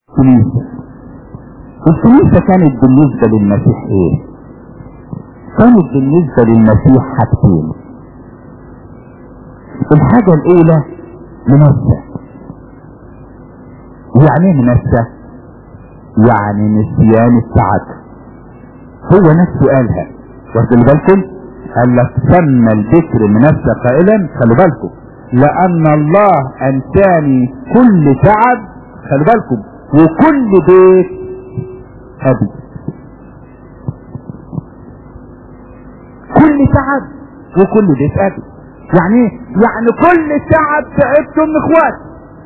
كنيسة. الكنيسة كانت بالنسبة للمسيح ايه؟ كانت بالنسبة للمسيح حاجتين. الحاجة الاولى منسى. يعني ايه منسى؟ يعني نسيان التعب. هو نفسه قالها، واخدوا بالكم؟ قال لك سمى البكر منسى قائلا، خلوا بالكم، لان الله انساني كل تعب، خلوا بالكم، وكل بيت ابي. كل تعب وكل بيت ابي. يعني ايه؟ يعني كل تعب تعبتم من اخوات.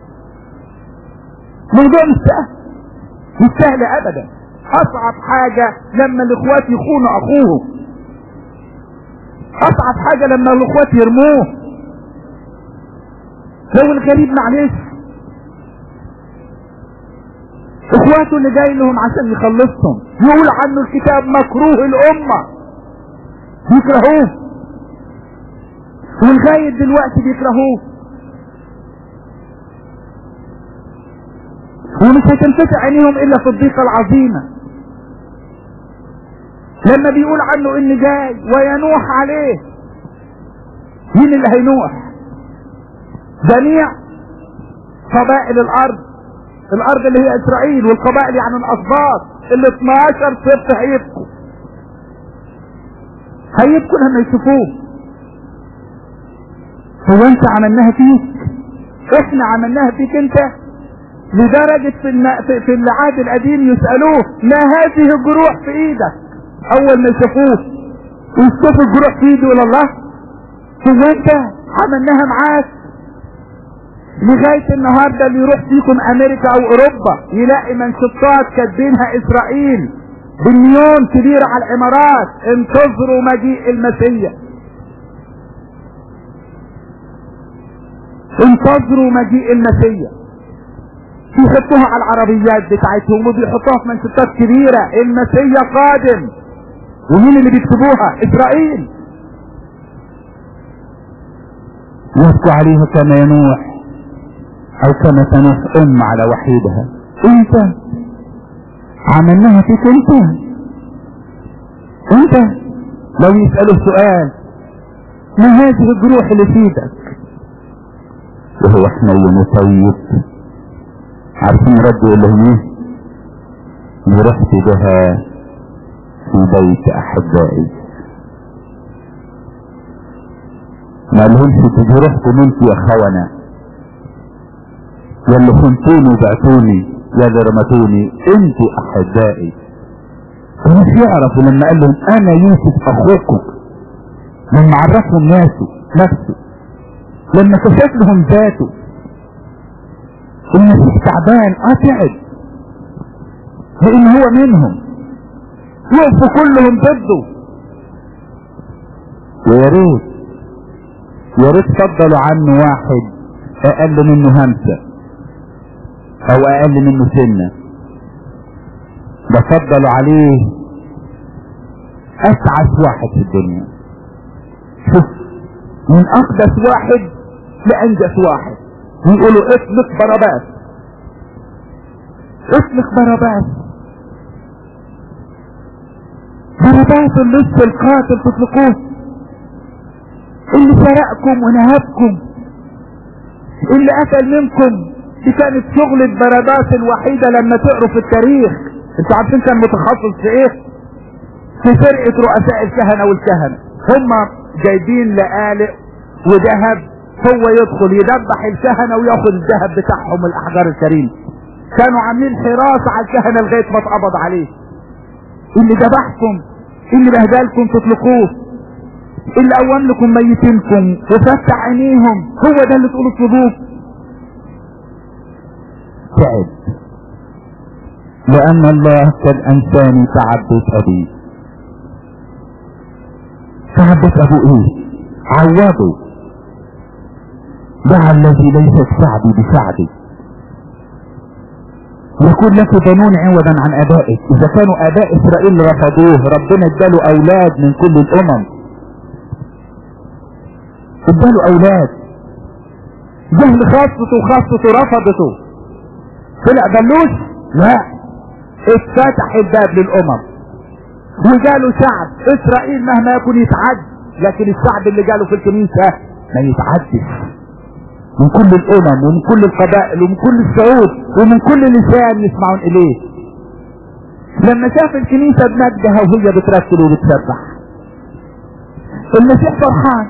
موضوع مش سهل، مش سهل ابدا. اصعب حاجة لما الاخوات يخونوا اخوهم. اصعب حاجة لما الاخوات يرموه. لو الغريب معلش، اخواته اللي جاي لهم عشان يخلصهم، يقول عنه الكتاب مكروه الامة، بيكرهوه ولغاية دلوقتي بيكرهوه، ومش هتنفتح عينيهم الا في الضيقة العظيمة. لما بيقول عنه ان جاي وينوح عليه، مين اللي هينوح؟ جميع قبائل الارض اللي هي اسرائيل، والقبائل يعني الاسباط، ال 12 سبط هيبكوا لما يشوفوه. هو انت عملناها فيك؟ احنا عملناها فيك انت؟ لدرجة في العهد القديم يسألوه ما هذه الجروح في ايدك؟ اول ما يشوفوه ويشوفوا الجروح في ايده، يقول الله هو انت عملناها معاك؟ لغاية النهاردة اللي يروح فيكم امريكا او اوروبا يلاقي منشطات كاتبينها اسرائيل بالمليون كبيرة على الامارات، انتظروا مجيء المسيح، انتظروا مجيء المسيح. بيحطوها على العربيات بتاعتهم وبيحطوها في منشطات كبيرة، المسيح قادم. ومين اللي بيكتبوها؟ اسرائيل. يبكوا عليها كما ينوح او كما تنوح على وحيدها. انت عملناها فيك انت لو يسألوا سؤال ما هذه الجروح اللي في ايدك؟ وهو حنين وطيب، عارفين رد يقول لهم ايه؟ رحت بها في بيت احبائي. ما لهمش تجي رحتم انت يا خونة، يا اللي خنتوني وبعتوني، يا اللي رمتوني، انت احبائي. فمش يعرفوا لما قال لهم انا يوسف اخوكم، لما عرفهم نفسه، لما كشف لهم ذاته. المسيح تعبان، تعب، لان هو منهم، يقفوا كلهم ضده. ويا ريت فضلوا عنه واحد اقل منه همسة او اقل منه سنة، ده فضلوا عليه اسعس واحد في الدنيا. شوف، من اقدس واحد لانجس واحد، يقولوا اطلق باراباس، اطلق باراباس. باراباس اللص القاتل تطلقوه، اللي سرقكم ونهبكم، اللي قتل منكم. دي كانت شغلة باراباس الوحيدة. لما تقروا في التاريخ، انتوا عارفين كان متخصص في ايه؟ في سرقة رؤساء الكهنة والكهنة. هم جايبين لآلئ وذهب، هو يدخل يدبح الكهنة وياخد الذهب بتاعهم الاحجار الكريمة. كانوا عاملين حراسة على الكهنة لغاية ما اتقبض عليه. اللي ذبحكم، اللي بهدلكم تطلقوه، اللي قوم لكم ميتينكم وفتح عينيهم، هو ده اللي تقولوا اطلبوه. تعب، لان الله كالانسان تعب بيت ابيه. تعب بيت ابوه ايه؟ عوضوا. دعا الذي ليست شعبي بشعبي، يكون لك بنون عوضا عن ابائك. اذا كانوا اباء اسرائيل رفضوه، ربنا اداله اولاد من كل الامم، اداله اولاد. جهل خاصته رفضته، طلع بلوش لا، اتفتح الباب للامم وجاله شعب اسرائيل مهما يكون يتعد، لكن الشعب اللي جاله في الكنيسة ما يتعدش، من كل الامم ومن كل القبائل ومن كل الشعوب ومن كل لسان يسمعون اليه. لما شاف الكنيسة بمجدها وهي بترتل وبتسبح المسيح فرحان.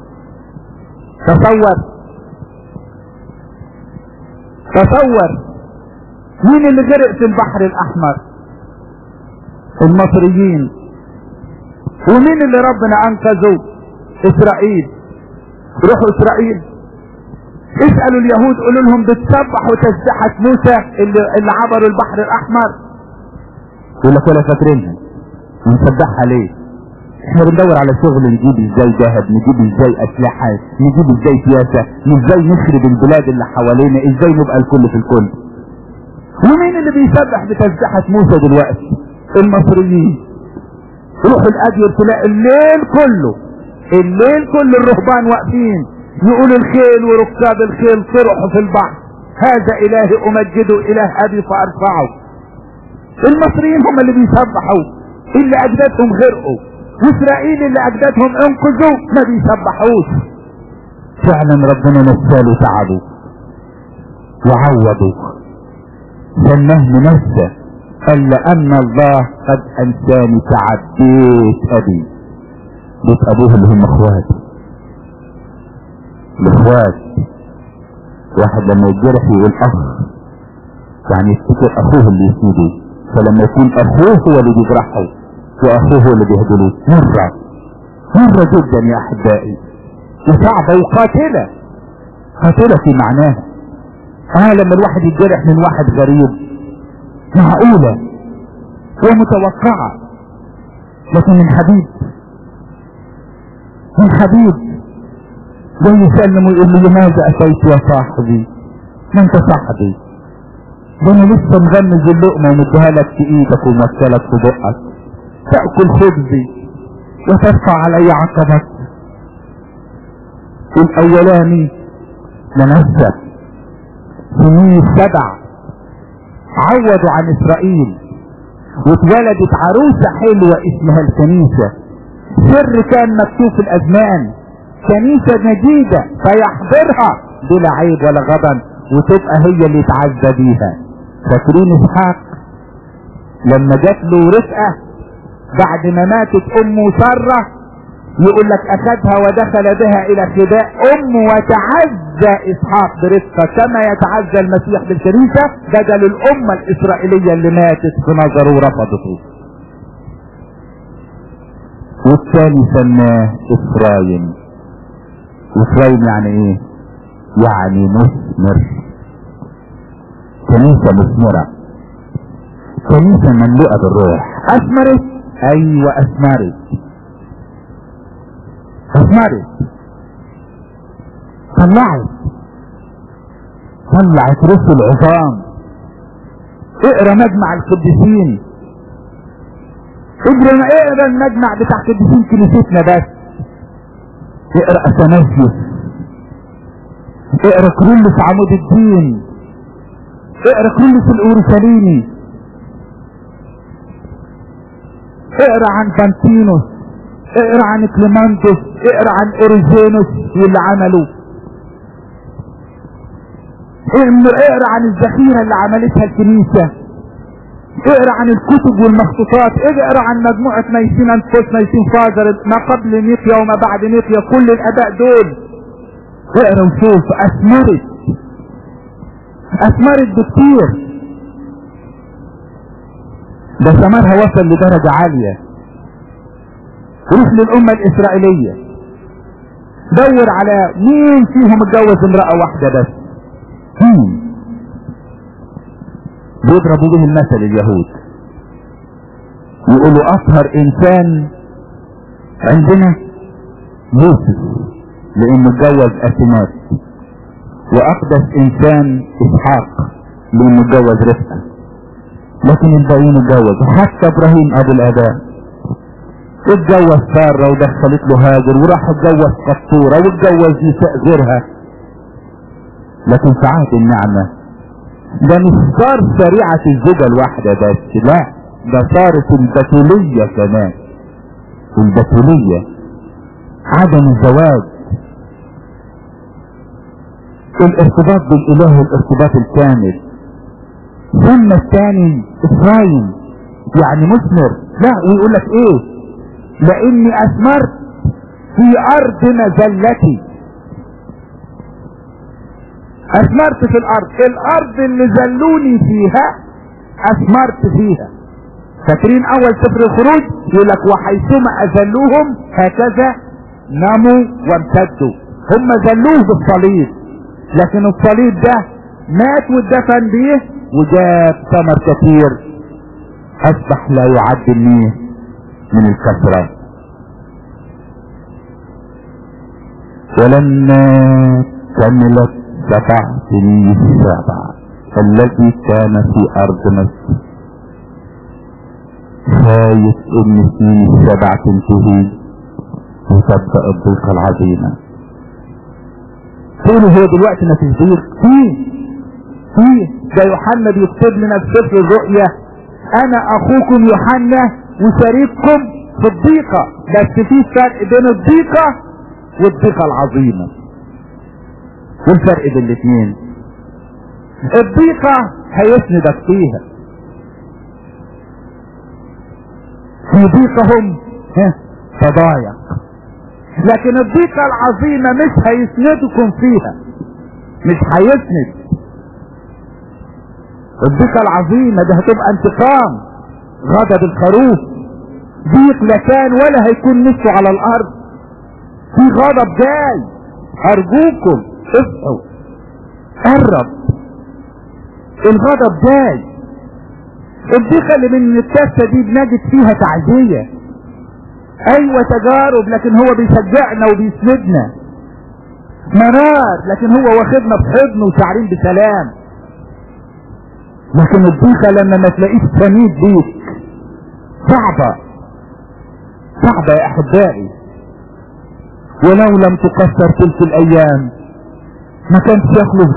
تصور مين اللي غرق في البحر الاحمر؟ المصريين. ومين اللي ربنا انقذه؟ اسرائيل. روحوا اسرائيل اسألوا اليهود، قولوا لهم بتسبحوا تسبحة موسى اللي عبروا البحر الاحمر؟ يقول لك ولا فاكرينها، ونسبحها ليه؟ احنا بندور على شغل، نجيب ازاي ذهب، نجيب ازاي اسلحة، نجيب ازاي سياسة، ازاي نخرب البلاد اللي حوالينا، ازاي نبقى الكل في الكل. ومين اللي بيسبح بتسبحة موسى دلوقتي؟ المصريين. روحوا الأدير تلاقي الليل كله الرهبان واقفين يقولوا الخيل وركاب الخيل طرحوا في البحر، هذا إلهي أمجده إله أبي فأرفعه. المصريين هم اللي بيسبحوا، اللي أجدادهم غرقوا، وإسرائيل اللي أجدادهم انقذوا ما بيسبحوش. فعلا ربنا نساله تعبه وعوضه، سماه منسى، قال لأن الله قد أنساني تعب بيت أبي. بيت أبوه اللي هم اخواتي، الاخوات. واحد لما يتجرح يقول أخ، يعني يفتكر أخوه اللي يسيده، فلما يكون أخوه هو اللي بيجرحه وأخوه هو اللي بيهدله، مرة جدا يا أحبائي، وصعبة وقاتلة، قاتلة في معناها. لما الواحد يتجرح من واحد غريب معقولة ومتوقعة، لكن من حبيب زي يسلم ويقول له لماذا أتيت يا صاحبي؟ ما انت صاحبي، ده انا لسه مغمز اللقمة ومديها لك في ايدك ومثلك في بقك، تأكل خبزي وترفع علي عقبك. الاولاني لنفسه سنين 7 عوضوا عن اسرائيل، واتولدت عروسة حلوة اسمها الكنيسة. سر كان مكتوب في الازمان، كنيسة جديدة فيحضرها بلا عيب ولا غضن، وتبقى هي اللي يتعزى بيها. فاكرين اسحاق لما جات له رفقة بعد ما ماتت امه سارة، يقول لك اخذها ودخل بها الى خباء امه، وتعزى اسحاق برفقة كما يتعزى المسيح بالكنيسة بدل الامة الاسرائيلية اللي ماتت في نظره ورفضته. والثاني سماه افرايم. افرايم يعني ايه؟ يعني مثمر، كنيسة مثمرة، كنيسة مملوءة بالروح. اثمرت، ايوه اثمرت، طلعت رسل عظام. اقرا مجمع القديسين، اقرا المجمع بتاع قديسين كنيستنا بس، اقرا اثناسيوس، اقرا كرولس عمود الدين، اقرا كرولس الاورشليمي، اقرا عن بانتينوس، اقرا عن كليماندوس، اقرا عن اوريجينوس واللي عملوا، اقرا عن الذخيرة اللي عملتها الكنيسة، اقرا عن الكتب والمخطوطات، اقرا عن مجموعة ميسين انفوس، ميسين فاجر، ما قبل نيقيا وما بعد نيقيا، كل الاباء دول اقرا وشوف. اثمرت بكتير، ده ثمرها وصل لدرجة عالية. روح للأمة الإسرائيلية دور على مين فيهم اتجوز امرأة واحدة بس، بيضربوا به المثل اليهود، يقولوا أطهر إنسان عندنا يوسف لأنه اتجوز أسمات، وأقدس إنسان إسحاق لأنه اتجوز رفقة، لكن الباقيين اتجوزوا. حتى إبراهيم أبو الآباء اتجوز سارة ودخلت له هاجر، وراح اتجوز قطورة واتجوز نساء غيرها. لكن في عهد النعمة ده مش صار شريعة الزوجة الواحدة بس، لا ده صارت البتولية كمان. البتولية عدم الزواج، الارتباط بالاله الارتباط الكامل. ثم الثاني إفرايم يعني مثمر، لا ويقول لك ايه؟ لاني اثمرت في ارض مذلتي. اثمرت في الارض اللي ذلوني فيها اثمرت فيها. فاكرين اول سفر الخروج يقول لك وحيثما اذلوهم هكذا نموا وامتدوا. هم ذلوه بالصليب، لكن الصليب ده مات واتدفن بيه وجاب ثمر كثير اصبح لا يعد من الكثرة. ولما كملت 7 سنين التي كان في ارض مصر، خايف ان سنين 7 تنتهي وتبدأ الضيقة العظيمة. تقولوا هو دلوقتي ما فيش ضيق؟ فيه ده يوحنا بيكتب لنا في سفر الرؤيا انا اخوكم يوحنا وشريككم في الضيقة، بس في فرق بين الضيقة والضيقة العظيمة. والفرق بين الاثنين، الضيقة هيسندك فيها، في ضيقهم تضايق، لكن الضيقة العظيمة مش هيسندكم فيها، مش هيسند. الضيقة العظيمة ده هتبقى انتقام، غضب الخروف، ضيق لا كان ولا هيكون نصه على الارض، في غضب جاي. ارجوكم اصحوا، قرب، الغضب جاي. الضيقة اللي من الكاسة دي بنجد فيها تعزية، ايوه تجارب، لكن هو بيشجعنا وبيسندنا. مرار لكن هو واخدنا بحضنه وشعرين بسلام. لكن الضيقة لما ما تلاقيش سند ليك صعبة يا احبائي. ولو لم تقصر تلك الايام ما كانش يخلص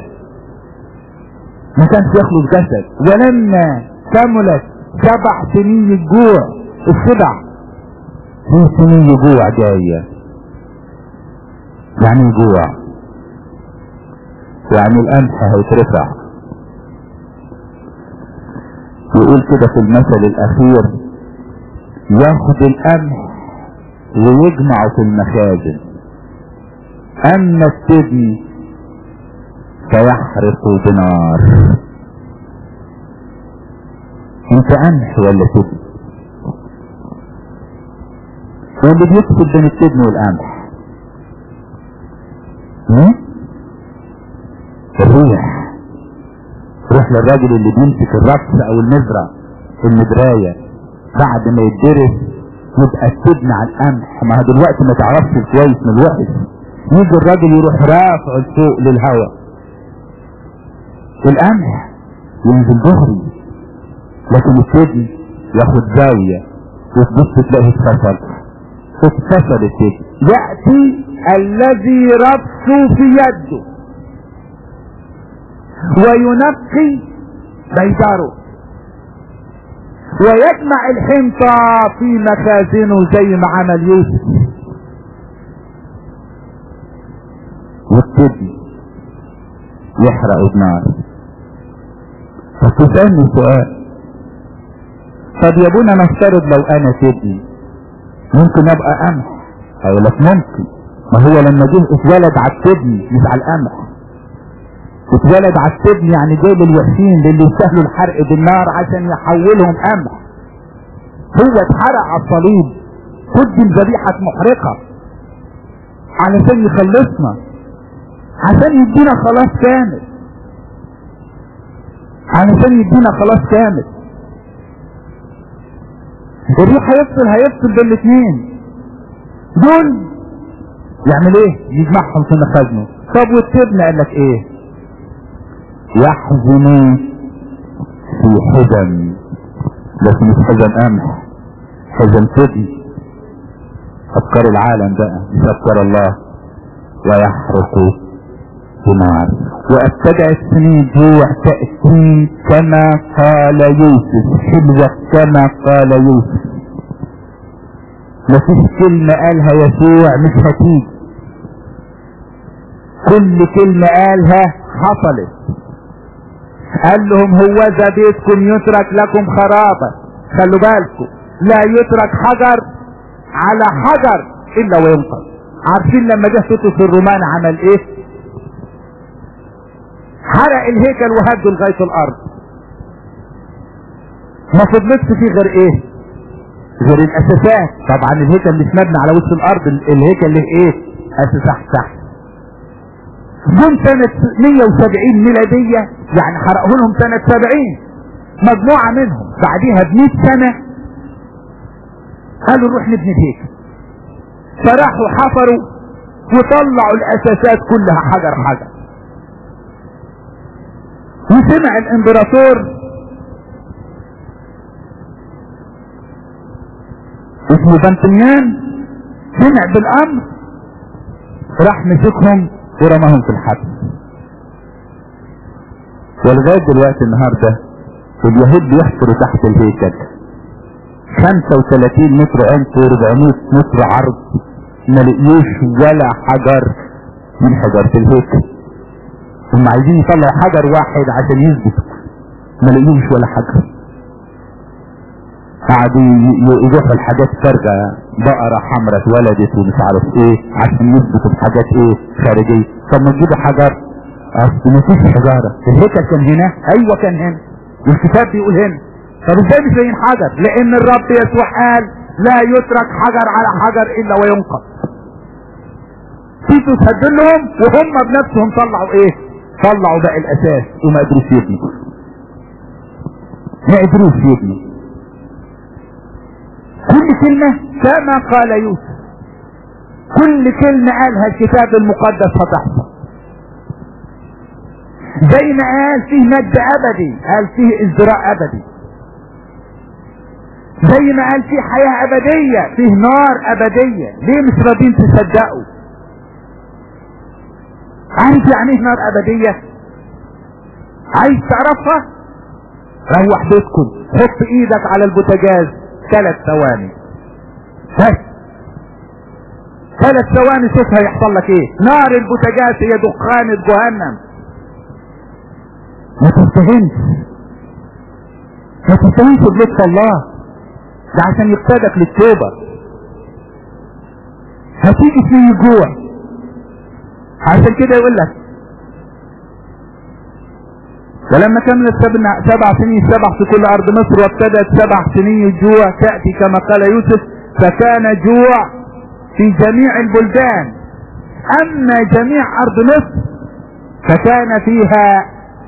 جسد. ولما كملت 7 سنين الجوع الشبع، في سنين جوع جاية. يعني جوع يعني القمح هيترفع. يقول كده في المثل الاخير ياخد القمح ويجمعه في المخازن، اما التبن فيحرق بنار. انت قمح ولا تبن؟ واللي بيكتب بين التبن والقمح الريح. روح للراجل اللي بيمسك الرقص او المدراية بعد ما يتدرس يبقى التبن على القمح. ما دلوقتي ما تعرفش الكويس من الوحش، يجي الراجل يروح رافعه لفوق للهواء، القمح ينزل ظهري، لكن التبن ياخد زاوية وتبص تلاقيه اتفصل التبن. يأتي الذي ربطه في يده وينقي بيداره ويجمع الحنطة في مخازنه زي ما عمل يوسف. والتبن يحرق بنار. فتسألني سؤال، طب يا ابونا نفترض لو انا تبن ممكن ابقى قمح؟ اقول لك ممكن. ما هو لما جه اتولد على التبن مش على القمح، اتولد على التبن يعني جايب الوحشين اللي يستاهلوا الحرق بالنار عشان يحولهم قمح. هو اتحرق على الصليب، قدم ذبيحة محرقة علشان يخلصنا، عشان يدينا خلاص كامل، الريح هيفصل بين الاثنين دول. يعمل ايه؟ يجمعهم في مخازنه. طب والتبن قال لك ايه؟ يحزن في حزن، لكن مش حزن قمح، حزن تبن. افكار العالم بقى مش افكار الله. ويحرق بنار. وابتدأ السنين جوع تأتي كما قال يوسف، حلوة كما قال يوسف. مفيش كلمة قالها يسوع مش هتيجي، كل كلمة قالها حصلت. قال لهم هوذا بيتكم يترك لكم خرابا، خلوا بالكم لا يترك حجر على حجر الا وينقض. عارفين لما جه تيتوس الرومان عمل ايه؟ حرق الهيكل وهده لغايه الارض. ما فضلتش فيه غير ايه؟ غير الاساسات. طبعا الهيكل مش مبني على وش الارض، الهيكل له ايه؟ اساسات تحت. جم سنة 170 ميلادية، يعني حرقوا لهم سنة 70 مجموعة منهم. بعديها ب100 سنة قالوا نروح نبني الهيكل، فراحوا حفروا وطلعوا الاساسات كلها حجر حجر. وسمع الامبراطور اسمه بنطليان، سمع بالامر، راح مسكهم ورماهم في الحبس. ولغاية دلوقتي النهاردة اليهود بيحفروا تحت الهيكل 35 متر عمق و400 متر عرض، ما لقيوش ولا حجر من حجر في الهيكل. هم عايزين يطلعوا حجر واحد عشان يثبتوا، ما لقيوش ولا حجر. قعدوا يروحوا الحاجات خارجة، بقرة حمراء اتولدت ومش عارف ايه عشان يثبتوا الحاجات ايه خارجية. طب ما تجيبوا حجر، اصل مفيش حجارة. الهيكل كان هنا، ايوه كان هنا، والكتاب بيقول هنا. طب ازاي مش لاقيين حجر؟ لان الرب يسوع قال لا يترك حجر على حجر الا وينقض. تيتوس هدلهم وهم بنفسهم طلعوا ايه؟ طلعوا باقي الاساس وما قدروش يبنوا، ما قدروش يبنوا. كل كلمة كما قال يوسف، كل كلمة قالها الكتاب المقدس هتحصل. زي ما قال فيه مجد ابدي، قال فيه ازدراء ابدي. زي ما قال فيه حياة ابدية، فيه نار ابدية. ليه مش راضين تصدقوا؟ عارف يعني ايه نار ابدية؟ عايز تعرفها؟ روح بيتكم، حط ايدك على البوتاجاز 3 ثواني بس، 3 ثواني شوف هيحصل لك ايه. نار البوتاجاز هي دخان جهنم. ما تستهنش، ما تستهنش بلطف الله، ده عشان يقتادك للتوبة. هتيجي فيه جوع، عشان كده يقول لك ولما كملت 7 سنين سبح في كل ارض مصر، وابتدت 7 سنين الجوع تأتي كما قال يوسف، فكان جوع في جميع البلدان. اما جميع ارض مصر فكان فيها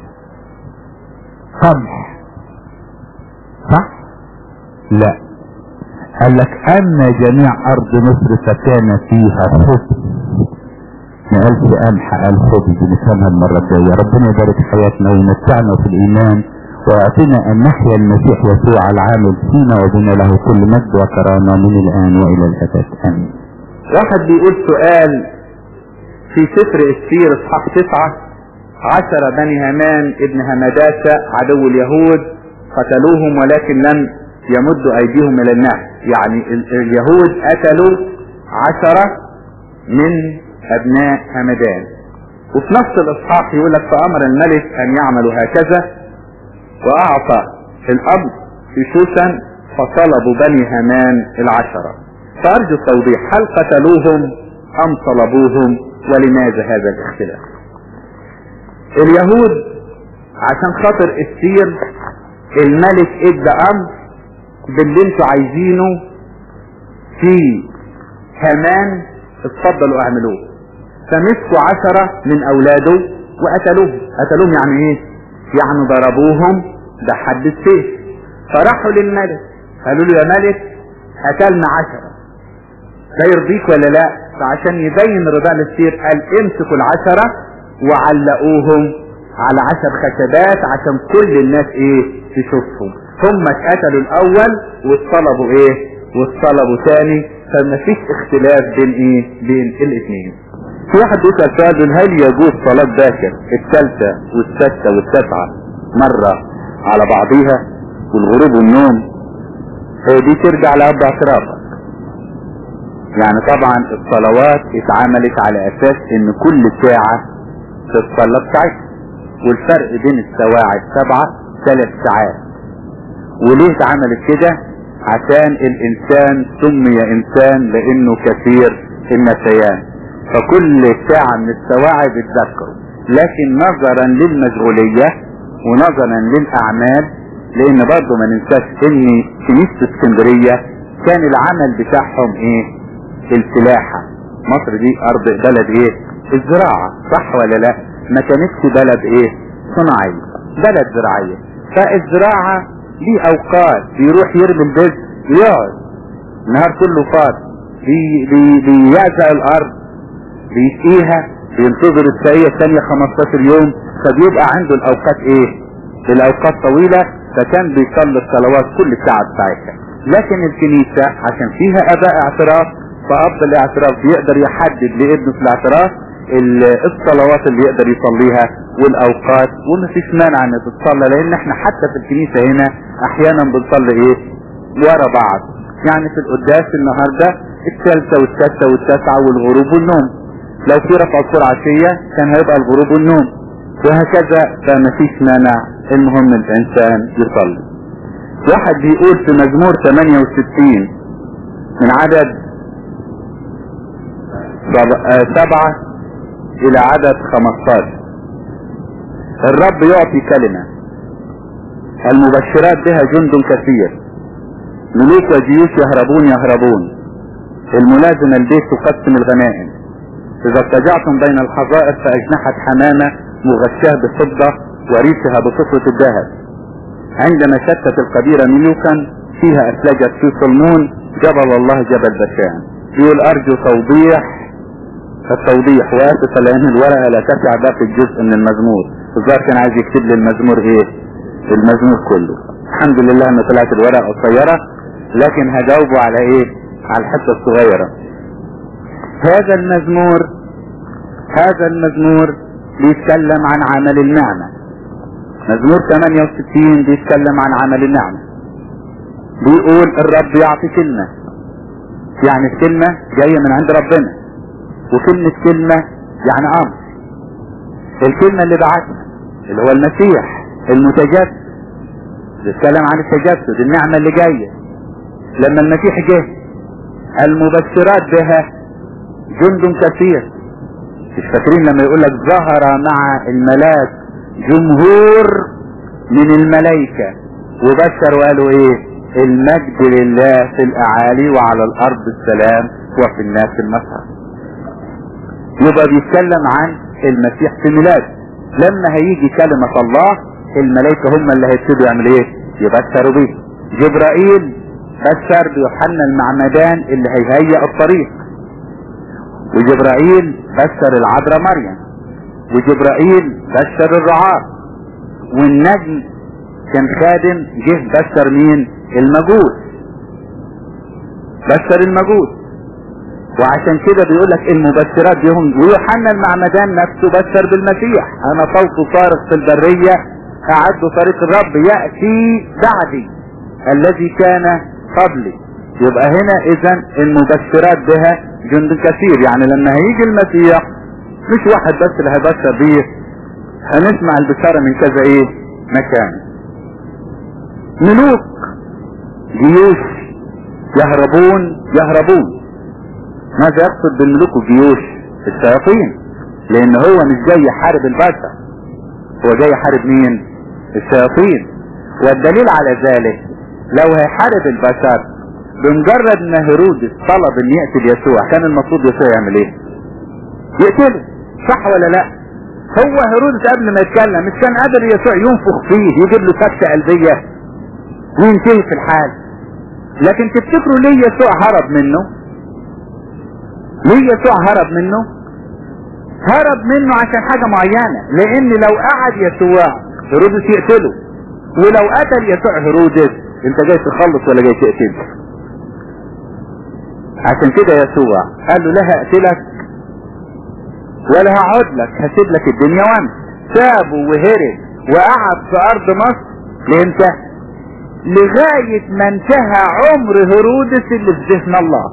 قمح. صح؟ لا، قال لك اما جميع ارض مصر فكان فيها خبز. ما قالش قمح، قال خبز. نفهمها المرة الجاية. ربنا يبارك حياتنا ويمتعنا في الايمان ويعطينا ان نحيا المسيح يسوع العامل فينا وبنا له كل مجد وكرامة من الان والى الابد امين. واحد بيقول سؤال في سفر استير اصحاح 9: 10 بني هامان ابن همداشة عدو اليهود قتلوهم ولكن لم يمدوا ايديهم الى النهب. يعني اليهود قتلوا 10 من ابناء همدان. وفي نفس الاصحاح يقول لك فامر الملك ان يعملوا هكذا، واعطى الامر في شوشن فطلبوا بني هامان 10. فارجو التوضيح، هل قتلوهم ام طلبوهم؟ ولماذا هذا الاختلاف؟ اليهود عشان خاطر استير الملك ادى امر باللي انتوا عايزينه في هامان اتفضلوا اعملوه، فمسكوا 10 من اولاده وقتلوهم. قتلوهم يعني ايه؟ يعني ضربوهم بحد السيف. فراحوا للملك قالوا له يا ملك قتلنا 10، ده يرضيك ولا لا؟ فعشان يبين رضا للسير قال امسكوا 10 وعلقوهم على 10 خشبات عشان كل الناس ايه تشوفهم. هم اتقتلوا الاول واتصلبوا ايه؟ واتصلبوا تاني. فما فيش اختلاف بين ايه؟ بين الاثنين. في واحد بيسأل سؤال، هل يجوز صلاة باكر الثالثة والسادسة والتاسعة مرة على بعضيها والغروب والنوم؟ دي ترجع لأب اعترافك. يعني طبعا الصلوات اتعملت على اساس ان كل ساعة تتصلى بساعتها، والفرق بين السواعي 7 3 ساعات. وليه اتعملت كده؟ عشان الانسان سمي انسان لانه كثير النسيان، فكل ساعة من السواعي بتذكره. لكن نظرا للمشغولية ونظرا للاعمال، لان برضه ما ننساش ان كنيسة اسكندرية كان العمل بتاعهم ايه؟ الفلاحة. مصر دي ارض بلد ايه؟ الزراعة، صح ولا لا؟ ما كانتش بلد ايه؟ صناعية، بلد زراعية. فالزراعة ليه اوقات بيروح يرمي البذر يقعد النهار كله فاضي، بيعزق الارض، بيسقيها، بينتظر السقية الثانية 15 يوم، فبيبقى عنده الاوقات ايه؟ الاوقات طويلة، فكان بيصلي الصلوات كل ساعة بتاعتها. لكن الكنيسة عشان فيها اباء اعتراف، فاب الاعتراف بيقدر يحدد لابنه في الاعتراف الصلوات اللي يقدر يصليها والاوقات، ومفيش مانع ان تتصلى، لان احنا حتى في الكنيسة هنا احيانا بنصلي ايه؟ ورا بعض. يعني في القداس النهاردة الثالثة والسادسة والتاسعة والغروب والنوم، لو في رفع السرعة عشية كان هيبقى الغروب والنوم، وهكذا. فمفيش مانع، المهم الانسان يصلي. واحد بيقول في مزمور 68 من عدد 7 الى عدد 15: الرب يعطي كلمة المبشرات بها جند كثير، ملوك وجيوش يهربون، الملازم البيت تقسم الغنائم، اذا اتجعتم بين الحظائر فاجنحت حمامة مغشاه بفضة وريشها بصفرة الذهب، عندما شتت القبيلة ملوكا فيها اسلجت في صلمون جبل الله جبل بشان. يقول ارجو التوضيح واسف لان الورقة لا تسع باقي الجزء من المزمور. الظاهر كان عايز يكتب لي المزمور ايه؟ المزمور كله. الحمد لله ان طلعت الورقة قصيرة، لكن هجاوبه على ايه؟ على الحتة الصغيرة. هذا المزمور بيتكلم عن عمل النعمة. مزمور 68 بيتكلم عن عمل النعمة، بيقول الرب يعطي كلمة، يعني الكلمة جاية من عند ربنا، وكلمة كلمة يعني امر. الكلمة اللي بعتها اللي هو المسيح المتجسد، بيتكلم عن التجسد، النعمة اللي جاية. لما المسيح جه المبشرات بها جند كثير. مش فاكرين لما يقول لك ظهر مع الملاك جمهور من الملائكة وبشر وقالوا ايه؟ المجد لله في الاعالي وعلى الارض السلام وفي الناس المسرة. يبقى بيتكلم عن المسيح في ميلاد. لما هيجي كلمة الله الملائكة هم اللي هيبتدوا يعمل ايه؟ يبشروا بيه. جبرائيل بشر بيوحنا المعمدان اللي هيهيئ الطريق، وجبرائيل بشر العذراء مريم، وجبرائيل بشر الرعاة، والنجم كان خادم جه بشر مين؟ المجوس، بشر المجوس. وعشان كده بيقول لك المبشرات بهم. ويوحنا المعمدان نفسه بشر بالمسيح، انا صوت صارخ في البرية اعدوا طريق الرب يأتي بعدي الذي كان قبلي. يبقى هنا اذا المبشرات بها جند كثير، يعني لما هيجي المسيح مش واحد بس اللي هيبشر بيه، هنسمع البشارة من كذا ايه؟ مكان. ملوك جيوش يهربون. ماذا يقصد بالملوك والجيوش؟ الشياطين، لان هو مش جاي يحارب البشر، هو جاي يحارب مين؟ الشياطين. والدليل على ذلك لو هيحارب البشر بمجرد ما هيرودس طلب ان يقتل يسوع، كان المفروض يسوع يعمل ايه؟ يقتله، صح ولا لا؟ هو هيرودس قبل ما يتكلم مش كان قادر يسوع ينفخ فيه يجيب له سكتة قلبية وينتهي في الحال؟ لكن تفتكروا ليه يسوع هرب منه؟ هرب منه عشان حاجة معينة، لان لو قعد يسوع هيرودس يقتله، ولو قتل يسوع هيرودس انت جاي تخلص ولا جاي تقتل؟ عشان كده يسوع قال له لا هقتلك ولا هقعد لك، هسيب لك الدنيا وامشي. سابه وهرب وقعد في ارض مصر لامتى؟ لغاية ما انتهى عمر هيرودس اللي في ذهن الله.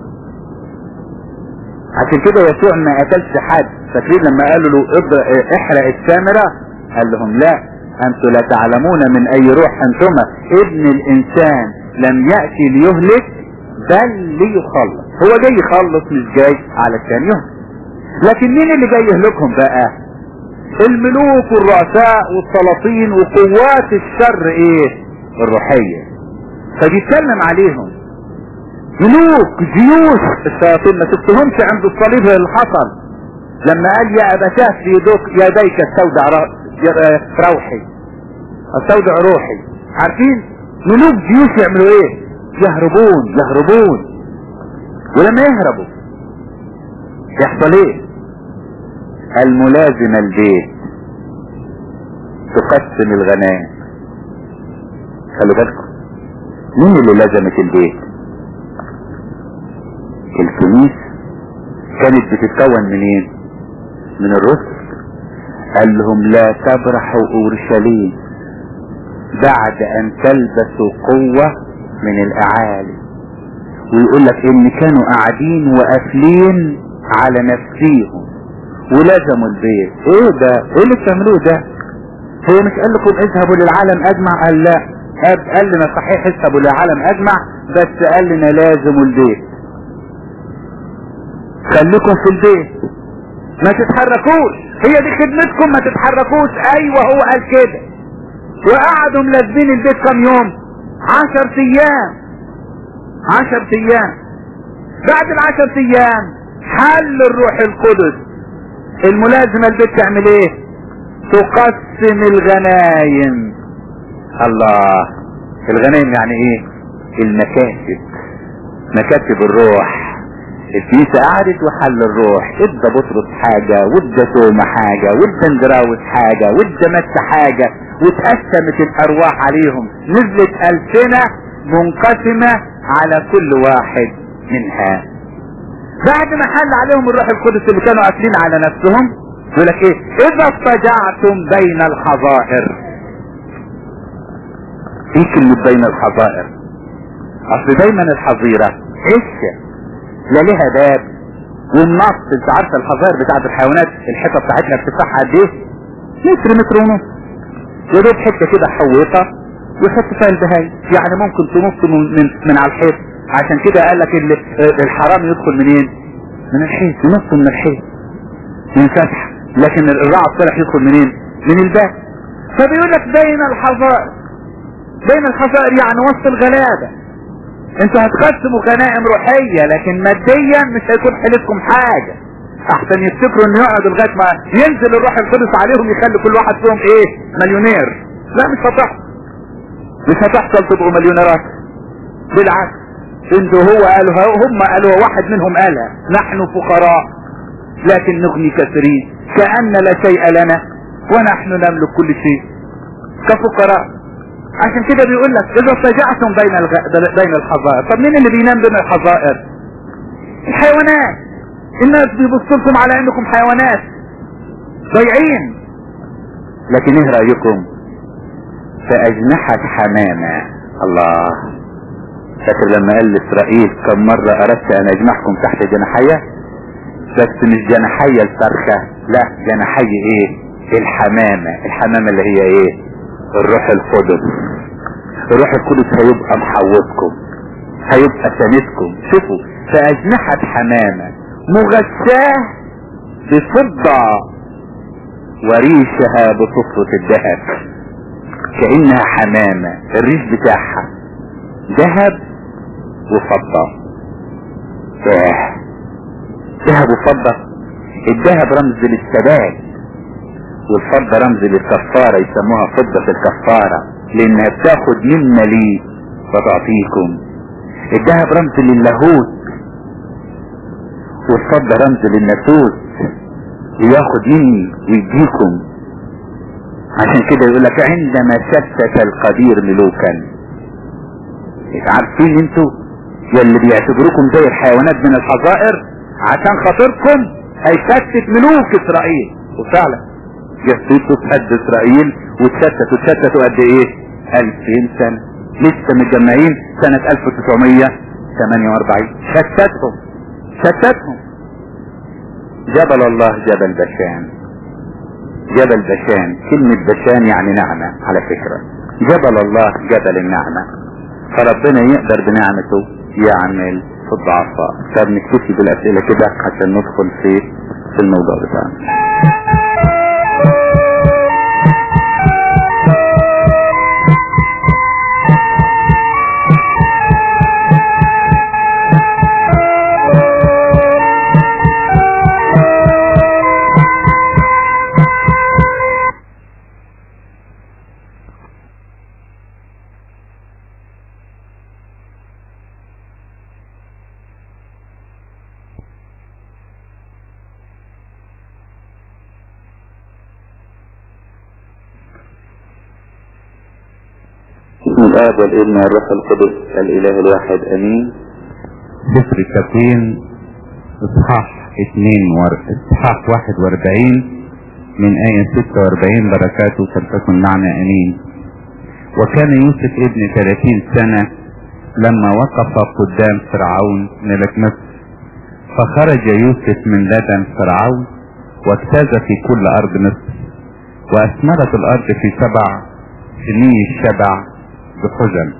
عشان كده يسوع ما قتلش حد. فاكرين لما قالوا له احرق السامرة؟ قال لهم لا، انتم لا تعلمون من اي روح انتما، ابن الانسان لم يأتي ليهلك بل ليخلص. هو جاي يخلص مش جاي علشان يهلك. لكن مين اللي جاي يهلكهم بقى؟ الملوك والرؤساء والسلاطين وقوات الشر ايه؟ الروحية. فبيتكلم عليهم ملوك جيوش الشياطين. ما شفتهمش عند الصليب اللي حصل لما قال يا ابتاه في يديك استودع روحي، استودع روحي. عارفين ملوك جيوش يعملوا ايه؟ يهربون. ولما يهربوا يحصل ايه؟ الملازمة البيت تقسم الغنائم. خلوا بالكم مين اللي لازمت البيت؟ الكنيسة. كانت بتتكون منين؟ من الرسل. قال لهم لا تبرحوا اورشليم بعد ان تلبسوا قوة من الاعالي. ويقول لك ان كانوا قاعدين وقافلين على نفسيهم ولازموا البيت. ايه ده؟ ايه اللي بتعملوه ده؟ هو مش قال لكم اذهبوا للعالم اجمع؟ قال لا، قال لنا صحيح اذهبوا للعالم اجمع، بس قال لنا لازموا البيت. خليكم في البيت ما تتحركوش، هي دي خدمتكم، ما تتحركوش. ايوه هو قال كده. وقعدوا ملازمين البيت كم يوم؟ 10 ايام. 10 ايام. بعد ال10 ايام حل الروح القدس. الملازمة البيت تعمل ايه؟ تقسم الغنايم. الله. الغنايم يعني ايه؟ المكاسب، مكاسب الروح. الكنيسة قعدت وحل الروح. ادى بطرس حاجة، وادى توما حاجة، وادى اندراوس حاجة، وادى متى حاجة، واتقسمت الارواح عليهم. نزلت ألسنة منقسمة على كل واحد منها. بعد ما حل عليهم الروح القدس اللي كانوا قافلين على نفسهم، يقول لك ايه؟ اذا اضطجعتم بين الحظائر. في كلمة بين الحظائر. اصل دايما الحظيرة عشة لا لها باب والنص. انت عارفه الحظائر بتاعت الحيوانات الحيطه بتاعتها ارتفاعها قد ايه؟ متر ونص. يا دوب حته كده حويطه ويحط فيها البهايم، يعني ممكن تنط من على الحيط. عشان كده قال لك الحرام يدخل منين؟ من الحيط، ينط من الحيط من فتح. لكن الراعي الصالح يدخل منين؟ من الباب. فبيقول لك بين الحظائر. بين الحظائر يعني وسط الغلابه. انتوا هتقسموا غنائم روحية، لكن ماديا مش هيكون حيلتكم حاجة. احسن يفتكروا ان يقعدوا لغاية ما ينزل الروح القدس عليهم يخلي كل واحد فيهم ايه؟ مليونير. لا، مش هتحصل. مش هتحصل تبقوا مليونيرات. بالعكس، انتوا هم قالوا، واحد منهم قالها: نحن فقراء لكن نغني كثيرين، كأن لا شيء لنا ونحن نملك كل شيء. كفقراء. عشان كده بيقول لك اذا اضطجعتم بين الحظائر. طب مين اللي بينام بين الحظائر؟ الحيوانات. الناس بيبصوا لكم على انكم حيوانات ضايعين. لكن ايه رايكم؟ فاجنحة حمامة. الله. فاكر لما قال لاسرائيل كم مرة اردت ان اجنحكم تحت جناحية؟ بس مش جناحية الفرخة، لا، جناحية ايه؟ الحمامة. الحمامة اللي هي ايه؟ الروح القدس. الروح القدس هيبقى محوطكم، هيبقى ساندكم. شوفوا، فأجنحة حمامة مغشاه بفضة وريشها بصفرة الذهب. كأنها حمامة، الريش بتاعها ذهب وفضة. ذهب وفضة. الذهب رمز للثبات، والفضة رمز للكفارة. يسموها فضة الكفارة لانها بتاخد منا لي فتعطيكم. الذهب رمز للاهوت، والفضة رمز للناسوت، ياخد مني ويديكم. عشان كده يقول لك عندما شتت القدير ملوكا. عارفين انتوا يلي بيعتبروكم زي الحيوانات من الحظائر عشان خاطركم هيشتت ملوك اسرائيل. وفعلا جسيسوس هد اسرائيل وتشتتوا قد ايه؟ 2000 سنة. لسه متجمعين سنة 1948. شتتهم. جبل الله جبل بشان. جبل بشان، كلمة بشان يعني نعمة على فكرة. جبل الله جبل النعمة، فربنا يقدر بنعمته يعمل في الضعفاء. فبنكتفي بالأسئلة كده عشان ندخل في الموضوع بتاعنا. بسم الآب والابن والروح القدس الإله الواحد أمين. سفر التكوين اصحاح 41 من آية 46 بركاته تكن معنا أمين. وكان يوسف ابن 30 سنة لما وقف قدام فرعون ملك مصر، فخرج يوسف من لدن فرعون واجتاز في كل أرض مصر، وأثمرت الأرض في 7 سنين الشبع بحزن.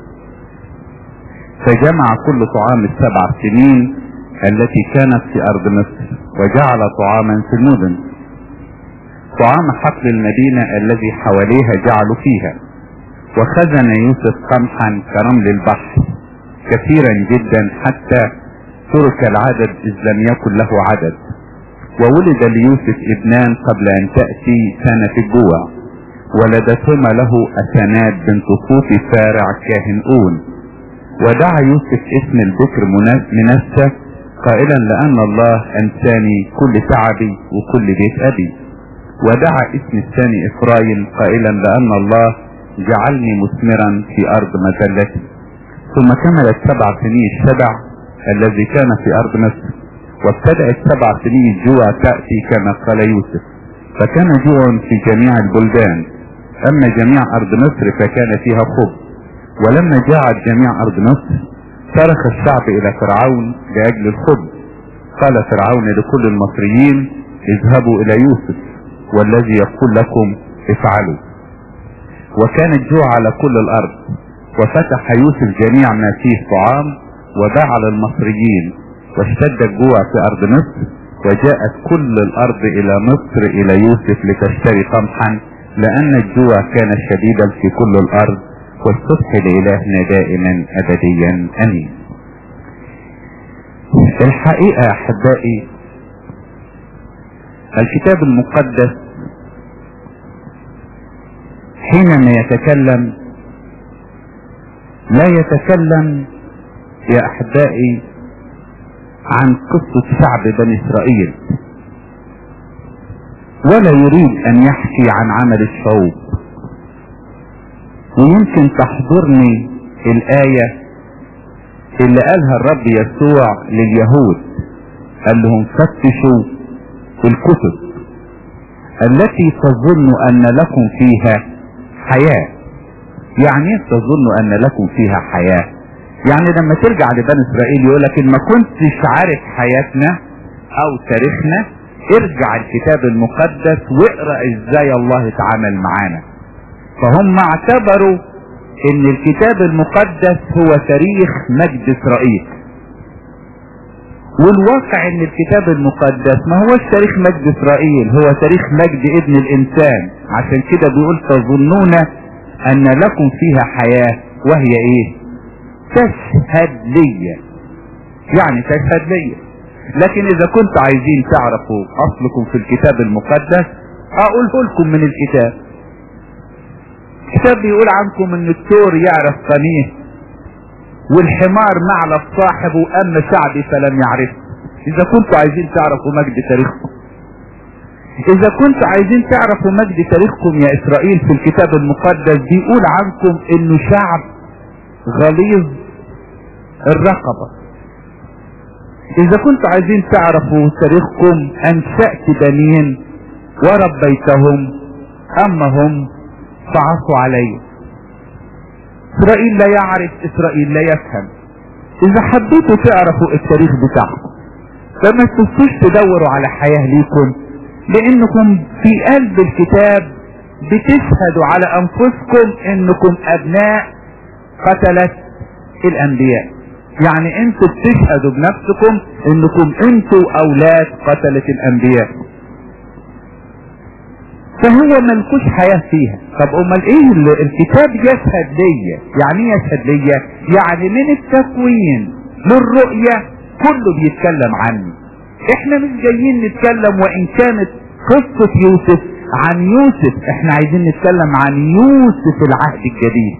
فجمع كل طعام 7 سنين التي كانت في أرض مصر، وجعل طعاما في المدن. طعام حقل المدينة الذي حواليها جعلوا فيها. وخزن يوسف قمحا كرمل البحر كثيرا جدا حتى ترك العدد إذ لم يكن له عدد. وولد ليوسف ابنان قبل أن تأتي سنة الجوع، ولدتهما له أسنات بنت صوفي فارع كاهن أون. ودعا يوسف اسم البكر منسى قائلا لأن الله أنساني كل تعبي وكل بيت أبي. ودعا اسم الثاني إفرايم قائلا لأن الله جعلني مثمرا في أرض مذلتي. ثم كملت 7 سنين الشبع الذي كان في أرض مصر، وابتدأت 7 سنين الجوع تأتي كما قال يوسف، فكان جوع في جميع البلدان. أما جميع أرض مصر فكان فيها خبز. ولما جاعت جميع أرض مصر صرخ الشعب إلى فرعون لأجل الخبز. قال فرعون لكل المصريين اذهبوا إلى يوسف والذي يقول لكم افعلوا. وكان الجوع على كل الأرض، وفتح يوسف جميع ما فيه طعام وباع للمصريين. واشتد الجوع في أرض مصر، وجاءت كل الأرض إلى مصر إلى يوسف لتشتري قمحا، لأن الجوع كان شديدا في كل الأرض. والصبح لإلهنا دائما أبديا أمين. الحقيقة أحبائي الكتاب المقدس حينما يتكلم لا يتكلم يا أحبائي عن قصة شعب بني إسرائيل، ولا يريد أن يحكي عن عمل الشعوب. ويمكن تحضرني الآية اللي قالها الرب يسوع لليهود، قال لهم فتشوا الكتب التي تظن أن لكم فيها حياة. يعني ايه تظن أن لكم فيها حياة؟ يعني لما ترجع لبني إسرائيل يقولك إن ما كنتش عارف حياتنا أو تاريخنا، ارجع الكتاب المقدس واقرأ ازاي الله اتعامل معانا. فهم اعتبروا ان الكتاب المقدس هو تاريخ مجد اسرائيل، والواقع ان الكتاب المقدس ما هوش تاريخ مجد اسرائيل، هو تاريخ مجد ابن الانسان. عشان كده بيقول تظنون ان لكم فيها حياة، وهي ايه؟ تشهد لي. يعني تشهد لي. لكن اذا كنت عايزين تعرفوا اصلكم في الكتاب المقدس اقوله لكم من الكتاب. الكتاب بيقول عنكم ان الثور يعرف قنيه، والحمار معلف صاحبه، اما شعبي فلم يعرفه. اذا كنتوا عايزين تعرفوا مجد تاريخكم، اذا كنتوا عايزين تعرفوا مجد تاريخكم يا اسرائيل في الكتاب المقدس، بيقول عنكم انه شعب غليظ الرقبة. اذا كنتوا عايزين تعرفوا تاريخكم انشأت بنين وربيتهم اما هم فعصوا علي. اسرائيل لا يعرف، اسرائيل لا يفهم. اذا حبيتوا تعرفوا التاريخ بتاعكم فما تبصوش تدوروا على حياة ليكم، لانكم في قلب الكتاب بتشهدوا على انفسكم انكم ابناء قتلة الانبياء. يعني انتوا بتشهدوا بنفسكم انكم انتوا اولاد قتلة الانبياء، فهو ملكوش حياة فيها. طب امال ايه الكتاب يشهد ليا؟ يعني ايه يشهد ليا؟ يعني من التكوين للرؤية كله بيتكلم عني. احنا مش جايين نتكلم وان كانت قصة يوسف عن يوسف، احنا عايزين نتكلم عن يوسف العهد الجديد.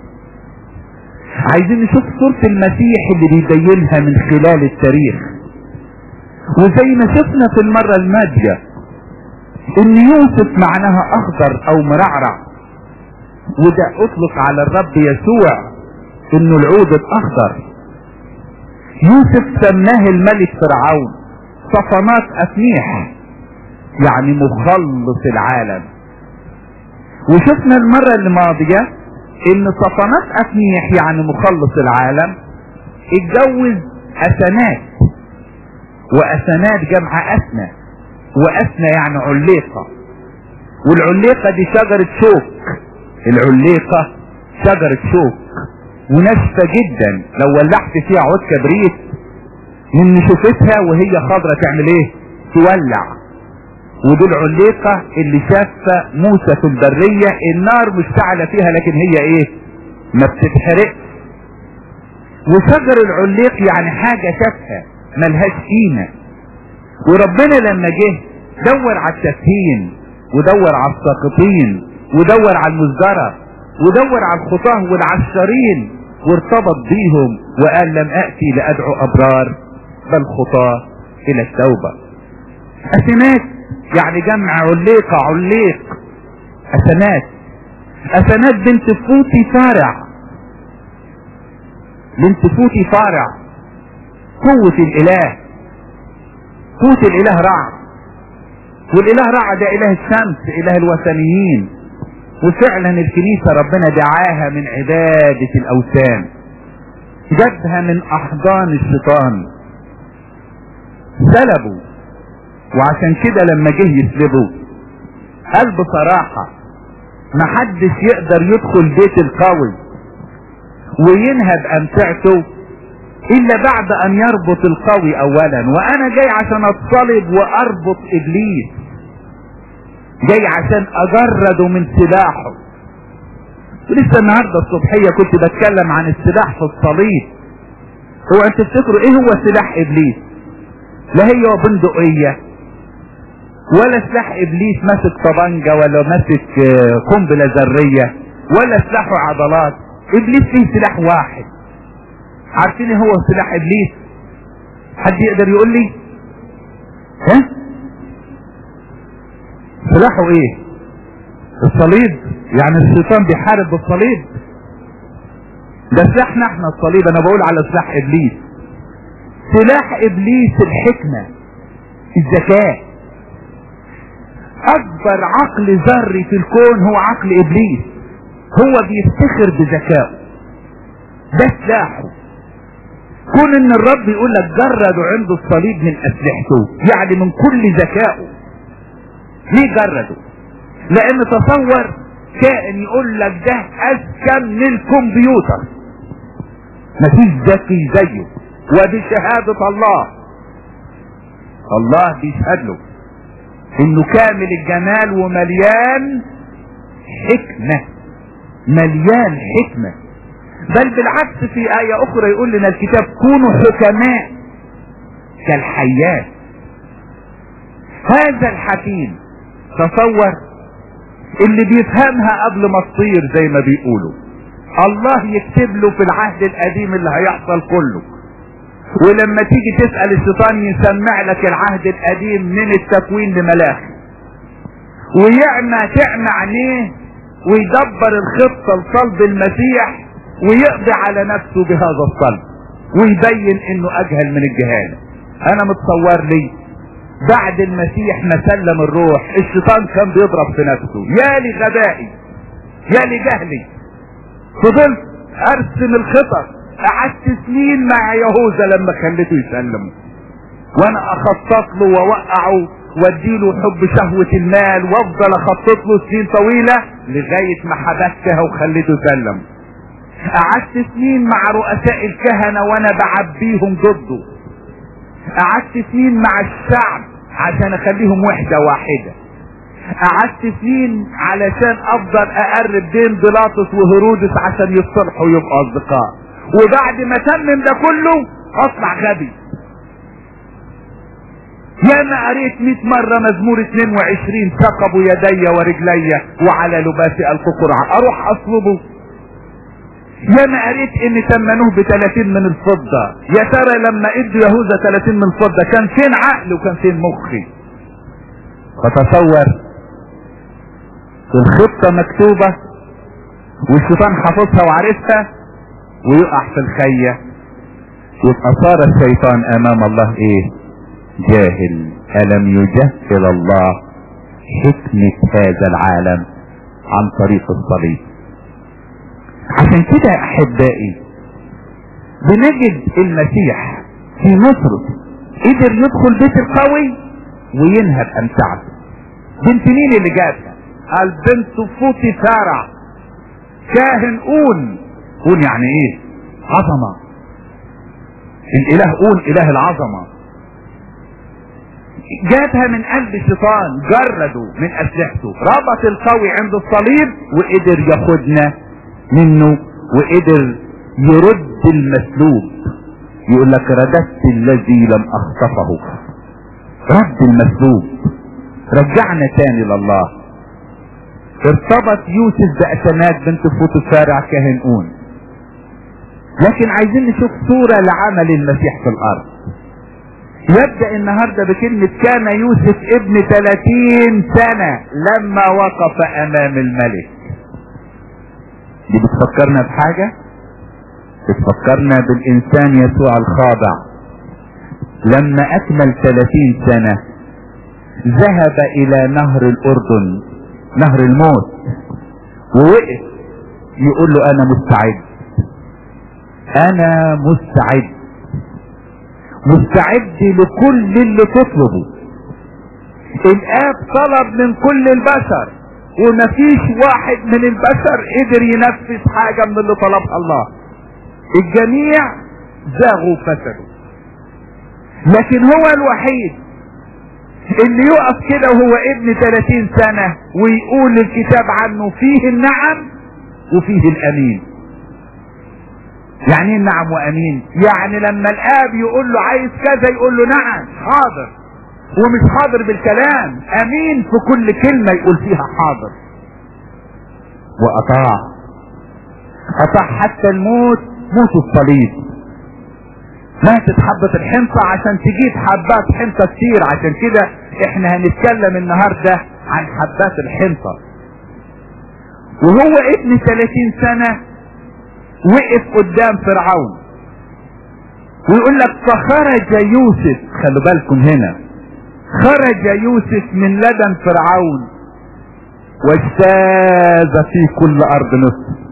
عايزين نشوف صورة المسيح اللي بيبينها من خلال التاريخ. وزي ما شفنا في المرة الماضية ان يوسف معناها اخضر او مرعرع، وده اطلق على الرب يسوع انه العود الاخضر. يوسف سماه الملك فرعون صفنات افنيح، يعني مخلص العالم. وشفنا المرة الماضية ان صفنات افنيح يعني مخلص العالم اتجوز اسنات، واسنات جمع اسنى، واسنى يعني عليقة، والعليقة دي شجرة شوك. العليقة شجرة شوك وناشفة جدا، لو ولعت فيها عود كبريت من نشوفتها وهي خضرة تعمل ايه؟ تولع. ودي العليقة اللي شافة موسى في البرية، النار مشتعلة فيها لكن هي ايه؟ ما بتتحرقش. وشجر العليق يعني حاجة شافها ملهاش قيمة. وربنا لما جه دور على التفهين، ودور على الساقطين، ودور على المزدرة، ودور على الخطاه والعشرين، وارتبط بيهم وقال لم اتي لادعو ابرار بل خطاه الى التوبة. اسنات يعني جمع عليقة، عليق اسنات. اسنات بنت فوتي فارع، بنت فوتي فارع، قوة الاله، قوة الاله رع. والاله رع ده اله الشمس، اله الوثنيين. وفعلا الكنيسة ربنا دعاها من عبادة الاوثان، جابها من احضان الشيطان، سلبوا. وعشان كده لما جه يسلبوا قال بصراحة محدش يقدر يدخل بيت القوي وينهب امتعته الا بعد ان يربط القوي اولا. وانا جاي عشان اتصلب واربط ابليس، جاي عشان اجرده من سلاحه. ولسه النهارده الصبحية كنت بتكلم عن السلاح في الصليب. هو انت تفتكروا ايه هو سلاح ابليس؟ لا هي بندقية ولا سلاح ابليس ماسك طبنجة ولا ماسك قنبلة ذرية ولا سلاحه عضلات. ابليس فيه سلاح واحد. عارفين هو سلاح ابليس؟ حد يقدر يقول لي؟ ها؟ سلاحه ايه؟ الصليب. يعني الشيطان بيحارب بالصليب؟ ده سلاحنا احنا الصليب. انا بقول على سلاح ابليس. سلاح ابليس الحكمة، الذكاء. اكبر عقل ذري في الكون هو عقل ابليس، هو بيفتخر بذكائه، ده سلاحه. كون ان الرب يقول لك جردوا عنده الصليب من اسلحته، يعني من كل ذكائه. ليه جردوا؟ لان تصور كائن يقول لك ده اذكى من الكمبيوتر، مفيش ذكي زيه، وبشهادة الله بيشهد له انه كامل الجمال ومليان حكمة، مليان حكمة. بل بالعكس في آية اخرى يقول لنا الكتاب كونوا حكماء كالحيات. هذا الحكيم تصور اللي بيفهمها قبل ما تطير زي ما بيقولوا. الله يكتب له في العهد القديم اللي هيحصل كله، ولما تيجي تسأل الشيطان يسمع لك العهد القديم من التكوين لملاخي، تعمى عينيه ويدبر الخطة لصلب المسيح ويقضي على نفسه بهذا الصلب ويبين انه اجهل من الجهالة. انا متصور لي بعد المسيح ما سلم الروح الشيطان كان بيضرب في نفسه، يا لي غبائي يا لي جهلي، فضلت ارسم الخطط، قعدت سنين مع يهوذا لما خليته يسلمه، وانا اخطط له واوقعه واديله حب شهوة المال وافضل اخطط له سنين طويلة لغاية ما حبستها وخليته يسلم. قعدت سنين مع رؤساء الكهنة وانا بعبيهم ضده، قعدت سنين مع الشعب عشان اخليهم وحدة واحدة، قعدت سنين علشان افضل اقرب بين بيلاطس وهيرودس عشان يصلحوا ويبقوا اصدقاء، وبعد ما تمم ده كله اطلع غبي. يا ما قريت 100 مرة مزمور 22 ثقبوا يدي ورجلي وعلى لباسي ألقوا قرعة، اروح اصلبه. يا ما قريت ان تمنوه ب30 من الفضة، يا ترى لما ادوا يهوذا 30 من الفضة كان فين عقلي وكان فين مخي؟ فتصور الخطة مكتوبة والشيطان حافظها وعارفها ويقع في الخية، يبقى صار الشيطان امام الله ايه؟ جاهل. ألم يجهل الله حكمة هذا العالم عن طريق الصليب؟ عشان كده يا احبائي بنجد المسيح في مصر قدر يدخل بيت القوي وينهب امتعته. بنت مين اللي جابها؟ قال بنت فوطيفارا كاهن اون. اون يعني ايه؟ عظمة. الاله اون اله العظمة. جابها من قلب الشيطان، جرده من اسلحته، ربط القوي عند الصليب وقدر ياخدنا منه وقدر يرد المسلوب. يقول لك رددت الذي لم اخطفه، رد المسلوب، رجعنا تاني لله. ارتبط يوسف بأسنات بنت فوطيفار كاهن اون. لكن عايزين نشوف صورة لعمل المسيح في الارض. يبدأ النهاردة بكلمة كان يوسف ابن 30 سنة لما وقف امام الملك. دي بتفكرنا بحاجة؟ بتفكرنا بالانسان يسوع الخاضع لما اكمل 30 سنة ذهب الى نهر الاردن، نهر الموت، ووقف يقول له انا مستعد، انا مستعد، مستعد لكل اللي تطلبه. الاب طلب من كل البشر ومفيش واحد من البشر قدر ينفذ حاجة من اللي طلبها الله. الجميع زاغوا فسدوا، لكن هو الوحيد اللي يقف كده وهو ابن 30 سنة ويقول الكتاب عنه فيه النعم وفيه الامين. يعني النعم وامين، يعني لما الاب يقول له عايز كذا يقول له نعم حاضر، ومش حاضر بالكلام، امين في كل كلمة يقول فيها حاضر. واطاع، اطاع حتى الموت، موت الصليب. ماتت حبة الحنطة عشان تجيب حبات حنطة كتير. عشان كده احنا هنتكلم النهاردة عن حبات الحنطة. وهو ابن 30 سنة وقف قدام فرعون ويقول لك فخرج يوسف، خلوا بالكم هنا، خرج يوسف من لدن فرعون واجتاز في كل ارض مصر.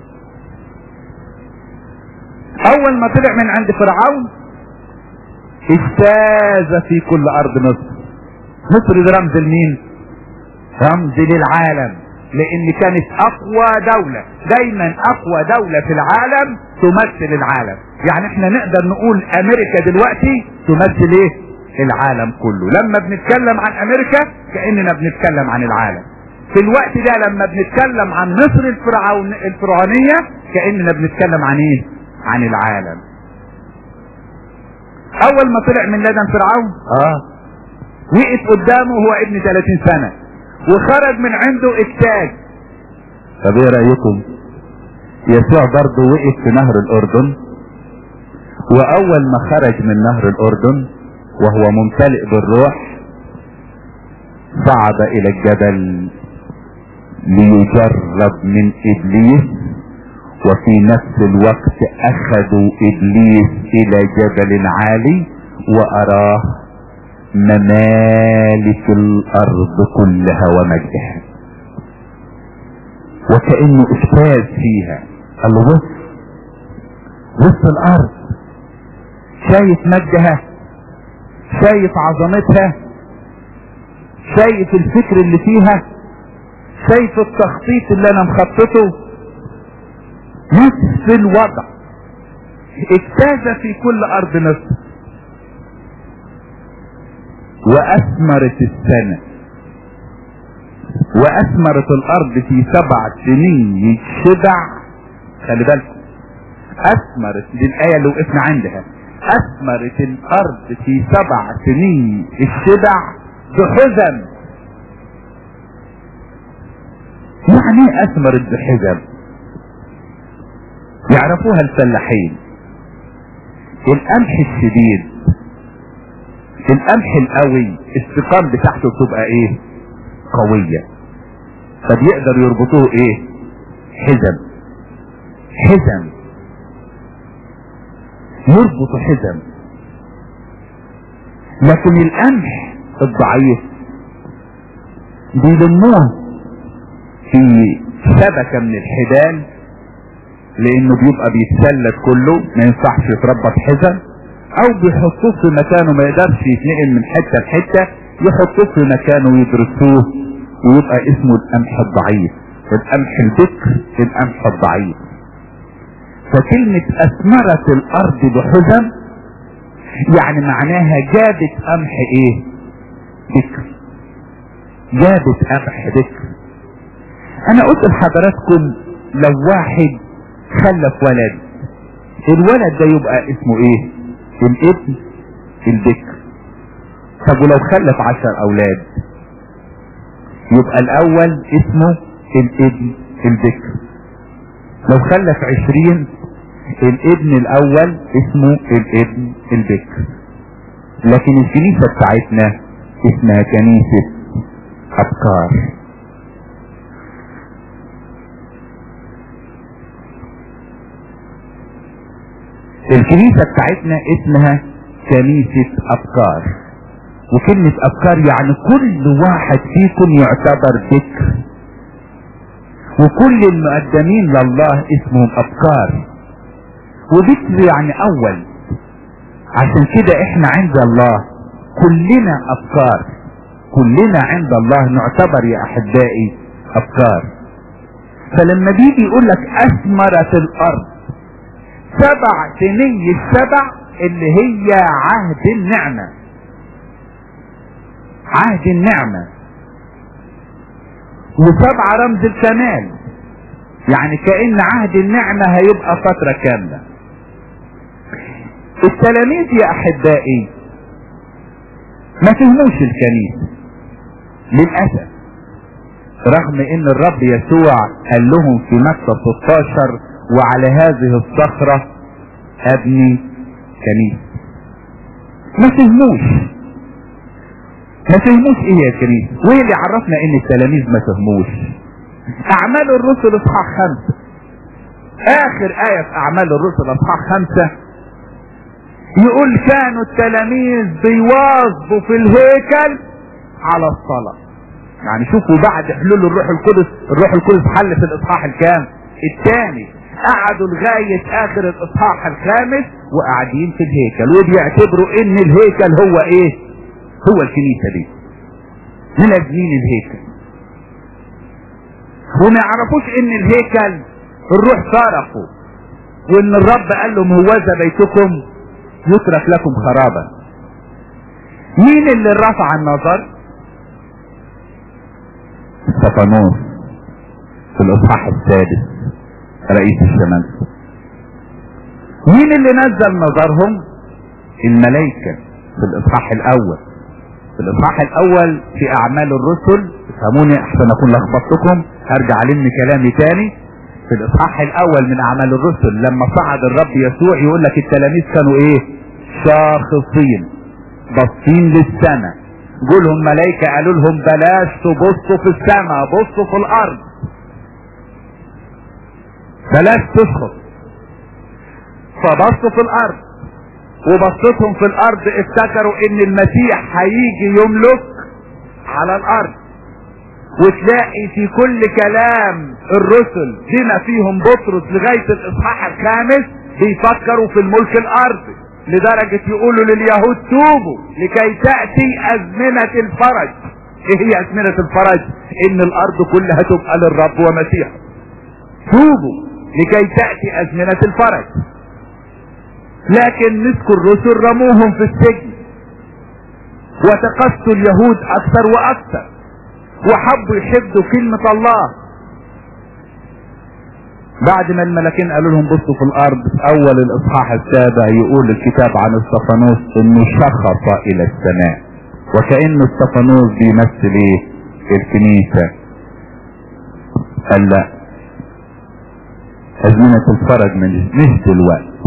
اول ما طلع من عند فرعون اجتاز في كل ارض مصر. مصر ده رمز لمين؟ رمز للعالم، لان كانت اقوى دولة. دايما اقوى دولة في العالم تمثل العالم. يعني احنا نقدر نقول امريكا دلوقتي تمثل ايه؟ العالم كله. لما بنتكلم عن امريكا كأننا بنتكلم عن العالم. في الوقت ده لما بنتكلم عن مصر الفرعونية كأننا بنتكلم عن ايه؟ عن العالم. اول ما طلع من لدن فرعون وقف قدامه وهو ابن 30 سنة وخرج من عنده اجتاز. طب ايه رأيكم؟ يسوع برضه وقف في نهر الاردن، واول ما خرج من نهر الاردن وهو ممتلئ بالروح صعد الى الجبل ليجرب من ابليس، وفي نفس الوقت اخذوا ابليس الى جبل عالي واراه ممالك الارض كلها ومجدها. وكأنه اجتاز فيها. قال له بص وسط الارض، شايف مجدها، شايف عظمتها، شايف الفكر اللي فيها، شايف التخطيط اللي انا مخططه. نفس الوضع اجتاز في كل ارض مصر. واثمرت السنة واثمرت الارض في 7 سنين الشبع. خلي بالكم، اثمرت دي الاية اللي وقفنا عندها. اثمرت الارض في 7 سنين الشبع بحزم. يعني ايه اثمرت بحزم؟ يعرفوها الفلاحين. القمح الشديد، القمح القوي السقام بتاعته بتبقى ايه؟ قوية، فبيقدر يربطوه ايه؟ حزم. حزم، يربط حزم. لكن القمح الضعيف بيلموه في شبكة من الحبال، لانه بيبقى بيتسلد كله، ما ينفعش يتربط حزم، او بيحطوه في مكانه ما يقدرش يتنقل من حتة لحتة، يحطوه في مكانه ويدرسوه ويبقى اسمه القمح الضعيف، القمح البكر، القمح الضعيف. فكلمة اثمرت الارض بحزم يعني معناها جابت قمح ايه؟ بكر. جابت قمح بكر. انا قلت لحضراتكم لو واحد خلف ولد، الولد ده يبقى اسمه ايه؟ الابن البكر. طب ولو خلف 10 اولاد يبقى الاول اسمه الابن البكر. لو خلف 20 الابن الاول اسمه الابن البكر. لكن الكنيسة بتاعتنا اسمها كنيسة ابكار. الكنيسة بتاعتنا اسمها كنيسة ابكار. وكلمة ابكار يعني كل واحد فيكم يعتبر بكر، وكل المقدمين لله اسمهم ابكار. وبكر يعني اول. عشان كده احنا عند الله كلنا ابكار، كلنا عند الله نعتبر يا احبائي ابكار. فلما بيجي يقول لك اثمرت الارض 7 سنين الشبع اللي هي عهد النعمة، عهد النعمة، و7 رمز الكمال، يعني كأن عهد النعمة هيبقى فترة كاملة. التلاميذ يا احبائي ما فهموش الكنيسة للأسف، رغم ان الرب يسوع قال لهم في متى 16 وعلى هذه الصخرة ابني كنيسة. ما فهموش ايه يا كنيسة. وايه اللي عرفنا ان التلاميذ ما فهموش؟ اعمال الرسل اصحاح 5، اخر آية في اعمال الرسل اصحاح 5 يقول كانوا التلاميذ بيواظبوا في الهيكل على الصلاة. يعني شوفوا بعد حلول الروح القدس حل في الاصحاح الكام؟ الثاني. قعدوا لغاية اخر الاصحاح الخامس وقاعدين في الهيكل، وبيعتبروا ان الهيكل هو ايه؟ هو الكنيسة دي، ملازمين الهيكل، وما يعرفوش ان الهيكل الروح صرفه، وان الرب قال لهم هوذا بيتكم يترك لكم خرابا. مين اللي رفع النظر؟ استفانوس في الاصحاح السادس رئيس الشمال. مين اللي نزل نظرهم؟ الملائكة في الاصحاح الاول. في الاصحاح الاول في اعمال الرسل، افهموني احسن اكون لخبطتكم، هرجع الم كلامي تاني. في الاصحاح الاول من اعمال الرسل لما صعد الرب يسوع يقول لك التلاميذ كانوا ايه؟ شاخصين باصين للسماء. جولهم ملائكة قالوا لهم بلاش تبصوا في السماء، بصوا في الارض، بلاش تسقط. فبصوا في الارض. وبصتهم في الارض افتكروا ان المسيح هيجي يملك على الارض. وتلاقي في كل كلام الرسل بما فيهم بطرس لغاية الاصحاح 5 بيفكروا في الملك الارضي، لدرجة يقولوا لليهود توبوا لكي تأتي ازمنة الفرج. ايه هي ازمنة الفرج؟ ان الارض كلها تبقى للرب ومسيحه. توبوا لكي تأتي ازمنة الفرج. لكن مسكوا الرسل رموهم في السجن، وتقسوا اليهود اكثر واكثر، وحبوا يحدوا كلمة الله. بعد ما الملاكين قالوا لهم بصوا في الارض، في اول الاصحاح 7 يقول الكتاب عن اسطفانوس انه شخص الى السماء، وكأن اسطفانوس بيمثل ايه؟ الكنيسة. قال لا، ازمنة الفرج مش دلوقتي،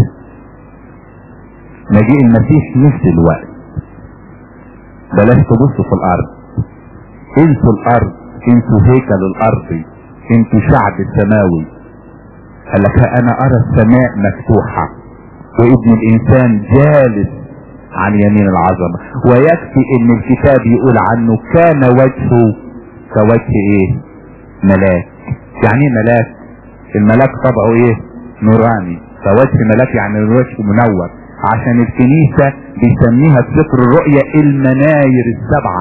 مجيء المسيح مش دلوقتي، بلاش تبصوا في الارض، انتوا الارض، انتوا هيكل الارضي، انتوا شعب السماوي. قال لك انا ارى السماء مفتوحة وابن الانسان جالس عن يمين العظمة. ويكفي ان الكتاب يقول عنه كان وجهه كوجه ايه؟ ملاك. يعني ايه ملاك؟ الملاك طبعه ايه؟ نوراني. فوجه ملاك يعني الوجه منور، عشان الكنيسة بيسميها في سفر الرؤيا المناير السبعة.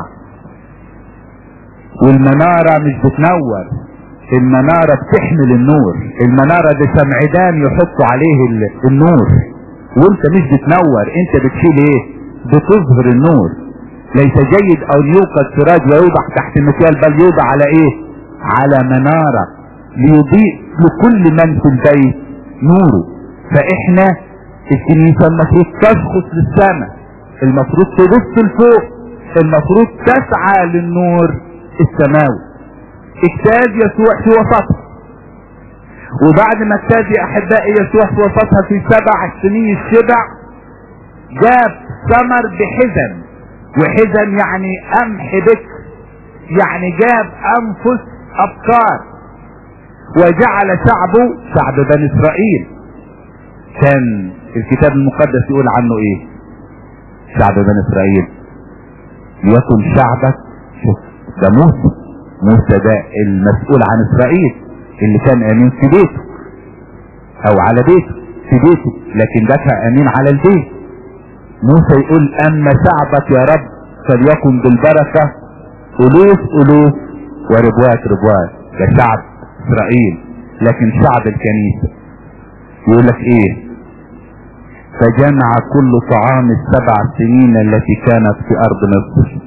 والمنارة مش بتنور، المنارة بتحمل النور. المنارة دي سمعدان يحطوا عليه النور، وانت مش بتنور، انت بتشيل ايه؟ بتظهر النور. ليس جيد او يوقد سراج ويوضع تحت المكيال، بل يوضع على ايه؟ على منارة ليضيء لكل من في البيت نوره. فاحنا الكنيسة المفروض تشخص للسماء، المفروض تبص لفوق، المفروض تسعى للنور السماوي. اجتاز يسوع في وسطها، وبعد ما اجتاز يا احبائي يسوع في وسطها في 7 سنين الشبع، جاب ثمر بحزن. وحزن يعني قمح بكر، يعني جاب انفس ابكار. وجعل شعبه شعب بني اسرائيل، كان الكتاب المقدس يقول عنه ايه؟ شعب بني اسرائيل. ليكن شعبك، شوف ده موسى ده المسؤول عن اسرائيل، اللي كان امين في بيته او على بيته في بيته، لكن ده امين على البيت. موسى يقول اما شعبك يا رب فليكن بالبركة الوف الوف وربوات ربوات. ده شعب اسرائيل. لكن شعب الكنيسة يقول لك ايه؟ فجمع كل طعام 7 سنين التي كانت في ارض مصر.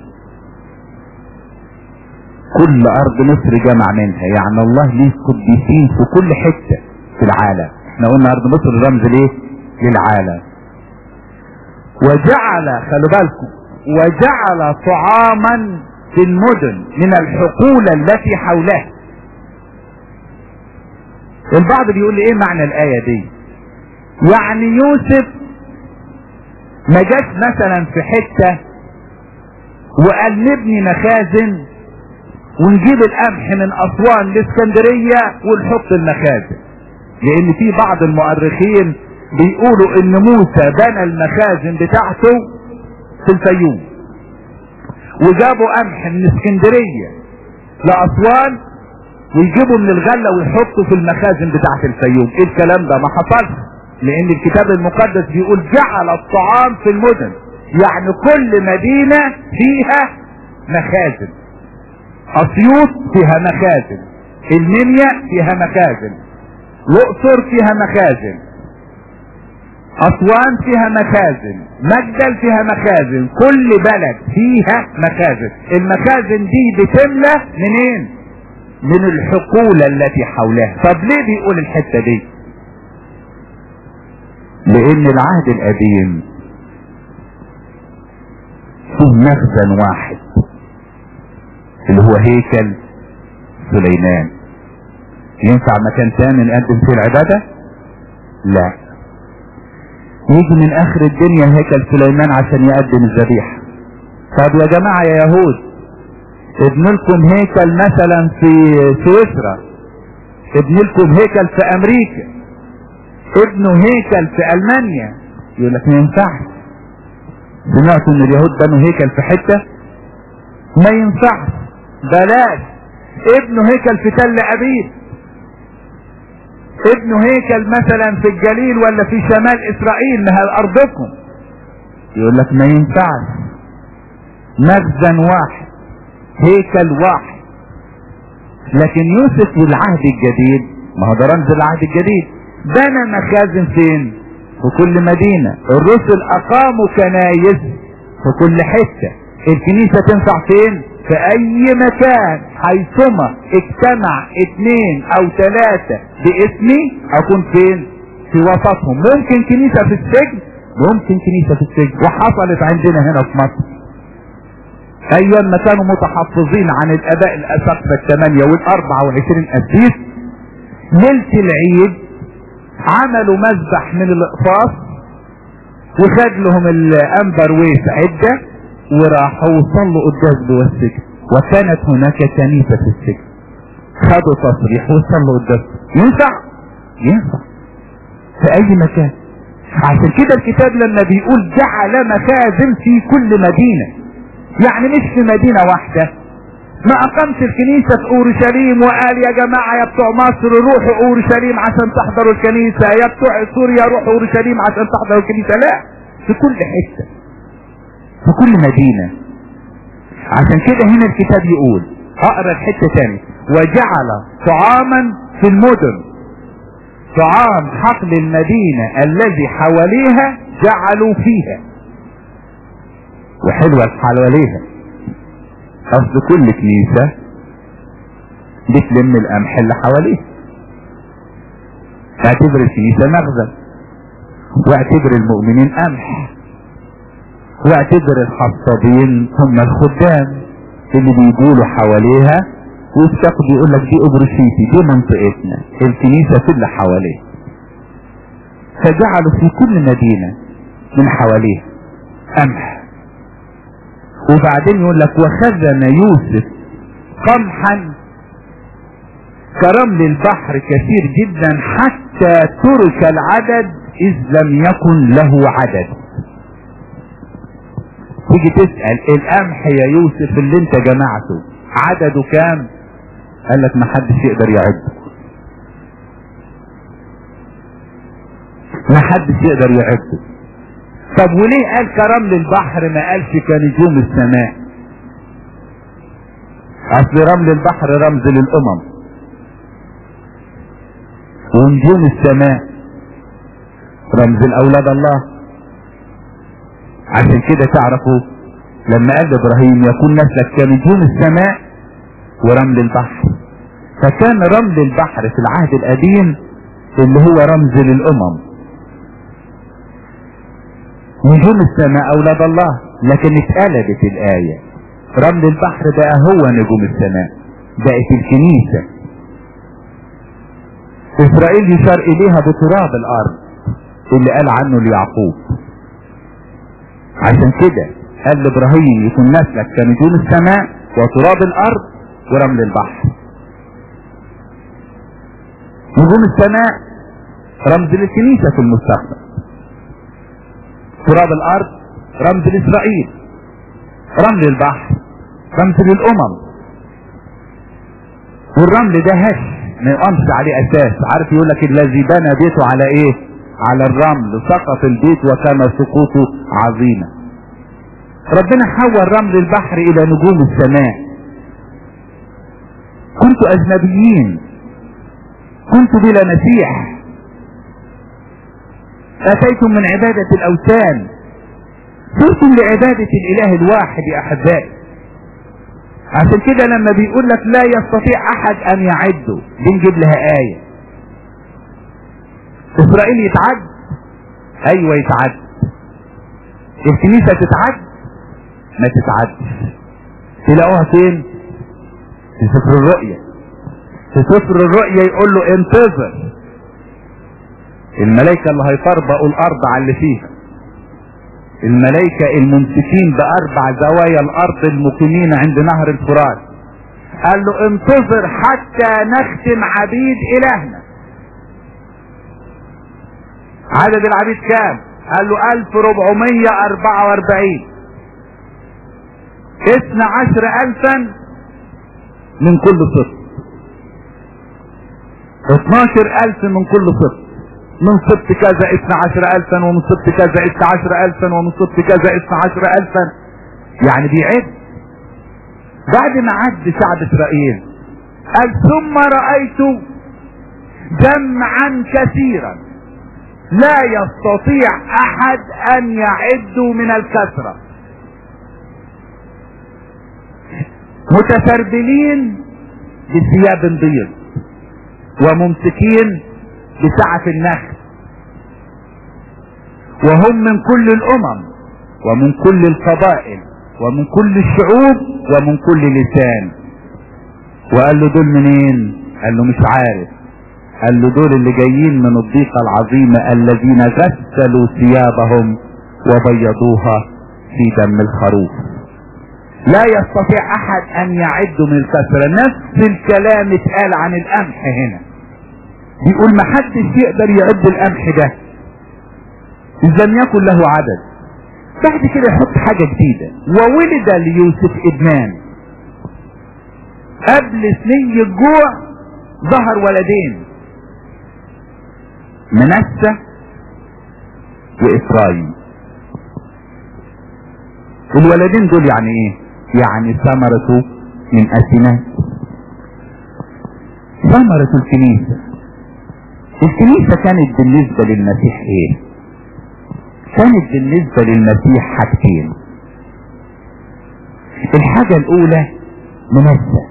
كل ارض مصر جمع منها، يعني الله ليه قديسين في كل حتة في العالم. احنا قلنا ارض مصر رمز ليه؟ للعالم. وجعل، خلوا بالكم، وجعل طعاما في المدن من الحقول التي حولها. البعض بيقول لي ايه معنى الاية دي؟ يعني يوسف ما جاش مثلا في حتة وقال نبني مخازن ونجيب القمح من اسوان لاسكندرية ونحط المخازن، لان في بعض المؤرخين بيقولوا ان موسى بنى المخازن بتاعته في الفيوم، وجابوا قمح من اسكندرية لاسوان ويجيبوا من الغلة ويحطوا في المخازن بتاعت الفيوم. ايه الكلام ده؟ ما حصلش، لان الكتاب المقدس بيقول جعل الطعام في المدن، يعني كل مدينة فيها مخازن. اسيوط فيها مخازن، المنيا فيها مخازن، الاقصر فيها مخازن، اسوان فيها مخازن، مجدل فيها مخازن، كل بلد فيها مخازن. المخازن دي بتملى منين؟ من الحقول التي حولها. طب ليه بيقول الحتة دي؟ لان العهد القديم فيه مخزن واحد اللي هو هيكل سليمان. ينفع مكان تاني نقدم فيه العبادة؟ لا، يجي من اخر الدنيا هيكل سليمان عشان يقدم الذبيحة. طب يا جماعة يا يهود، ابن لكم هيكل مثلا في سويسرا، ابن لكم هيكل في امريكا، ابنه هيكل في المانيا. يقول لك ما ينفعش، سمعتوا ان اليهود بنوا هيكل في حتة؟ ما ينفعش، بلاش. ابنوا هيكل في تل ابيب، ابنوا هيكل مثلا في الجليل ولا في شمال اسرائيل، ما هي ارضكم. يقول لك ما ينفعش، مخزن واحد، هيكل واحد. لكن يوسف والعهد الجديد، ما هو ده رمز العهد الجديد، بنى مخازن فين؟ في كل مدينة. الرسل اقاموا كنايس في كل حتة. الكنيسة تنفع فين؟ في اي مكان، حيثما اجتمع 2 أو 3 باسمي اكون فين؟ في وسطهم. ممكن كنيسة في السجن، ممكن كنيسة في السجن، وحصلت عندنا هنا في مصر ايام ما كانوا متحفظين عن الاباء الاساقفة 8 وال24 قسيس. ليلة العيد عملوا مذبح من الاقفاص وخد لهم الانبر ويس عدة وراحوا وصلوا قدام جوه السجن، وكانت هناك كنيسة في السجن. خدوا تصريح وصلوا قدام. ينفع؟ ينفع في اي مكان. عشان كده الكتاب لما بيقول جعل مخازن في كل مدينة، يعني مش في مدينة واحدة. ما اقامش الكنيسة في اورشليم وقال يا جماعة يا بتوع مصر روحوا اورشليم عشان تحضروا الكنيسة، يا بتوع سوريا روحوا اورشليم عشان تحضروا الكنيسة. لا، في كل حتة، في كل مدينة. عشان كده هنا الكتاب يقول، اقرا الحتة تاني، وجعل طعاما في المدن، طعام حقل المدينة الذي حواليها جعلوا فيها. وحلوة حواليها، اصل كل كنيسة بتلم القمح اللي حواليها. اعتبر الكنيسة مخزن، واعتبر المؤمنين قمح، واعتبر الحصادين هم الخدام اللي بيقولوا حواليها ويستقبل يقول لك دي ابرشيتي، دي منطقتنا، الكنيسة في اللي حواليها. فجعلوا في كل مدينة من حواليها قمح. وبعدين يقول لك وخزن يوسف قمحا كرمل البحر كثير جدا حتى ترك العدد اذ لم يكن له عدد. تيجي تسأل القمح يا يوسف اللي انت جمعته عدده كام؟ قال لك ما حدش يقدر يعده، ما حدش يقدر يعده. طب وليه قال كرمل البحر ما قالش كنجوم السماء؟ اصل رمل البحر رمز للامم، ونجوم السماء رمز الاولاد الله. عشان كده تعرفوا لما قال ابراهيم يكون نسلك كنجوم السماء ورمل البحر، فكان رمل البحر في العهد القديم اللي هو رمز للامم، نجوم السماء اولاد الله. لكن اتقلبت الايه، رمل البحر بقى هو نجوم السماء، بقت الكنيسه. اسرائيل يشار اليها بتراب الارض اللي قال عنه ليعقوب. عشان كده قال لابراهيم يكون نسلك كنجوم السماء وتراب الارض ورمل البحر. نجوم السماء رمز للكنيسة في المستقبل، تراب الارض رمز لاسرائيل، رمل البحر رمز للامم. والرمل ده هش ما يقامش عليه اساس. عارف يقول لك الذي بنى بيته على ايه؟ على الرمل، سقط البيت وكان سقوطه عظيما. ربنا حول رمل البحر الى نجوم السماء. كنتوا اجنبيين، كنتوا بلا مسيح، اتيتم من عبادة الاوثان، صرتم لعبادة الاله الواحد يا احبائي. عشان كده لما بيقول لك لا يستطيع احد ان يعده، بنجيب لها آية. اسرائيل يتعد؟ ايوه يتعد. الكنيسة تتعد؟ ما تتعدش. تلاقوها فين؟ في سفر الرؤيا. في سفر الرؤيا يقول له انتظر، الملائكة اللي هيطربقوا الارض على اللي فيها، الملائكة الممسكين باربع زوايا الارض المقيمين عند نهر الفرات، قال له انتظر حتى نختم عبيد الهنا. عدد العبيد كام؟ قال له 1444. 12,000 من كل صف، 12,000 من كل صف، من صف كذا 12,000 ومن صف كذا 12,000 ومن صف كذا 12,000. يعني بيعد. بعد ما عد شعب اسرائيل قال ثم رأيت جمعا كثيرا لا يستطيع احد ان يعد من الكثرة، متسربلين بثياب بيض وممسكين بسعف النخل، وهم من كل الامم ومن كل القبائل ومن كل الشعوب ومن كل لسان. وقال له دول منين؟ قال له مش عارف. قال له دول اللي جايين من الضيقة العظيمة الذين غسلوا ثيابهم وبيضوها في دم الخروف. لا يستطيع احد ان يعد من الكثرة. نفس الكلام اتقال عن القمح هنا، بيقول ما حدش يقدر يعد القمح ده اذا لم يكن له عدد. بعد كده يحط حاجة جديدة، وولد ليوسف ابنان. قبل سني الجوع ظهر ولدين، منسى وإفرايم. الولدين دول يعني ايه؟ يعني ثمرة من أثناء ثمرة الكنيسة. الكنيسة كانت بالنسبة للمسيح ايه؟ كانت بالنسبة للمسيح حاجتين. الحاجة الأولى منسى.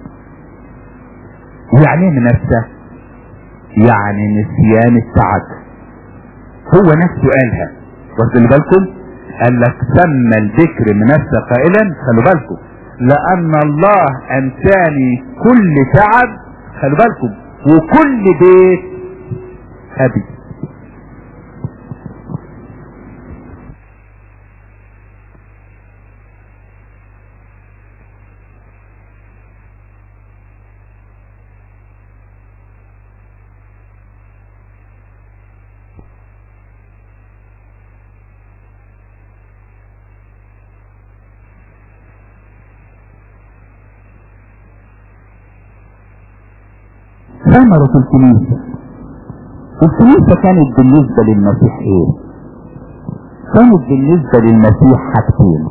يعني ايه منسى؟ يعني نسيان التعب. هو نفسه قالها، واخدين بالكم؟ قال لك سمى الذكر منسى قائلا، خلوا بالكم، لأن الله أنساني كل تعب، خلوا بالكم، وكل بيت أبي. ثمرة الكنيسة. الكنيسة كانت بالنسبة للمسيح ايه؟ كانت بالنسبة للمسيح حاجتين.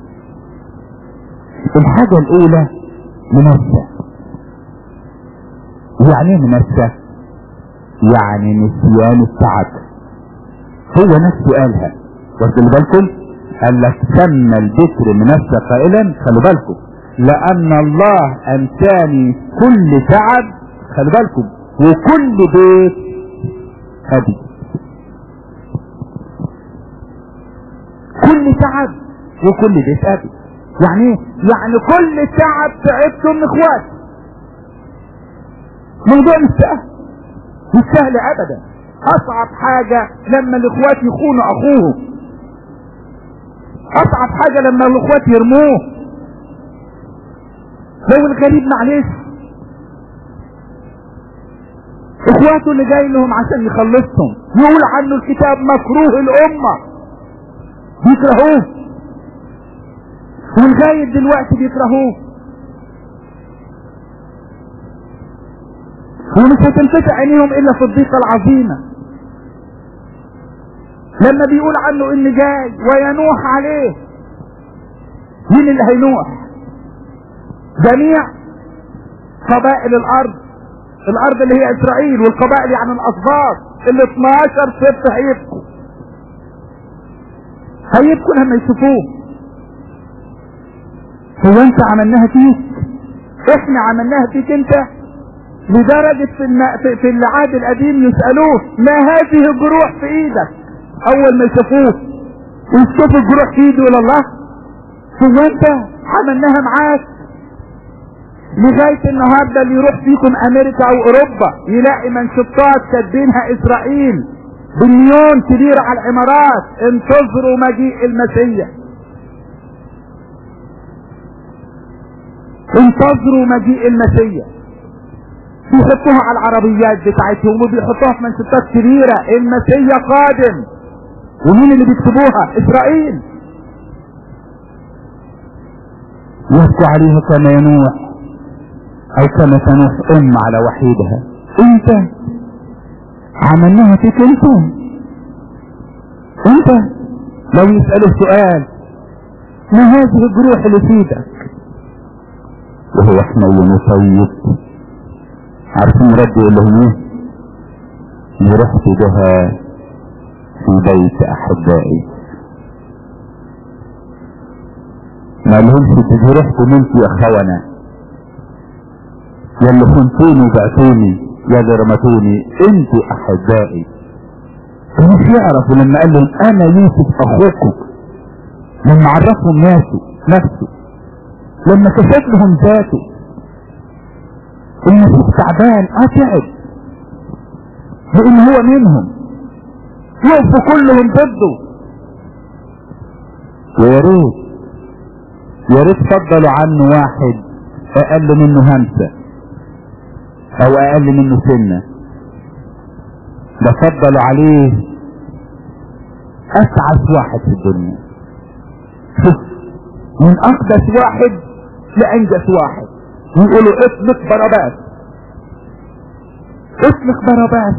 الحاجة الأولى منسى. يعني ايه منسى؟ يعني نسيان التعب. هو نفسه قالها، واخدين بالكم؟ قال لك سمى الذكر منسى قائلا، خلوا بالكم، لأن الله أنساني كل تعب، خلوا بالكم، وكل بيت أبي. كل تعب وكل بيت أبي. يعني ايه؟ يعني كل تعب تعبته من اخوات. موضوع مش سهل، مش سهل ابدا. اصعب حاجة لما الاخوات يخونوا اخوهم، اصعب حاجة لما الاخوات يرموه. لو الغريب معلش، اخواته اللي جاي لهم عشان يخلصهم، يقول عنه الكتاب مكروه الامة، بيكرهوه، والغاية دلوقتي بيكرهوه، ومش هتنفتح عينيهم الا في الضيقة العظيمة. لما بيقول عنه ان جاي وينوح عليه، مين اللي هينوح؟ جميع قبائل الارض اللي هي اسرائيل، والقبائل يعني الاسباط، ال 12 سبت هيبكوا لما يشوفوه. هو انت عملناها فيك؟ احنا عملناها فيك انت؟ لدرجة في العهد القديم يسألوه ما هذه الجروح في ايدك؟ اول ما يشوفوه ويشوفوا الجروح في ايده الى الله، هو انت عملناها معاك؟ لغاية النهاردة اللي يروح فيكم امريكا او اوروبا يلاقي منشطات كاتبينها اسرائيل بمليون كبيرة على العمارات، انتظروا مجيء المسيح، انتظروا مجيء المسيح. بيحطوها على العربيات بتاعتهم وبيحطوها في منشطات كبيرة، المسيح قادم. ومين اللي بيكتبوها؟ اسرائيل. يحكوا عليها كما ينوح او كما تنوح على وحيدها. انت عملناها فيك انت لو يسألوا السؤال ما هذه الجروح اللي في ايدك؟ وهو حنين طيب. عارفين رد يقول لهم ايه؟ جرحت بها في بيت احبائي. ما لهمش تجرحكم انتوا يا اخوانا يا اللي خنتوني وبعتوني يا اللي رمتوني، انتوا احبائي. مش يعرفوا لما قال لهم انا يوسف اخوكم، لما عرفهم نفسه، لما كشف لهم ذاته. المسيح تعبان تعب لان هو منهم، وقفوا كلهم ضده. ويا ريت فضلوا عنه واحد اقل منه همسه او اقل منه سنه، ده فضلوا عليه اسعد واحد في الدنيا. شوف، من اقدس واحد لانجس واحد. يقولوا اطلق باراباس، اطلق باراباس.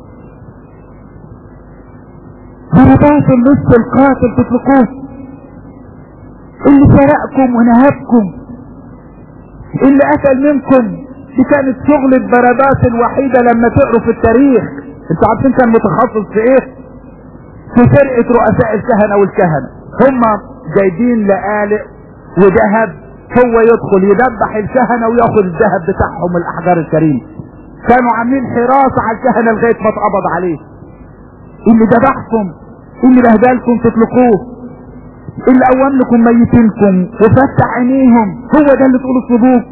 باراباس اللص القاتل تطلقوه، اللي سرقكم ونهبكم، اللي قتل منكم. دي كانت شغلة باراباس الوحيدة. لما تقروا في التاريخ، انتوا عارفين كان متخصص في ايه؟ في سرقة رؤساء الكهنة والكهنة. هم جايبين لقالق وذهب، هو يدخل يذبح الكهنة وياخد الذهب بتاعهم الاحجار الكريمة. كانوا عاملين حراسة على الكهنة لغاية ما اتقبض عليه. اللي ذبحكم، اللي بهدلكم تطلقوه، اللي قوم لكم ميتينكم وفتح عينيهم، هو ده اللي تقولوا اطلبوه.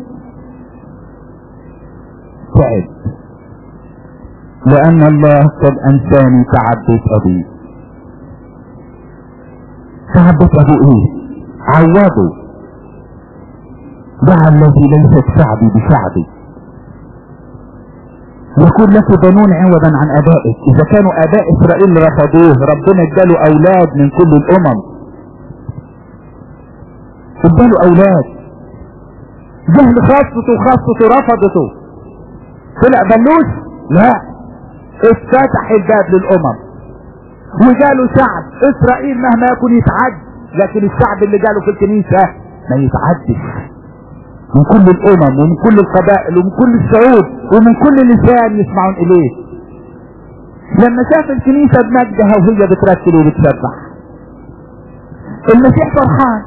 تعب لان الله قد انساني تعبت ابي. تعبت ابو ايه؟ عوضوا. دعا الذي ليست شعبي بشعبي. يكون لك بنون عوضا عن ابائك. اذا كانوا اباء اسرائيل رفضوه، ربنا اداله اولاد من كل الامم، اداله اولاد. جهل خاصته رفضته، طلع بلوش؟ لا، افتتح الباب للامم وجاله شعب اسرائيل مهما يكون يتعد، لكن الشعب اللي جاله في الكنيسة ما يتعدش. من كل الامم ومن كل القبائل ومن كل الشعوب ومن كل لسان يسمعون اليه. لما شاف الكنيسة بمجدها وهي بترتل وبتسبح، المسيح فرحان.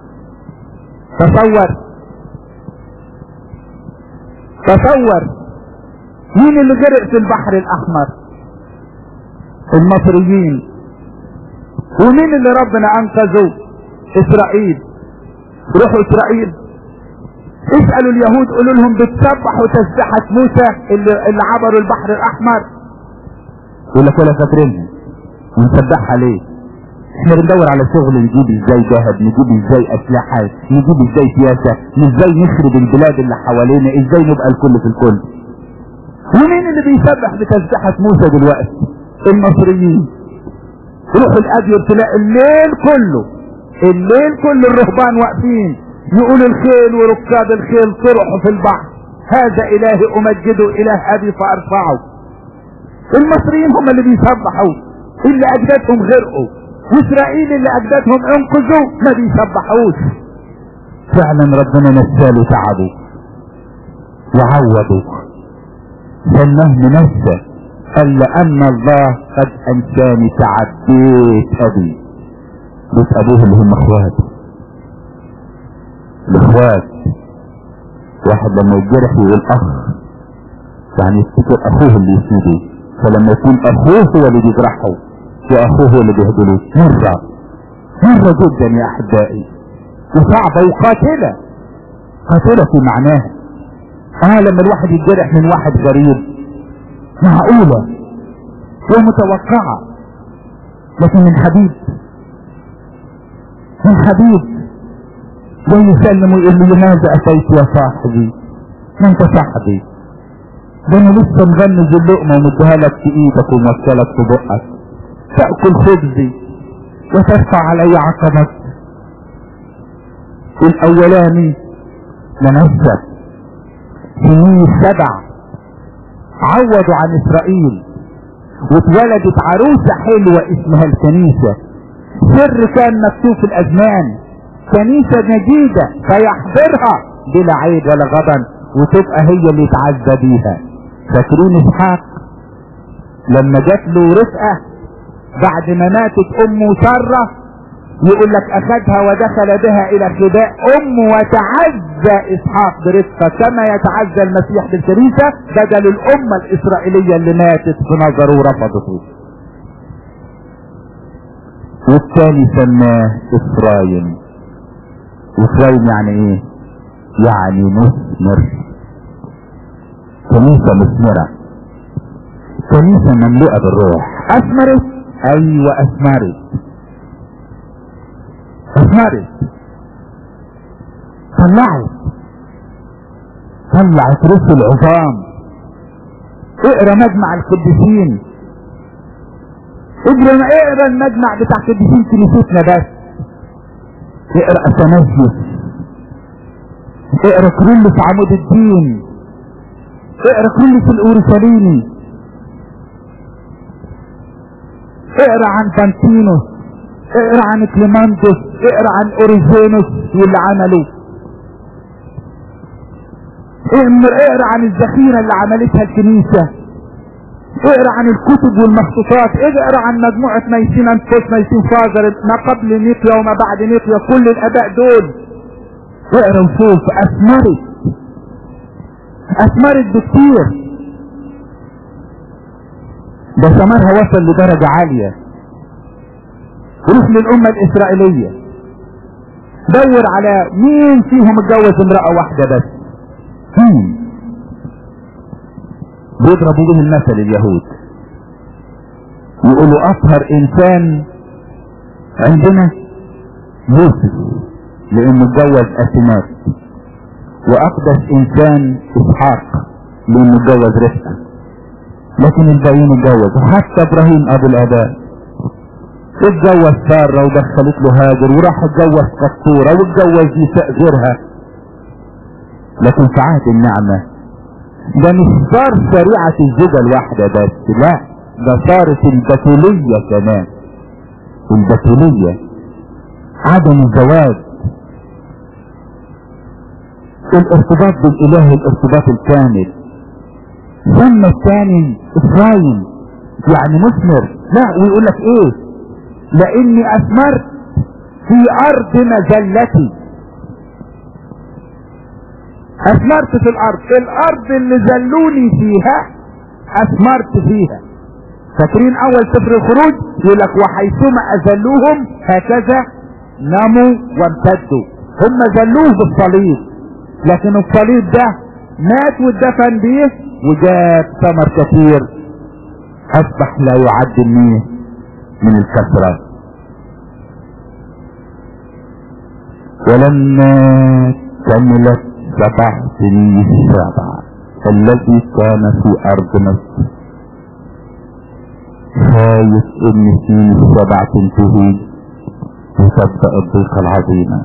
تصور مين اللي غرق في البحر الاحمر؟ المصريين. ومين اللي ربنا انقذه؟ اسرائيل. روحوا اسرائيل اسألوا اليهود، قولوا لهم بتسبحوا تسبحة موسى اللي عبروا البحر الاحمر؟ يقول لك ولا فاكرينها ونسبحها ليه؟ احنا بندور على شغل، نجيب ازاي ذهب، نجيب ازاي اسلحة، نجيب ازاي سياسة، ازاي نخرب البلاد اللي حوالينا، ازاي نبقى الكل في الكل. ومين اللي بيسبح بتسبحة موسى دلوقتي؟ المصريين. روحوا الأدير تلاقي الليل كله الرهبان واقفين يقولوا الخيل وركاب الخيل طرحوا في البحر، هذا إلهي أمجده إله أبي فأرفعه. المصريين هم اللي بيسبحوا، اللي أجدادهم غرقوا، وإسرائيل اللي أجدادهم انقذوا ما بيسبحوش. فعلا ربنا نساله تعبه وعوضه، سماه منسى. قال لأن الله قد أنساني تعب بيت أبي. بيت أبوه اللي هم اخواته. الاخوات، واحد لما يتجرح يقول اخ، يعني يفتكر اخوه اللي يسنده، فلما يكون اخوه هو اللي بيجرحه واخوه هو اللي بيهدله، مرة جدا يا احبائي، وصعبة وقاتلة في معناها. لما الواحد يتجرح من واحد غريب معقولة ومتوقعة، لكن من حبيب جاي يسلم ويقول لي لماذا اتيت يا صاحبي؟ ما انت صاحبي، ده انا لسه مغمز اللقمة ومديها لك في ايدك وموكلك في بقك، تأكل خبزي وترفع علي عقبك. الاولاني منسب سنين 7 عوضوا عن اسرائيل، واتولدت عروسة حلوة اسمها الكنيسة. سر كان مكتوب في الازمان، كنيسة جديدة فيحضرها بلا عيب ولا غضن، وتبقى هي اللي يتعزى بيها. فاكرين اسحاق لما جات له رفقة بعد ما ماتت امه سارة، يقول لك اخذها ودخل بها الى خباء امه، وتعزى اسحاق برفقة كما يتعزى المسيح بالكنيسة بدل الامة الاسرائيلية اللي ماتت في نظره ورفضته. والثاني سماه افرايم. وافرايم يعني ايه؟ يعني مثمر، كنيسة مثمرة، كنيسة مملوءة بالروح. اثمرت، ايوه اثمرت، اثمرت، طلعت رسل عظام. اقرا مجمع القديسين، اقرا المجمع بتاع قديسين كنيستنا بس، اقرا اثناسيوس، اقرا كرولس عمود الدين، اقرا كرولس الاورشليمي، اقرا عن بانتينوس، اقرا عن كليماندوس، اقرا عن اوريجينوس واللي عمله، اقرا عن الذخيره اللي عملتها الكنيسه، اقرا عن الكتب والمخطوطات، اقرا عن مجموعه ميسين انفوس، ميسين فاجر، ما قبل نيقيا وما بعد نيقيا، كل الاباء دول اقرا وشوف. اثمرت بكتير، ده ثمرها وصل لدرجه عاليه. روح للامه الاسرائيليه دور على مين فيهم اتجوز امراه واحده بس. بيضربوا به المثل اليهود، يقولوا اطهر انسان عندنا يوسف لانه اتجوز اسمات، واقدس انسان اسحاق لانه اتجوز رفقه، لكن الباقيين اتجوزوا. حتى ابراهيم ابو الاباء اتجوز ساره ودخلت له هاجر، وراح اتجوز قطوره واتجوز نساء غيرها. لكن في عهد النعمه ده مش صار شريعة الزوجة الواحدة بس، لا، ده صارت البتولية كمان. البتولية، عدم الزواج، الارتباط بالاله، الارتباط الكامل. ثم الثاني افرايم يعني مثمر. لا، ويقول لك ايه؟ لاني اثمرت في ارض مذلتي. اثمرت في الارض اللي ذلوني فيها اثمرت فيها. فاكرين اول سفر الخروج يقول لك وحيثما اذلوهم هكذا نموا وامتدوا. هم ذلوه بالصليب، لكن الصليب ده مات واتدفن بيه وجاب ثمر كثير اصبح لا يعد من الكثرة. ولما كملت 7 سنين الذي كان في ارض مصر، خايف ان سنين 7 تنتهي وتبدأ الضيقة العظيمة.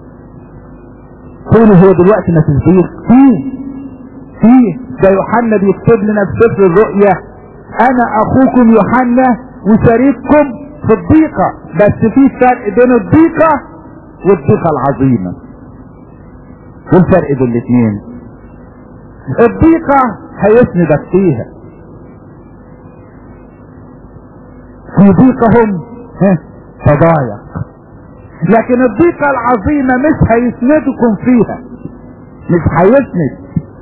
كونه هو دلوقتي ما تنتهيش فيه ده يوحنا بيكتب لنا في سفر الرؤيا انا اخوكم يوحنا وشريككم في الضيقة، بس في فرق بين الضيقة والضيقة العظيمة. والفرق بين الاثنين، الضيقة هيسندك فيها، في ضيقهم تضايق، لكن الضيقة العظيمة مش هيسندكم فيها، مش هيسند.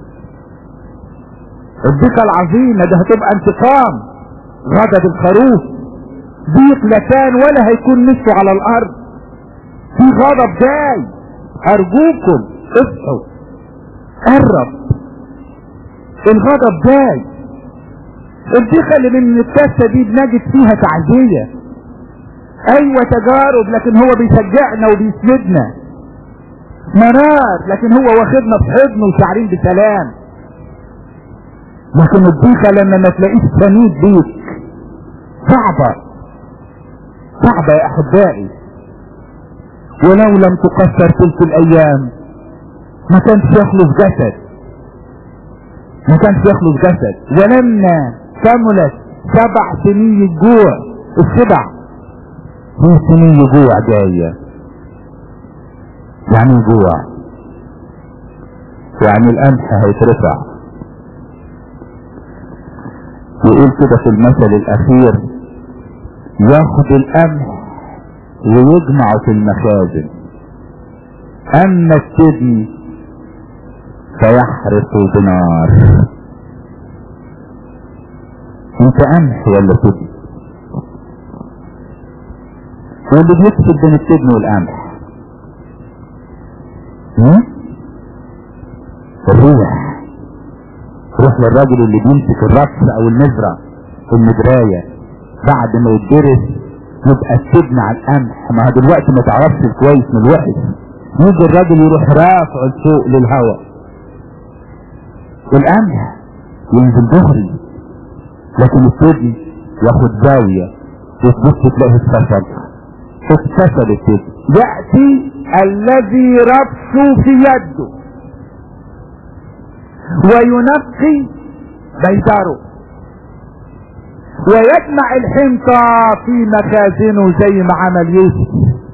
الضيقة العظيمة ده هتبقى انتقام، غضب الخروف، ضيق لا كان ولا هيكون نصفه على الارض، في غضب جاي. ارجوكم اصحوا، قرب، الغضب جاي. الضيقة اللي من الكاسة دي بنجد فيها تعزية، ايوه تجارب، لكن هو بيشجعنا وبيسندنا. مرار لكن هو واخدنا في حضنه وشعرين بسلام. لكن الضيقة لما ما تلاقيش سند بيك صعبة. صعبة يا احبائي. ولو لم تقصر تلك الايام ما كانش يخلص جسد، ما كانش يخلص جسد. ولما كملت 7 سنين الجوع، السبع في سنين جوع جاية. يعني جوع، يعني القمح هيترفع. يقول كده في المثل الاخير: ياخد القمح ويجمعه في المخازن، اما التبن فيحرق بنار. انت قمح ولا تبن؟ واللي بيكسب بين التبن والقمح روح للراجل اللي بيمسك الرص او المزرعة المدراية بعد ما يتدرس يبقى التبن على القمح. ما هو دلوقتي ما تعرفش الكويس من الوحش، يجي الراجل يروح رافعه لفوق للهواء، والقمح ينزل ظهري، لكن التبن ياخد زاوية وتبص تلاقي اتفصل التبن. يأتي الذي ربصه في يده وينقي بيداره ويجمع الحنطة في مخازنه زي ما عمل يوسف.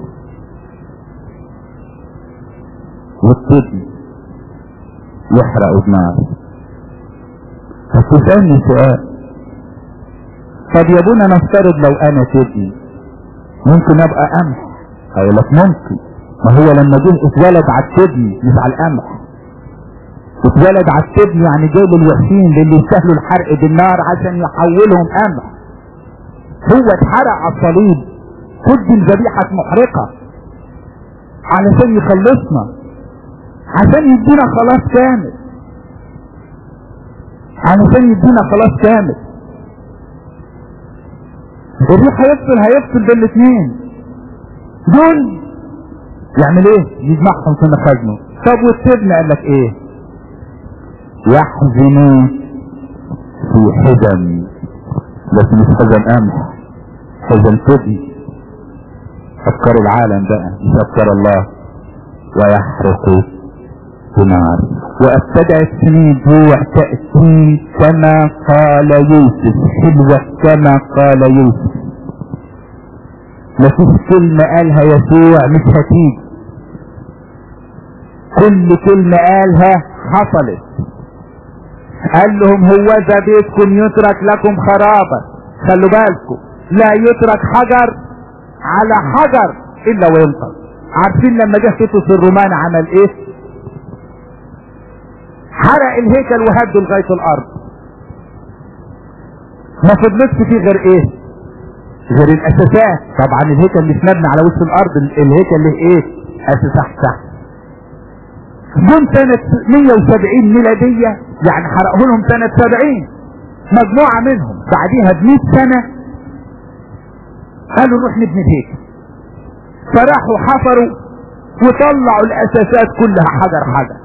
والتبن يحرق بنار. فتسألني سؤال: طب يا ابونا نفترض لو انا تبني ممكن ابقى قمح؟ اقول لك ممكن. ما هو لما جه اتولد على التبني مش على القمح، اتولد على التبني يعني جايب الوحشين اللي يستاهلوا الحرق بالنار عشان يحولهم قمح. هو اتحرق على الصليب، قدم ذبيحة محرقة علشان يخلصنا، عشان يدينا خلاص كامل، علشان يدينا خلاص كامل. الروح هيفصل بين الاثنين دول. يعمل ايه؟ يجمعهم في مخازنه. طب والتبن قال لك ايه؟ يحزن في حزن، بس مش حزن قمح، حزن تبن. افكار العالم بقى مش افكار الله. ويحرق بنار. وابتدأت سنين جوع تأتي كما قال يوسف، حلوة كما قال يوسف. مفيش كلمة قالها يسوع مش هتيجي، كل كلمة قالها حصلت. قال لهم: هوذا بيتكم يترك لكم خرابا. خلوا بالكم، لا يترك حجر على حجر الا وينقض. عارفين لما جه تيتوس الرومان عمل ايه؟ حرق الهيكل وهده لغاية الارض. ما فضلتش فيه غير ايه؟ غير الاساسات. طبعا الهيكل مش مبني على وش الارض، الهيكل له ايه؟ اساسات تحت. جم سنة 170 ميلادية، يعني حرقه لهم سنة 70. مجموعة منهم بعديها ب100 سنة قالوا نروح نبني الهيكل، فراحوا حفروا وطلعوا الاساسات كلها حجر حجر.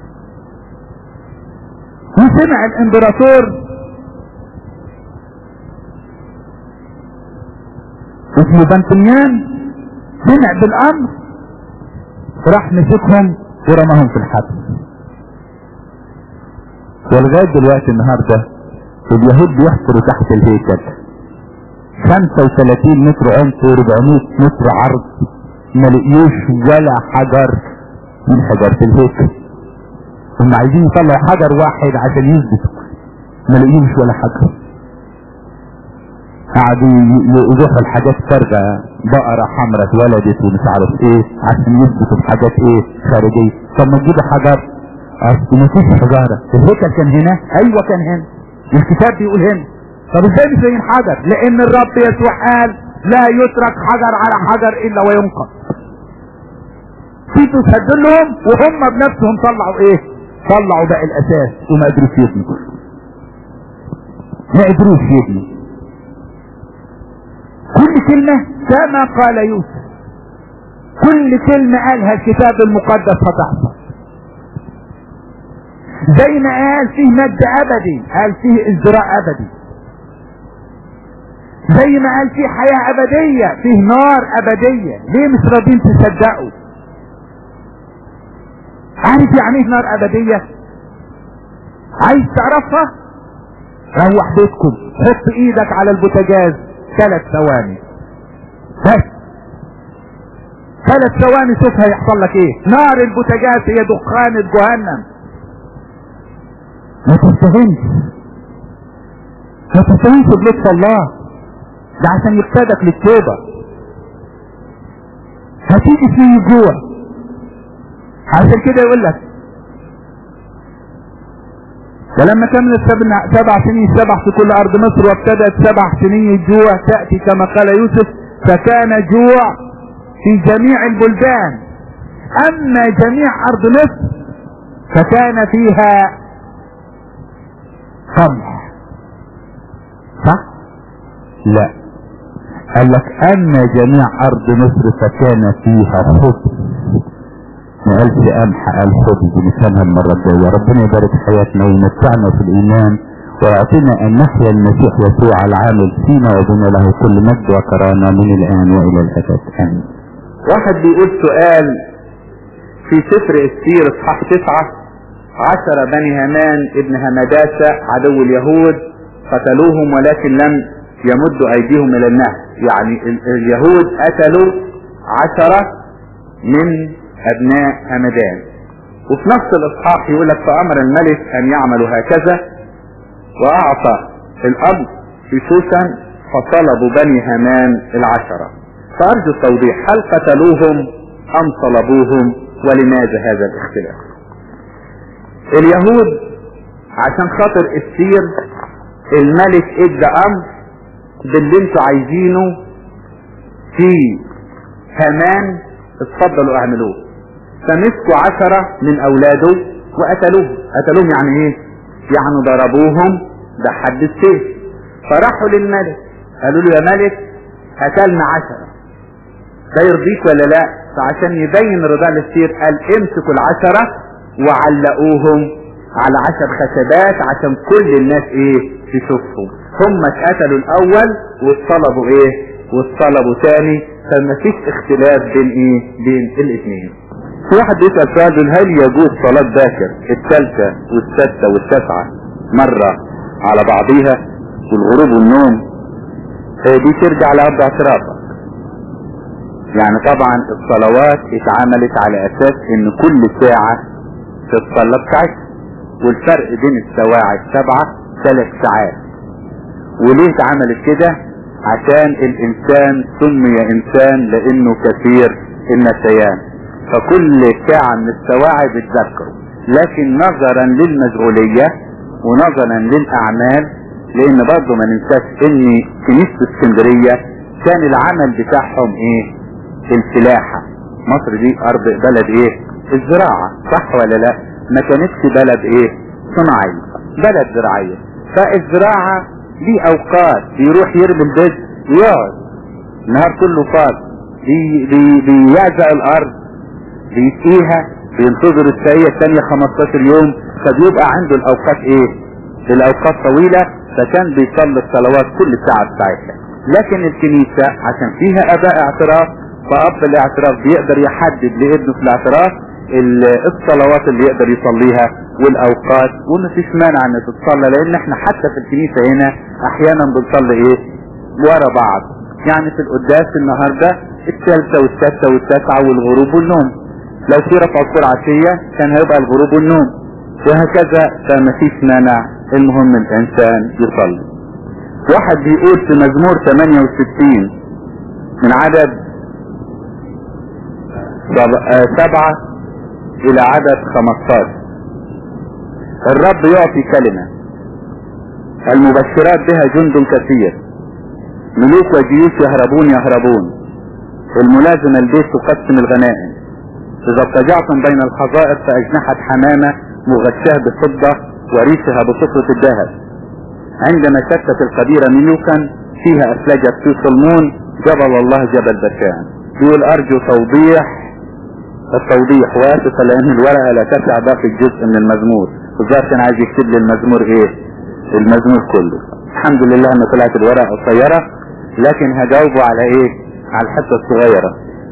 وسمع الامبراطور اسمه بنتميان، سمع بالامر، راح مسكهم ورماهم في الحبس. ولغايه دلوقتي النهارده اليهود بيحفروا تحت الهيكل 35 متر عمق و400 متر عرض، ما لقيوش ولا حجر من حجر في الهيكل. هم عايزين يطلعوا حجر واحد عشان يثبتوا، ما لقيوش ولا حجر. قعدوا يروحوا الحاجات خارجه، بقره حمراء اتولدت ومش عارف ايه عشان يثبتوا الحاجات ايه خارجيه. طب ما تجيبوا حجر؟ اصل مفيش حجاره. الهيكل كان هنا؟ ايوه كان هنا، الكتاب بيقول هنا. طب ازاي مش لاقيين حجر؟ لان الرب يسوع قال: لا يترك حجر على حجر الا وينقض. تيتوس هدوا لهم وهم بنفسهم طلعوا ايه؟ طلعوا بقى الاساس وما قدروش يبنوا، ما قدروش يبنوا. كل كلمة كما قال يوسف، كل كلمة قالها الكتاب المقدس هتحصل. زي ما قال فيه مجد ابدي، قال فيه ازدراء ابدي. زي ما قال فيه حياة ابدية، فيه نار ابدية. ليه مش راضين تصدقوا؟ عارف يعني ايه نار ابدية؟ عايز تعرفها؟ روح بيتكم حط ايدك على البوتاجاز 3 ثواني بس، 3 ثواني شوف هيحصل لك ايه. نار البوتاجاز هي دخان جهنم. ما تستهنش، ما تستهنش بلطف الله، ده عشان يقتادك للتوبة. هتيجي فيه جوع، عشان كده يقول لك ولما كملت 7 سنين 7 في كل ارض مصر، وابتدت 7 سنين الجوع تأتي كما قال يوسف، فكان جوع في جميع البلدان، اما جميع ارض مصر فكان فيها قمح. صح؟ لا، قال لك اما جميع ارض مصر فكان فيها خبز. ما قالش قمح، قال خبز. نفهمها المرة الجاية. ربنا يبارك حياتنا ويمتعنا في الايمان ويعطينا ان نحيا المسيح يسوع العامل فينا وبنا له كل مجد وكرامة من الان والى الابد امين. واحد بيقول سؤال في سفر السير اصحاح 9: 10 بني هامان ابن همداسة عدو اليهود قتلوهم ولكن لم يمدوا ايديهم الى النهر. يعني اليهود قتلوا 10 من ابناء همدان. وفي نفس الاصحاح يقول لك فامر الملك ان يعملوا هكذا واعطى الامر في شوشن فطلبوا بني هامان 10. فارجو التوضيح، هل قتلوهم ام صلبوهم ولماذا هذا الاختلاف؟ اليهود عشان خاطر السير الملك ادى امر باللي انتوا عايزينه في هامان اتفضلوا اعملوه، فمسكوا 10 من اولاده وقتلوهم يعني ايه؟ يعني ضربوهم بحد السيف. فراحوا للملك قالوا له يا ملك قتلنا 10، ده يرضيك ولا لا؟ فعشان يبين رضا للسير قال امسكوا 10 وعلقوهم على 10 خشبات عشان كل الناس ايه؟ تشوفهم. هم اتقتلوا الاول واتصلبوا ايه؟ واتصلبوا تاني. فما فيش اختلاف بين ايه؟ بين الاثنين. في واحد بيسأل سؤال: هل يجوز صلاة باكر 3 و6 و9 مرة على بعضيها والغروب والنوم؟ دي ترجع لأرض اعترافك. يعني طبعا الصلوات اتعملت على اساس ان كل ساعة تتصلى بساعتها، والفرق بين السواعي 7 3 ساعات. وليه اتعملت كده؟ عشان الانسان سمي انسان لانه كثير النسيان، فكل ساعة من السواعي بتذكره. لكن نظرا للمشغولية ونظرا للاعمال، لان برضه ما ننساش ان كنيسة اسكندرية كان العمل بتاعهم ايه؟ الفلاحة. مصر دي ارض بلد ايه؟ الزراعة، صح ولا لا؟ ما كانتش بلد ايه؟ صناعية، بلد زراعية. فالزراعة ليه اوقات بيروح يرمي البذر ويقعد النهار كله فاضي، بيعزق الارض، بيسقيها، بينتظر السقية الثانية 15 يوم. فبيبقى عنده الاوقات ايه؟ الاوقات طويلة، فكان بيصلي الصلوات كل ساعة بتاعتها. لكن الكنيسة عشان فيها اباء اعتراف، فاب الاعتراف بيقدر يحدد لابنه في الاعتراف الصلوات اللي يقدر يصليها والاوقات، ومفيش مانع ان تتصلى. لان احنا حتى في الكنيسة هنا احيانا بنصلي ايه؟ ورا بعض. يعني في القداس النهاردة 3 و6 و9 والغروب والنوم. لو في رفع الصورة عشية كان هيبقى الغروب والنوم، وهكذا. فمفيش مانع، المهم الانسان يصلي. واحد بيقول في مزمور 68 من عدد 7 الى عدد 15: الرب يعطي كلمة المبشرات بها جند كثير، ملوك وجيوش يهربون، الملازم البيت تقسم الغنائم، اذا اضطجعتم بين الحظائر فاجنحة حمامة مغشاة بفضة وريشها بصفرة الذهب. عندما شتت القديرة ملوكا فيها افلجت في صلمون جبل الله جبل بشان. يقول ارجو التوضيح واسف لان الورقة لا تسع باقي الجزء من المزمور. الظاهر كان عايز يكتب لي المزمور ايه؟ المزمور كله. الحمد لله ان طلعت الورقة قصيرة. لكن هجاوبه على ايه؟ على الحتة الصغيرة.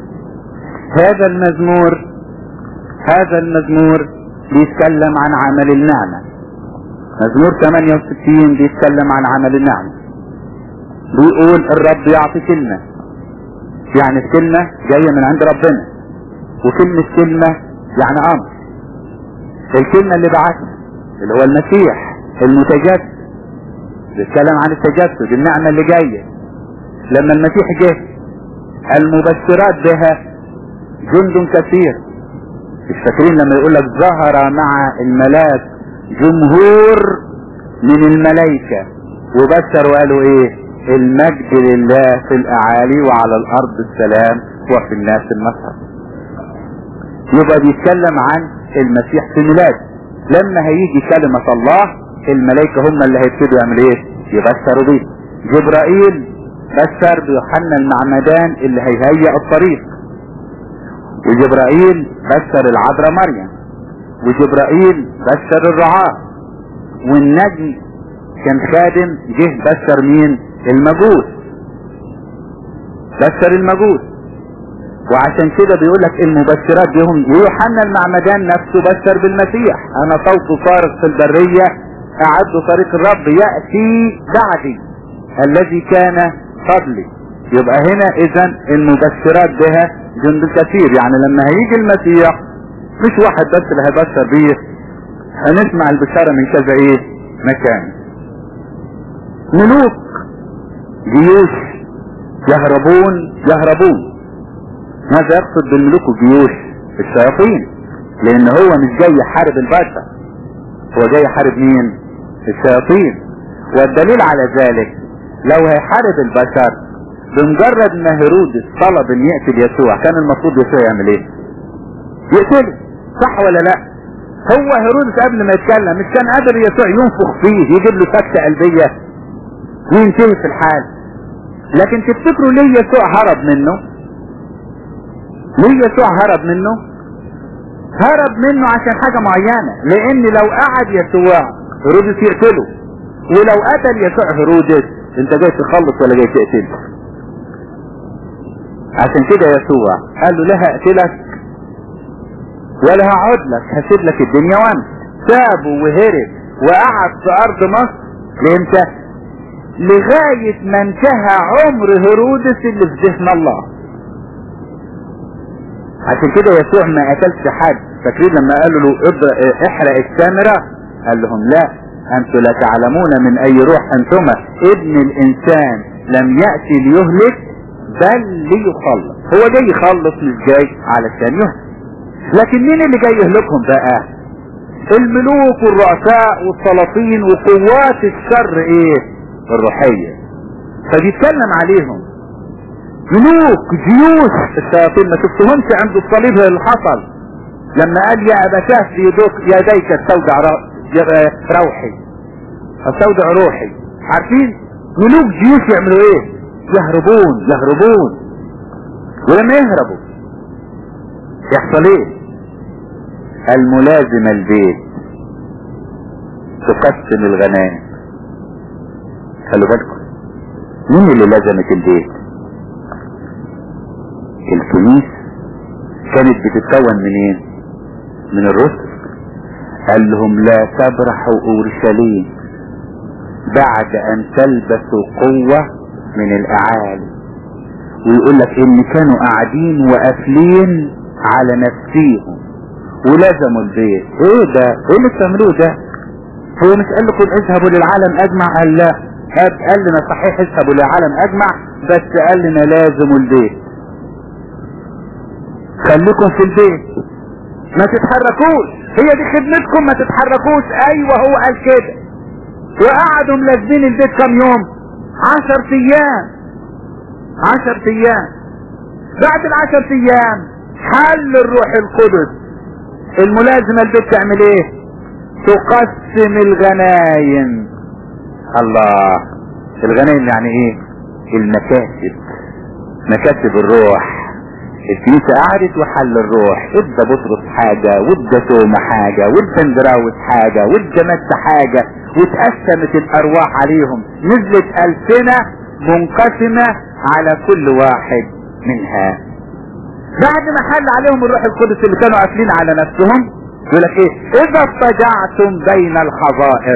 هذا المزمور بيتكلم عن عمل النعمة. مزمور 68 بيتكلم عن عمل النعمة. بيقول الرب يعطي كلمة، يعني الكلمة جاية من عند ربنا، وكلمة كلمة يعني امر. الكلمة اللي بعثها اللي هو المسيح المتجسد، بيتكلم عن التجسد، النعمة اللي جاية. لما المسيح جه المبشرات بها جند كثير. مش فاكرين لما يقول لك ظهر مع الملاك جمهور من الملائكة وبشر وقالوا ايه؟ المجد لله في الاعالي وعلى الارض السلام وفي الناس المسر. يبقى بيتكلم عن المسيح في ميلاد. لما هيجي كلمة الله الملائكة هم اللي هيبتدوا يعملوا ايه؟ يبشروا بيه. جبرائيل بشر بيوحنا المعمدان اللي هيهيئ الطريق، وجبرائيل بشر العذراء مريم، وجبرائيل بشر الرعاة، والنجم كان خادم جه بشر مين؟ المجوس، بشر المجوس. وعشان كده بيقول لك المبشرات بيهم يوحنا المعمدان نفسه بشر بالمسيح. انا صوت صارخ في البرية اعد طريق الرب يأتي بعدي الذي كان قبلي. يبقى هنا اذا المبشرات بها جند كثير، يعني لما هيجي المسيح مش واحد بس اللي هيبشر بيه، هنسمع البشارة من كذا ايه مكان. ملوك جيوش يهربون. ماذا يقصد بالملوك والجيوش؟ الشياطين، لان هو مش جاي يحارب البشر، هو جاي يحارب مين؟ الشياطين. والدليل على ذلك لو هيحارب البشر بمجرد ما هيرودس طلب ان يقتل يسوع كان المفروض يسوع يعمل ايه؟ يقتله، صح ولا لا؟ هو هيرودس قبل ما يتكلم مش كان قادر يسوع ينفخ فيه يجيب له سكتة قلبية وينتهي في الحال؟ لكن تفتكروا ليه يسوع هرب منه؟ هرب منه عشان حاجة معينة، لان لو قعد يسوع هيرودس يقتله، ولو قتل يسوع هيرودس انت جاي تخلص ولا جاي تقتل؟ عشان كده يسوع قال له لا هقتلك ولا هقعد لك، هسيب لك الدنيا وانت. سابه وهرب وقعد في ارض مصر لامتى؟ لغاية ما انتهى عمر هيرودس اللي في ذهن الله. عشان كده يسوع ما قتلش حد. فاكرين لما قالوا له احرق السامرة؟ قال لهم لا، انتم لا تعلمون من اي روح انتما، ابن الانسان لم يأتي ليهلك بل ليخلص. هو جاي يخلص مش جاي علشان يهلك. لكن مين اللي جاي يهلكهم بقى؟ الملوك والرؤساء والسلاطين وقوات الشر ايه؟ الروحية. فبيتكلم عليهم ملوك جيوش الشياطين. ما شفتهمش عند الصليب اللي حصل لما قال يا ابتاه في يديك استودع روحي استودع روحي؟ عارفين ملوك جيوش يعملوا ايه؟ يهربون. ولما يهربوا يحصل ايه؟ الملازمة البيت تقسم الغنائم. خلوا بالكم مين اللي لازمت البيت؟ الكنيسة. كانت بتتكون منين؟ من الرسل. قال لهم لا تبرحوا اورشليم بعد ان تلبسوا قوة من الاعالي. ويقول لك ان كانوا قاعدين وقافلين على نفسيهم ولازموا البيت. ايه ده؟ ايه اللي بتعملوه ده؟ هو مش قال لكم اذهبوا للعالم اجمع؟ قال لا، قال لنا صحيح اذهبوا للعالم اجمع، بس قال لنا لازموا البيت. خليكم في البيت ما تتحركوش، هي دي خدمتكم، ما تتحركوش. ايوه هو قال كده. وقعدوا ملازمين البيت كم يوم؟ 10 ايام. بعد ال10 ايام حل الروح القدس. الملازمة البيت تعمل ايه؟ تقسم الغنايم. الله، الغنايم يعني ايه؟ المكاسب، مكاسب الروح. الكنيسة قعدت وحل الروح. ادى بطرس حاجة، وادى توما حاجة، وادى اندراوس حاجة، وادى متى حاجة، واتقسمت الارواح عليهم. نزلت ألسنة منقسمة على كل واحد منها. بعد ما حل عليهم الروح القدس اللي كانوا قافلين على نفسهم يقول لك ايه؟ اذا اضطجعتم بين الحظائر.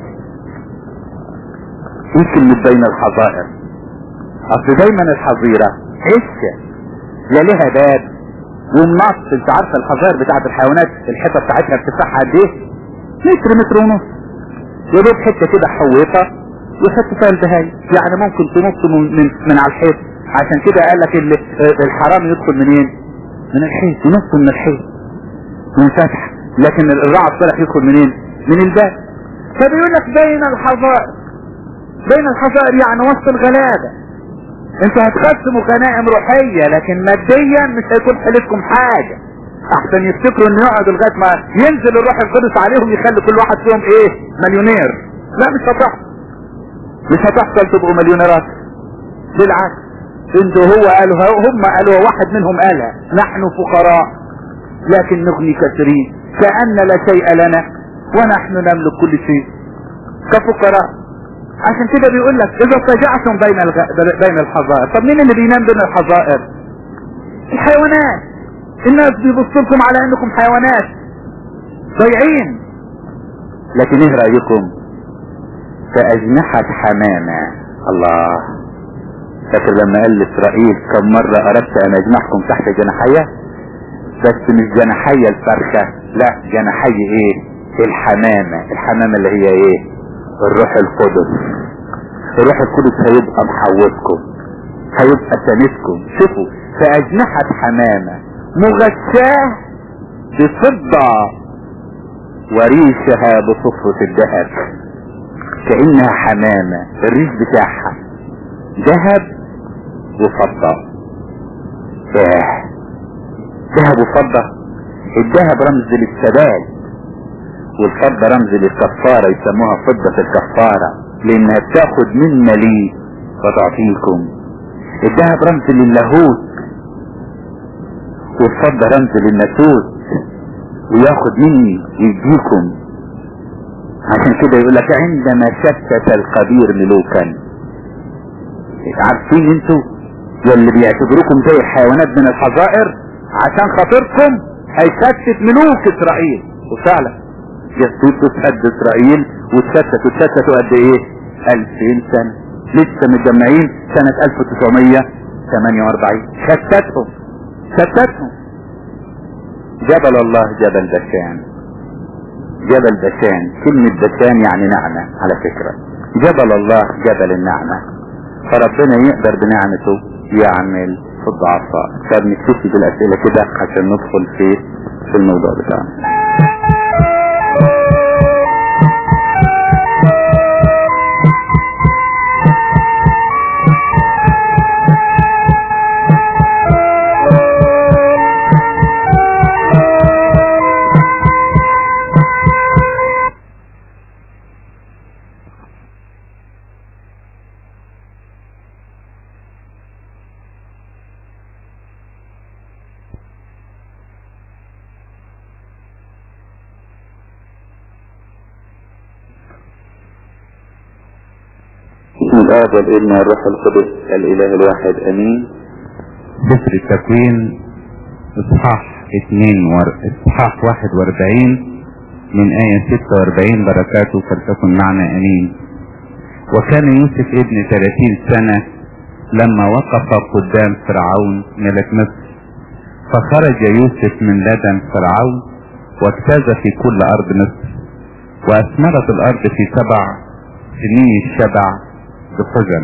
ايه كلمة بين الحظائر؟ اصل دايما الحظيرة عشة لا لها باب والنص. انت عارفة الحظائر بتاعت الحيوانات الحيطة بتاعتها ارتفاعها قد ايه؟ متر ونص. يا دوب حتة كده حويطة وحط فيها البهايم، يعني ممكن تنط من على الحيط. عشان كده قال لك الحرام يدخل منين؟ من الحيط، ينط من الحيط من فتح، لكن الرعى الصالح يدخل منين؟ من الباب. فبيقول لك بين الحظائر. بين الحظائر يعني وسط الغلابة. انتوا هتقسموا غنائم روحية لكن ماديا مش هيكون حلفكم حاجة، احسن يفتكروا ان يقعدوا لغاية ما ينزل الروح القدس عليهم يخلي كل واحد فيهم ايه؟ مليونير. لا مش هتحصل، مش هتحصل تبقوا مليونيرات. بالعكس انتوا هم قالوا واحد منهم قالها نحن فقراء لكن نغني كثيرين كأن لا شيء لنا ونحن نملك كل شيء كفقراء. عشان كده بيقول لك اذا اضطجعتم بين الحظائر. طب مين اللي بينام بين الحظائر؟ الحيوانات. الناس بيبصوا لكم على انكم حيوانات ضايعين. لكن ايه رأيكم؟ كأجنحة حمامة. الله، فاكر لما قال لإسرائيل كم مرة اردت ان اجنحكم تحت جناحية؟ بس مش جناحية الفرخة، لا جناحية ايه؟ الحمامة. الحمامة اللي هي ايه؟ الروح القدس. الروح القدس هيبقى محوطكم، هيبقى سندكم. شوفوا، كأجنحة حمامة مغشاة بفضة وريشها بصفرة الذهب. كأنها حمامة الريش بتاعها ذهب وفضة. ذهب وفضة. الذهب رمز للثبات والفضة رمز للكفارة، يسموها فضة الكفارة لانها بتاخد من مليء وتعطيكم. الذهب رمز للاهوت والفضة رمز للناسوت، وياخد مني ويديكم. عشان كده يقول لك عندما شتت القدير ملوكا. عارفين انتوا واللي بيعتبروكم زي الحيوانات من الحظائر عشان خاطركم هيشتت ملوك اسرائيل. وفعلا يسوس قد اسرائيل وتشتتوا قد ايه؟ 2000 سنة. لسه متجمعين سنة 1948. شتتهم. جبل الله جبل بشان. جبل بشان، كلمة بشان يعني نعمة على فكرة. جبل الله جبل النعمة. فربنا يقدر بنعمته يعمل في الضعفاء. فبنكتفي بالأسئلة كده عشان ندخل في الموضوع بتاعنا. بسم الآب والابن والروح القدس الإله الواحد أمين. سفر التكوين اصحاح 41 من آية 46 بركاته فلتكن معنا أمين. وكان يوسف ابن 30 سنة لما وقف قدام فرعون ملك مصر، فخرج يوسف من لدن فرعون واجتاز في كل أرض مصر، وأثمرت الأرض في 7 سنين الشبع بخزن.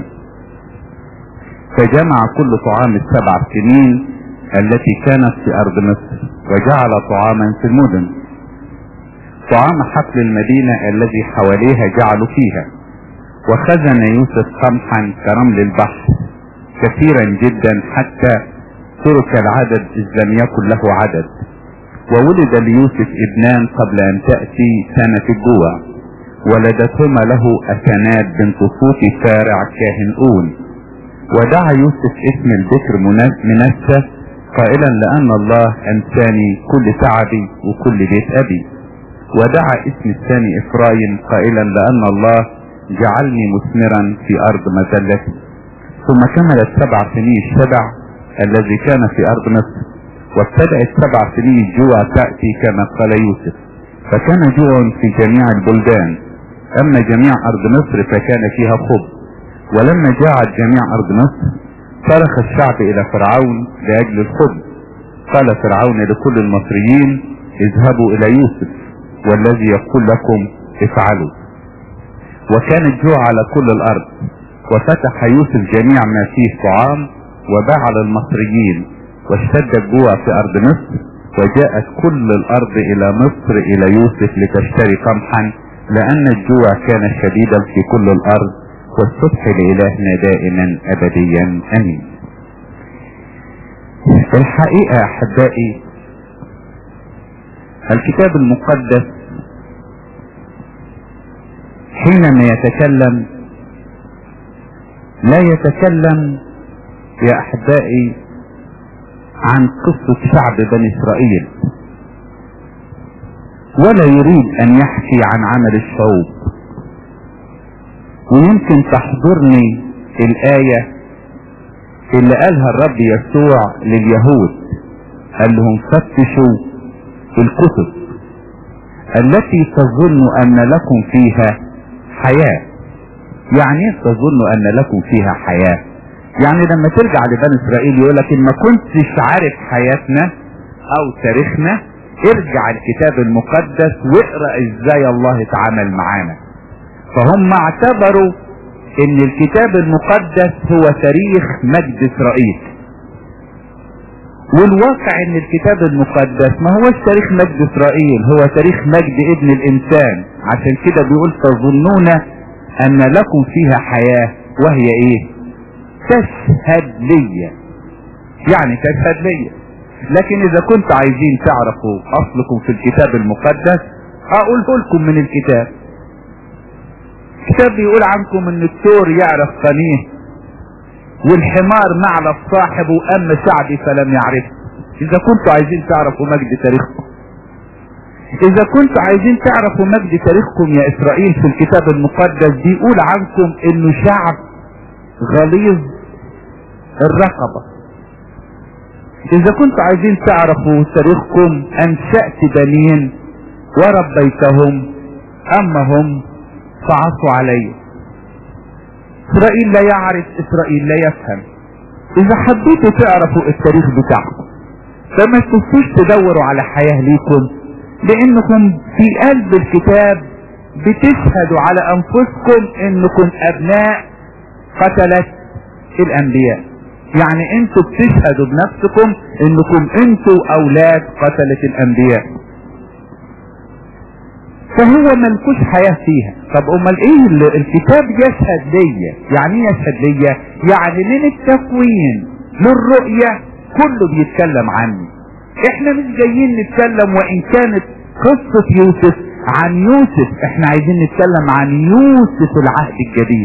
فجمع كل طعام 7 سنين التي كانت في أرض مصر وجعل طعاما في المدن. طعام حقل المدينة الذي حواليها جعلوا فيها. وخزن يوسف قمحا كرمل البحر كثيرا جدا حتى ترك العدد إذ لم يكن له عدد. وولد ليوسف ابنان قبل أن تأتي سنة الجوع، ولدتهما له أسنات بنت صوفي فارع كاهن أون. ودعا يوسف اسم البكر منسى قائلا لأن الله أنساني كل تعبي وكل بيت أبي. ودعا اسم الثاني إفرايم قائلا لأن الله جعلني مثمرا في أرض مذلتي. ثم كملت 7 سنين الشبع الذي كان في أرض مصر، وابتدأت 7 سنين الجوع تأتي كما قال يوسف، فكان جوع في جميع البلدان، أما جميع أرض مصر فكان فيها خبز. ولما جاعت جميع أرض مصر صرخ الشعب إلى فرعون لأجل الخبز. قال فرعون لكل المصريين اذهبوا إلى يوسف والذي يقول لكم افعلوا. وكان الجوع على كل الأرض، وفتح يوسف جميع ما فيه طعام وباع للمصريين، واشتد الجوع في أرض مصر، وجاءت كل الأرض إلى مصر إلى يوسف لتشتري قمحا، لأن الجوع كان شديدا في كل الأرض، والصبح لإلهنا دائما أبديا أمين. الحقيقة أحبائي الكتاب المقدس حينما يتكلم لا يتكلم يا أحبائي عن قصة شعب بني إسرائيل، ولا يريد أن يحكي عن عمل الشعوب. ويمكن تحضرني الآية اللي قالها الرب يسوع لليهود، قال لهم فتشوا الكتب التي تظن أن لكم فيها حياة. يعني ايه تظن أن لكم فيها حياة؟ يعني لما ترجع لبني إسرائيل يقولك إن ما كنتش عارف حياتنا أو تاريخنا، ارجع الكتاب المقدس واقرأ ازاي الله اتعامل معانا. فهم اعتبروا ان الكتاب المقدس هو تاريخ مجد إسرائيل، والواقع ان الكتاب المقدس ما هوش تاريخ مجد إسرائيل، هو تاريخ مجد ابن الانسان. عشان كده بيقول تظنون ان لكم فيها حياة وهي ايه؟ تشهد لي. يعني تشهد لي. لكن اذا كنت عايزين تعرفوا اصلكم في الكتاب المقدس اقوله لكم من الكتاب. الكتاب بيقول عنكم ان الثور يعرف قنيه، والحمار معلف صاحبه، اما شعبي فلم يعرفه. اذا كنتوا عايزين تعرفوا مجد تاريخكم، اذا كنتوا عايزين تعرفوا مجد تاريخكم يا اسرائيل في الكتاب المقدس، بيقول عنكم انه شعب غليظ الرقبة. اذا كنتوا عايزين تعرفوا تاريخكم، انشأت بنين وربيتهم اما هم فعصوا علي. اسرائيل لا يعرف، اسرائيل لا يفهم. اذا حبيتوا تعرفوا التاريخ بتاعكم فما تنسوش تدوروا على حياة ليكم، لانكم في قلب الكتاب بتشهدوا على انفسكم انكم ابناء قتلة الانبياء. يعني انتوا بتشهدوا بنفسكم انكم انتوا اولاد قتلة الانبياء، فهو ملكوش حياة فيها. طب امال ايه اللي الكتاب يشهد ليا؟ يعني ايه يشهد ليا؟ يعني من التكوين للرؤية كله بيتكلم عني. احنا مش جايين نتكلم وان كانت قصة يوسف عن يوسف، احنا عايزين نتكلم عن يوسف العهد الجديد.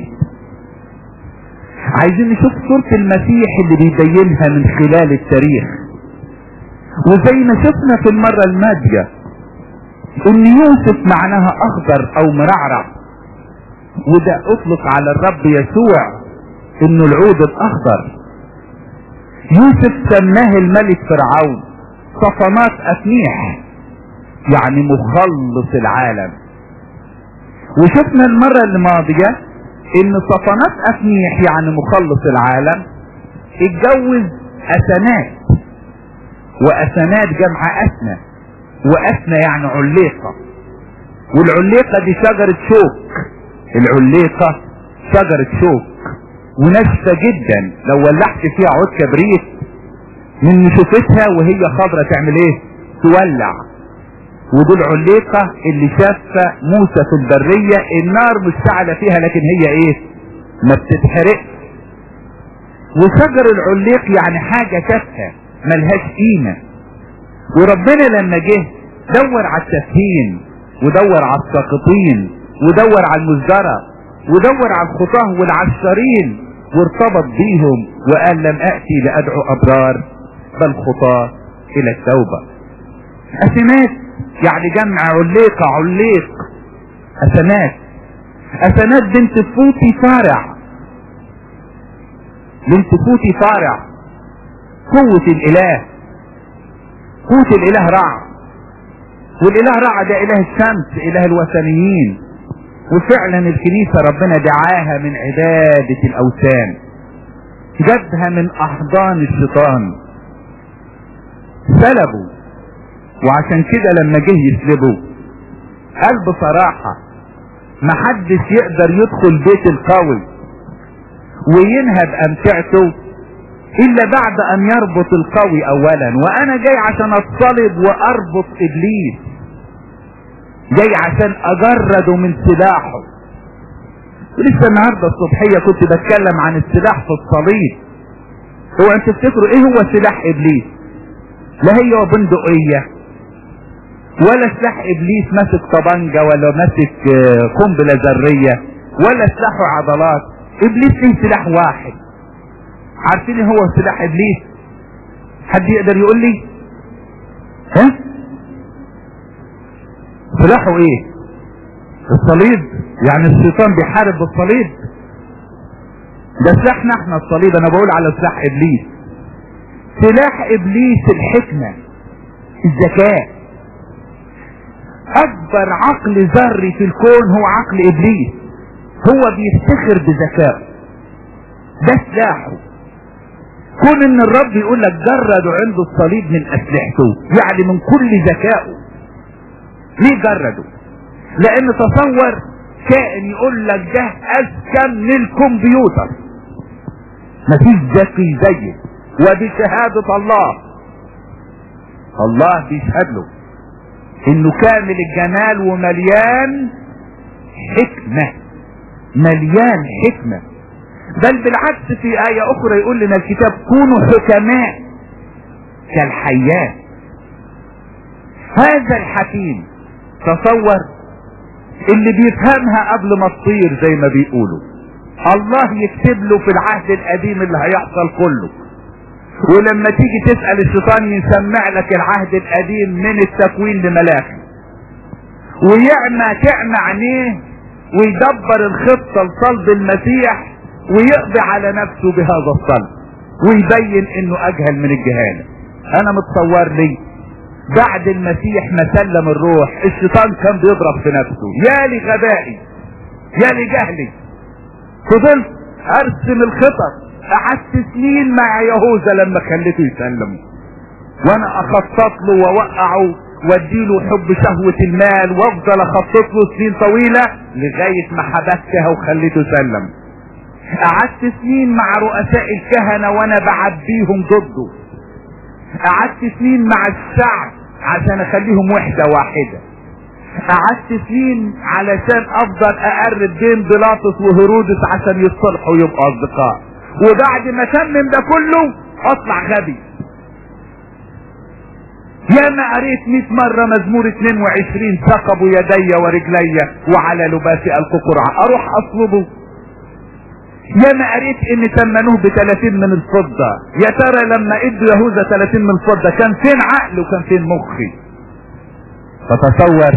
عايزين نشوف صورة المسيح اللي بيبينها من خلال التاريخ. وزي ما شفنا في المرة الماضية ان يوسف معناها اخضر او مرعرع، وده اطلق على الرب يسوع انه العود الاخضر. يوسف سماه الملك فرعون صفنات افنيح، يعني مخلص العالم. وشفنا المرة الماضية ان صفنات افنيح يعني مخلص العالم اتجوز اسنات، واسنات جمع اسنة، واسنة يعني عليقة، والعليقة دي شجرة شوك. العليقة شجرة شوك وناشفة جدا، لو ولعت فيها عود كبريت من نشوفتها وهي خضرة تعمل ايه؟ تولع. ودول عليقة اللي شافة موسى في البرية، النار مشتعلة فيها لكن هي ايه؟ ما بتتحرقش. وشجر العليق يعني حاجة تافهة ملهاش قيمة. وربنا لما جه دور على التافهين، ودور على الساقطين، ودور على المزدرى، ودور على الخطاه والعشارين، وارتبط بيهم وقال لم اتي لادعو ابرار بل خطاه الى التوبة. اسنات يعني جمع عليقة، عليق اسنات. اسنات بنت فوطي فارع. لانتفوتي فارع. قوة الاله، قوة الاله رع، والاله رع ده اله الشمس، اله الوثنيين. وفعلا الكنيسة ربنا دعاها من عبادة الاوثان، جابها من احضان الشيطان، سلبوا. وعشان كده لما جه يسلبوا قال بصراحة محدش يقدر يدخل بيت القوي وينهب امتعته الا بعد ان يربط القوي اولا. وانا جاي عشان اتصلب واربط ابليس، جاي عشان اجرده من سلاحه. ولسه النهارده الصبحية كنت بتكلم عن السلاح في الصليب. هو انتوا تفتكروا ايه هو سلاح ابليس؟ لا هي بندقية ولا سلاح ابليس ماسك طبنجة ولا ماسك قنبلة ذرية ولا سلاحه عضلات. ابليس ليه سلاح واحد. عارفين هو سلاح ابليس؟ حد يقدر يقول لي؟ ها؟ سلاحه ايه؟ الصليب. يعني الشيطان بيحارب بالصليب؟ ده سلاحنا احنا الصليب. انا بقول على سلاح ابليس. سلاح ابليس الحكمة، الذكاء. اكبر عقل ذري في الكون هو عقل ابليس، هو بيفتخر بذكائه، ده سلاحه. كون ان الرب يقول لك جردوا عند الصليب من اسلحته، يعني من كل ذكائه. ليه جردوا؟ لان تصور كائن يقول لك ده اذكى من الكمبيوتر، مفيش ذكي زيه، وبشهادة الله بيشهد له انه كامل الجمال ومليان حكمة، مليان حكمة. بل بالعكس في آية اخرى يقول لنا الكتاب كونوا حكماء كالحيات. هذا الحكيم تصور اللي بيفهمها قبل ما تطير زي ما بيقولوا. الله يكتب له في العهد القديم اللي هيحصل كله، ولما تيجي تسأل الشيطان يسمع لك العهد القديم من التكوين لملاخي، تعمى عينيه ويدبر الخطة لصلب المسيح ويقضي على نفسه بهذا الصلب ويبين انه اجهل من الجهالة. انا متصور لي بعد المسيح ما سلم الروح الشيطان كان بيضرب في نفسه، يا لغبائي يا لجهلي. فضلت ارسم الخطط، قعدت سنين مع يهوذا لما خليته يسلم، وانا اخطط له واوقعه واديله حب شهوة المال وافضل اخطط له سنين طويلة لغاية ما حبستها وخليته يسلم. قعدت سنين مع رؤساء الكهنة وانا بعبيهم ضده، قعدت سنين مع الشعب عشان اخليهم وحدة واحدة، قعدت سنين علشان افضل اقرب بين بيلاطس وهيرودس عشان يتصلحوا ويبقوا اصدقاء. وبعد ما تمم ده كله اطلع غبي. يا ما قريت 100 مرة مزمور 22 ثقبوا يدي ورجلي وعلى لباسي القوا قرعة، اروح اطلبه. يا ما قريت ان تمنوه ب30 من الفضة، يا ترى لما ادوا يهوذا 30 من الفضة كان فين عقله وكان فين مخي؟ فتصور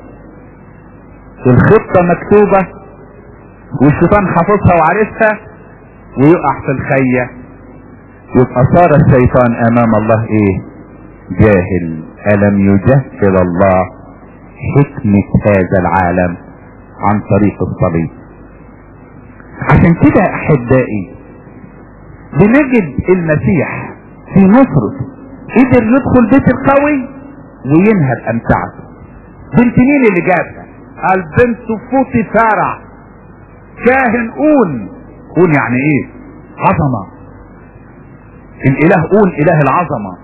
الخطة مكتوبة والشيطان حافظها وعارفها ويقع في الخية، يبقى صار الشيطان امام الله ايه؟ جاهل. الم يجهل الله حكمة هذا العالم عن طريق الصليب؟ عشان كده احبائي بنجد المسيح في نصرته قدر يدخل بيت القوي وينهب امتعته. بنت مين اللي جابها؟ قال بنت فوطيفارع كاهن اون يعني ايه؟ عظمة. الاله اون اله العظمة.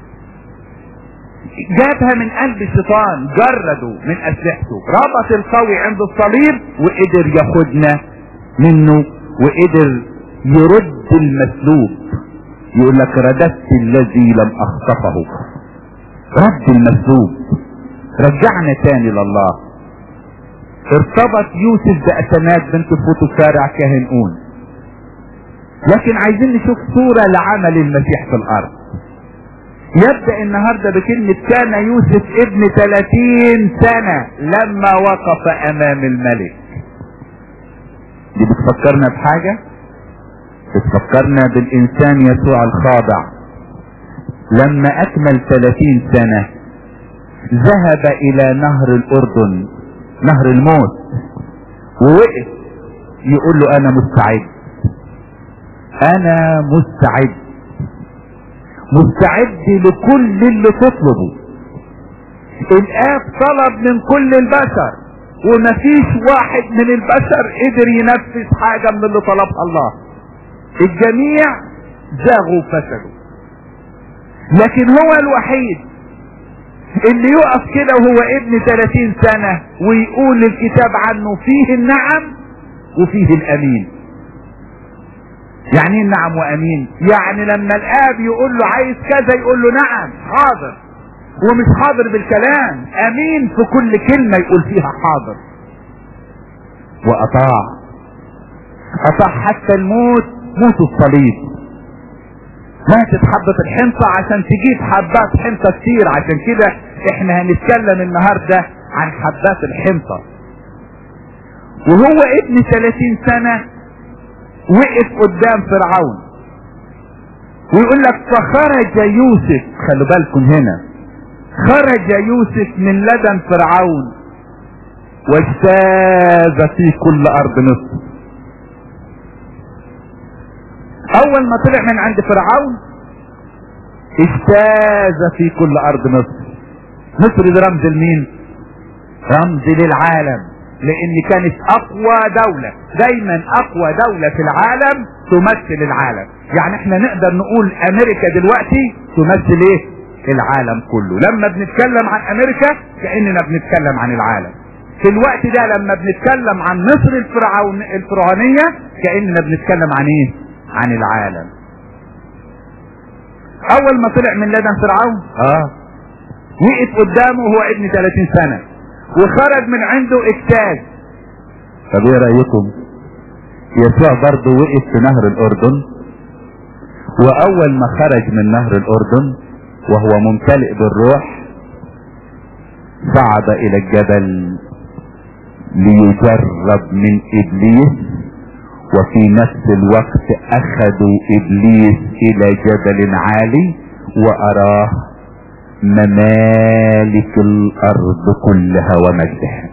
جابها من قلب الشيطان، جرده من اسلحته، ربط القوي عند الصليب وقدر ياخدنا منه وقدر يرد المسلوب. يقول لك رددت الذي لم اخطفه. رد المسلوب، رجعنا تاني لله. ارتبط يوسف بأسنات بنت فوطيفارع كاهن اون. لكن عايزين نشوف صورة لعمل المسيح في الارض. يبدأ النهاردة بكلمة كان يوسف ابن 30 سنة لما وقف امام الملك. دي بتفكرنا بحاجة؟ تفكرنا بالانسان يسوع الخاضع لما اكمل 30 سنة ذهب الى نهر الاردن، نهر الموت، ووقف يقول له انا مستعد، انا مستعد، مستعد لكل اللي تطلبه. الاب طلب من كل البشر ومفيش واحد من البشر قدر ينفذ حاجة من اللي طلبها الله. الجميع زاغوا وفشلوا، لكن هو الوحيد اللي يقف كده وهو ابن 30 سنة ويقول الكتاب عنه فيه النعم وفيه الامين. يعني ايه النعم وامين؟ يعني لما الاب يقول له عايز كذا يقول له نعم حاضر، ومش حاضر بالكلام، امين في كل كلمة يقول فيها حاضر. واطاع، اطاع حتى الموت، موت الصليب. ماتت حبة الحنطة عشان تجيب حبات حنطة كتير. عشان كده احنا هنتكلم النهاردة عن حبات الحنطة. وهو ابن 30 سنة وقف قدام فرعون ويقول لك فخرج يوسف، خلوا بالكم هنا، خرج يوسف من لدن فرعون واجتاز في كل ارض مصر. اول ما طلع من عند فرعون اجتاز في كل ارض مصر. مصر دي رمز لمين؟ رمز للعالم، لان كانت اقوى دولة. دايما اقوى دولة في العالم تمثل العالم. يعني احنا نقدر نقول امريكا دلوقتي تمثل ايه؟ العالم كله. لما بنتكلم عن امريكا كأننا بنتكلم عن العالم. في الوقت ده لما بنتكلم عن مصر الفرعونية كأننا بنتكلم عن ايه؟ عن العالم. اول ما طلع من لدن فرعون وقف قدامه وهو ابن 30 سنة وخرج من عنده اجتاز. طب ايه رأيكم؟ يسوع برضه وقف في نهر الاردن، واول ما خرج من نهر الاردن وهو ممتلئ بالروح صعد الى الجبل ليجرب من ابليس، وفي نفس الوقت اخذوا ابليس الى جبل عالي واراه ممالك الارض كلها ومجدها،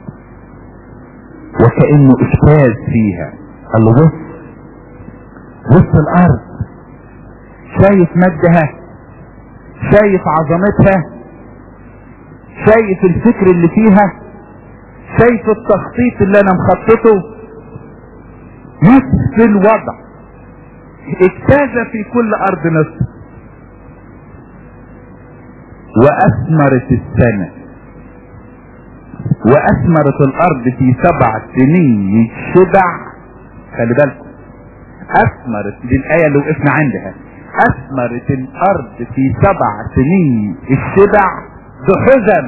وكأنه اجتاز فيها. قال له بص، بص الارض، شايف مجدها، شايف عظمتها، شايف الفكر اللي فيها، شايف التخطيط اللي انا مخططه. نفس الوضع اجتاز في كل ارض مصر. واثمرت السنة، واثمرت الارض في 7 سنين الشبع. خلي بالكم، اثمرت دي الايه اللي وقفنا عندها. اثمرت الارض في 7 سنين الشبع بحزم.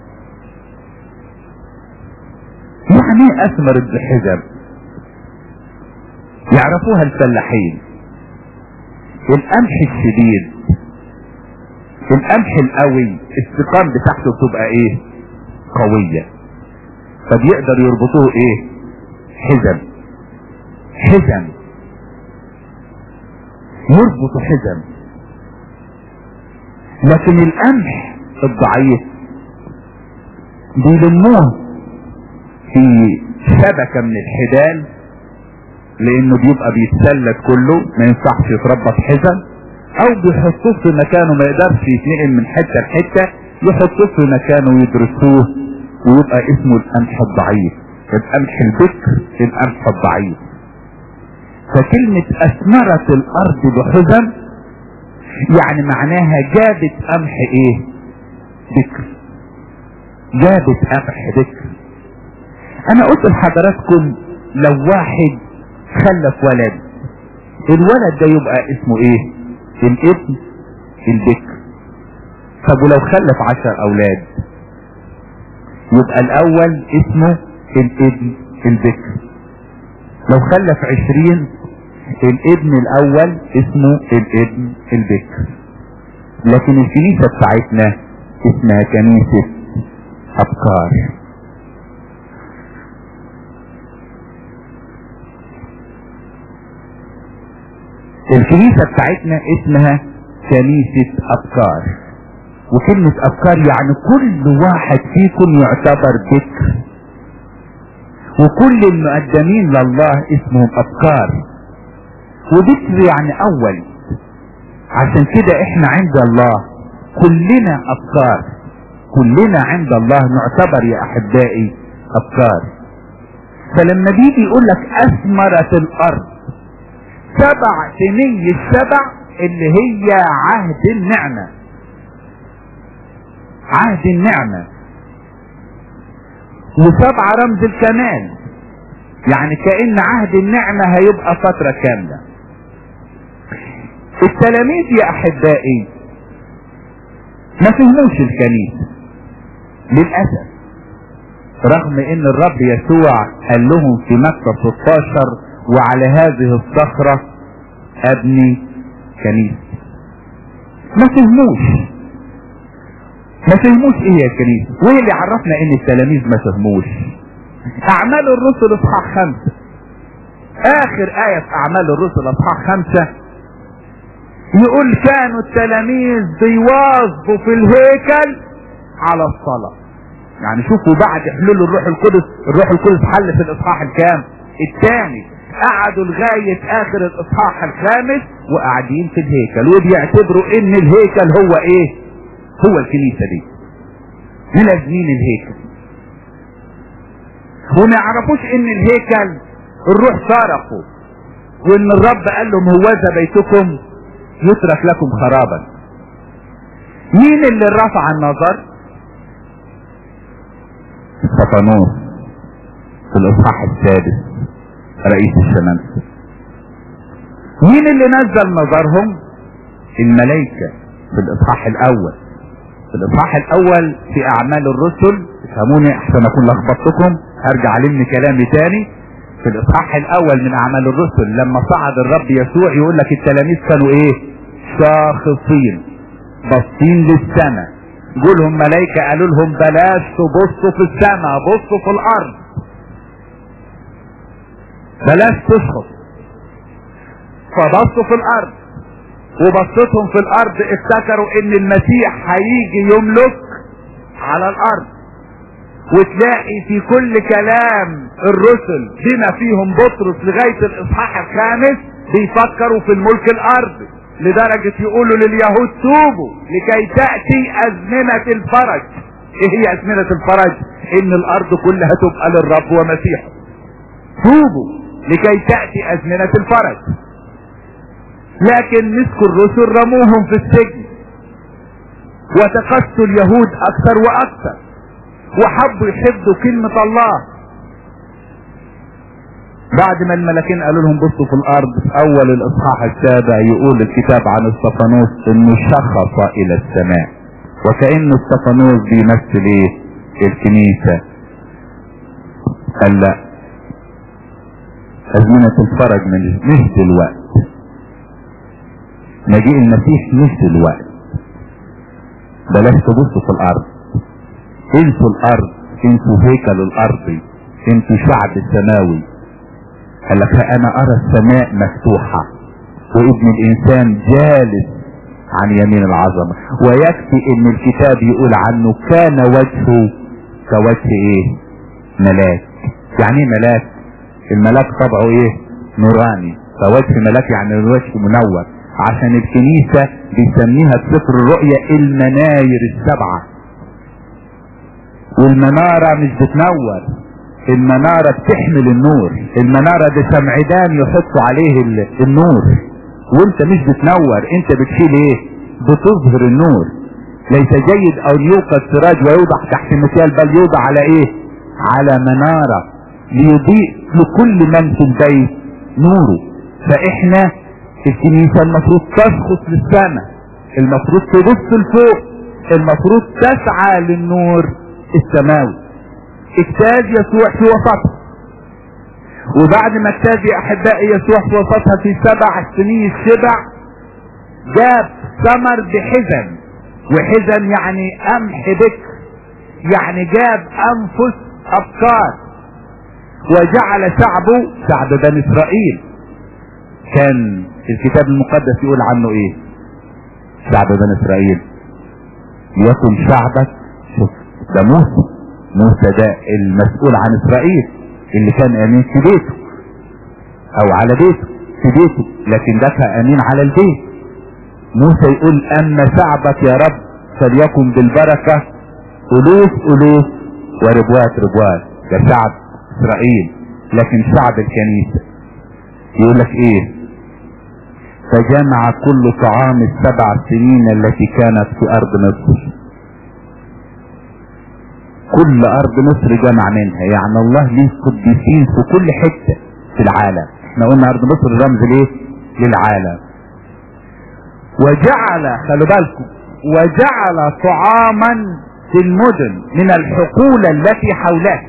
يعني ايه اثمرت بحزم؟ يعرفوها الفلاحين. القمح الشديد، القمح القوي السقام بتاعته بتبقى ايه؟ قوية، فبيقدر يربطوه ايه؟ حزم. حزم، يربطوا حزم. لكن القمح الضعيف بيلموه في شبكة من الحبال، لانه بيبقى بيتسلك كله، ما ينفعش يتربط حزم، او بيحطوه في مكانه ما يقدرش يتنقل من حتة لحتة، يحطوه في مكانه ويدرسوه ويبقى اسمه القمح الضعيف، القمح البكر، القمح الضعيف. فكلمة اثمرت الارض بحزم يعني معناها جابت قمح ايه؟ بكر. جابت قمح بكر. انا قلت لحضراتكم لو واحد خلف ولد، الولد ده يبقى اسمه ايه؟ الابن البكر. طب ولو خلف 10 اولاد يبقى الاول اسمه الابن البكر. لو خلف 20 الابن الاول اسمه الابن البكر. لكن الكنيسة بتاعتنا اسمها كنيسة ابكار. الكنيسة بتاعتنا اسمها كنيسة افكار، وكلمة افكار يعني كل واحد فيكم يعتبر بكر، وكل المقدمين لله اسمهم افكار، وبكر يعني اول. عشان كده احنا عند الله كلنا افكار، كلنا عند الله نعتبر يا احبائي افكار. فلما بيجي يقول لك اثمرت الارض 7 سني السبع اللي هي عهد النعمة، عهد النعمة، و7 رمز الكمال، يعني كأن عهد النعمة هيبقى فترة كاملة. التلاميذ يا احبائي ما فهموش الكنيسة للأسف، رغم ان الرب يسوع قال لهم في متى 16 وعلى هذه الصخرة ابني كنيسة. ما فهموش ايه يا كنيسة. وايه اللي عرفنا ان التلاميذ ما فهموش؟ اعمال الرسل اصحاح 5، اخر آية في اعمال الرسل اصحاح 5 يقول كانوا التلاميذ بيواظبوا في الهيكل على الصلاة. يعني شوفوا بعد حلول الروح القدس حل في الاصحاح الكام؟ الثاني. قعدوا لغاية اخر الاصحاح الخامس وقاعدين في الهيكل، وبيعتبروا ان الهيكل هو ايه؟ هو الكنيسة دي، ملازمين الهيكل، وما يعرفوش ان الهيكل الروح سارقه، وان الرب قال لهم هوذا بيتكم يترك لكم خرابا. مين اللي رفع النظر؟ استفانوس في الاصحاح السادس رئيس الشمامسة. مين اللي نزل نظرهم؟ الملائكة في الاصحاح الاول. في الاصحاح الاول في اعمال الرسل، افهموني احسن اكون لخبطتكم، هرجع لم كلامي تاني. في الاصحاح الاول من اعمال الرسل لما صعد الرب يسوع يقول لك التلاميذ كانوا ايه؟ شاخصين باصين للسماء. جولهم ملائكة قالوا لهم بلاش تبصوا في السماء، بصوا في الارض، بلاش تشخص. فبصوا في الارض، وبصتهم في الارض افتكروا ان المسيح هيجي يملك على الارض. وتلاقي في كل كلام الرسل بما فيهم بطرس لغاية الاصحاح الخامس بيفكروا في الملك الارضي، لدرجة يقولوا لليهود توبوا لكي تأتي ازمنة الفرج. ايه هي ازمنة الفرج؟ ان الارض كلها تبقى للرب ومسيحه. توبوا لكي تأتي ازمنة الفرج. لكن مسكوا الرسل رموهم في السجن، وتقسوا اليهود اكثر واكثر، وحبوا يحبوا كلمة الله. بعد ما الملكين قالوا لهم بصوا في الارض، في اول الاصحاح السابع يقول الكتاب عن استفانوس انه شخص الى السماء، وكأن استفانوس بيمثل ايه؟ الكنيسة. قال لا، ازمنة الفرج مش دلوقتي، مجيء المسيح مش دلوقتي، بلاش تبصوا في الارض، انسوا الارض، انسوا هيكل الارضي، انسوا شعب السماوي. قال لك انا ارى السماء مفتوحة وابن الانسان جالس عن يمين العظمة. ويكفي ان الكتاب يقول عنه كان وجهه كوجه ايه؟ ملاك. يعني ايه ملاك؟ الملاك طبعه ايه؟ نوراني، فوجه ملاك يعني الوجه منور. عشان الكنيسة بيسميها في سفر الرؤيا المناير السبعة. والمنارة مش بتنور، المنارة بتحمل النور. المنارة دي سمعدان يحطوا عليه النور، وانت مش بتنور، انت بتشيل ايه؟ بتظهر النور. ليس جيد او يوقد سراج ويوضع تحت مكيال، بل يوضع على ايه؟ على منارة ليضيء لكل من في البيت نوره. فاحنا الكنيسة المفروض تسقط للسماء، المفروض تبص لفوق، المفروض تسعى للنور السماوي. اجتاز يسوع في وسطها، وبعد ما اجتاز يا احبائي يسوع في وسطها في 7 سنين الشبع، جاب ثمر بحزن. وحزن يعني قمح بكر، يعني جاب انفس افكار. وجعل شعبه، شعب بني اسرائيل، كان الكتاب المقدس يقول عنه ايه؟ شعب بني اسرائيل. ليكن شعبك، شوف ده موسى ده المسؤول عن اسرائيل اللي كان امين في بيته او على بيته في بيته، لكن ده كان امين على البيت. موسى يقول اما شعبك يا رب فليكن بالبركة الوف وربوات ربوات. ده شعب اسرائيل. لكن شعب الكنيسة يقول لك ايه؟ فجمع كل طعام 7 سنين التي كانت في ارض مصر. كل ارض مصر جمع منها، يعني الله ليه قديسين في كل حتة في العالم. احنا قلنا ارض مصر رمز ليه؟ للعالم. وجعل، خلوا بالكم، وجعل طعاما في المدن من الحقول التي حولها.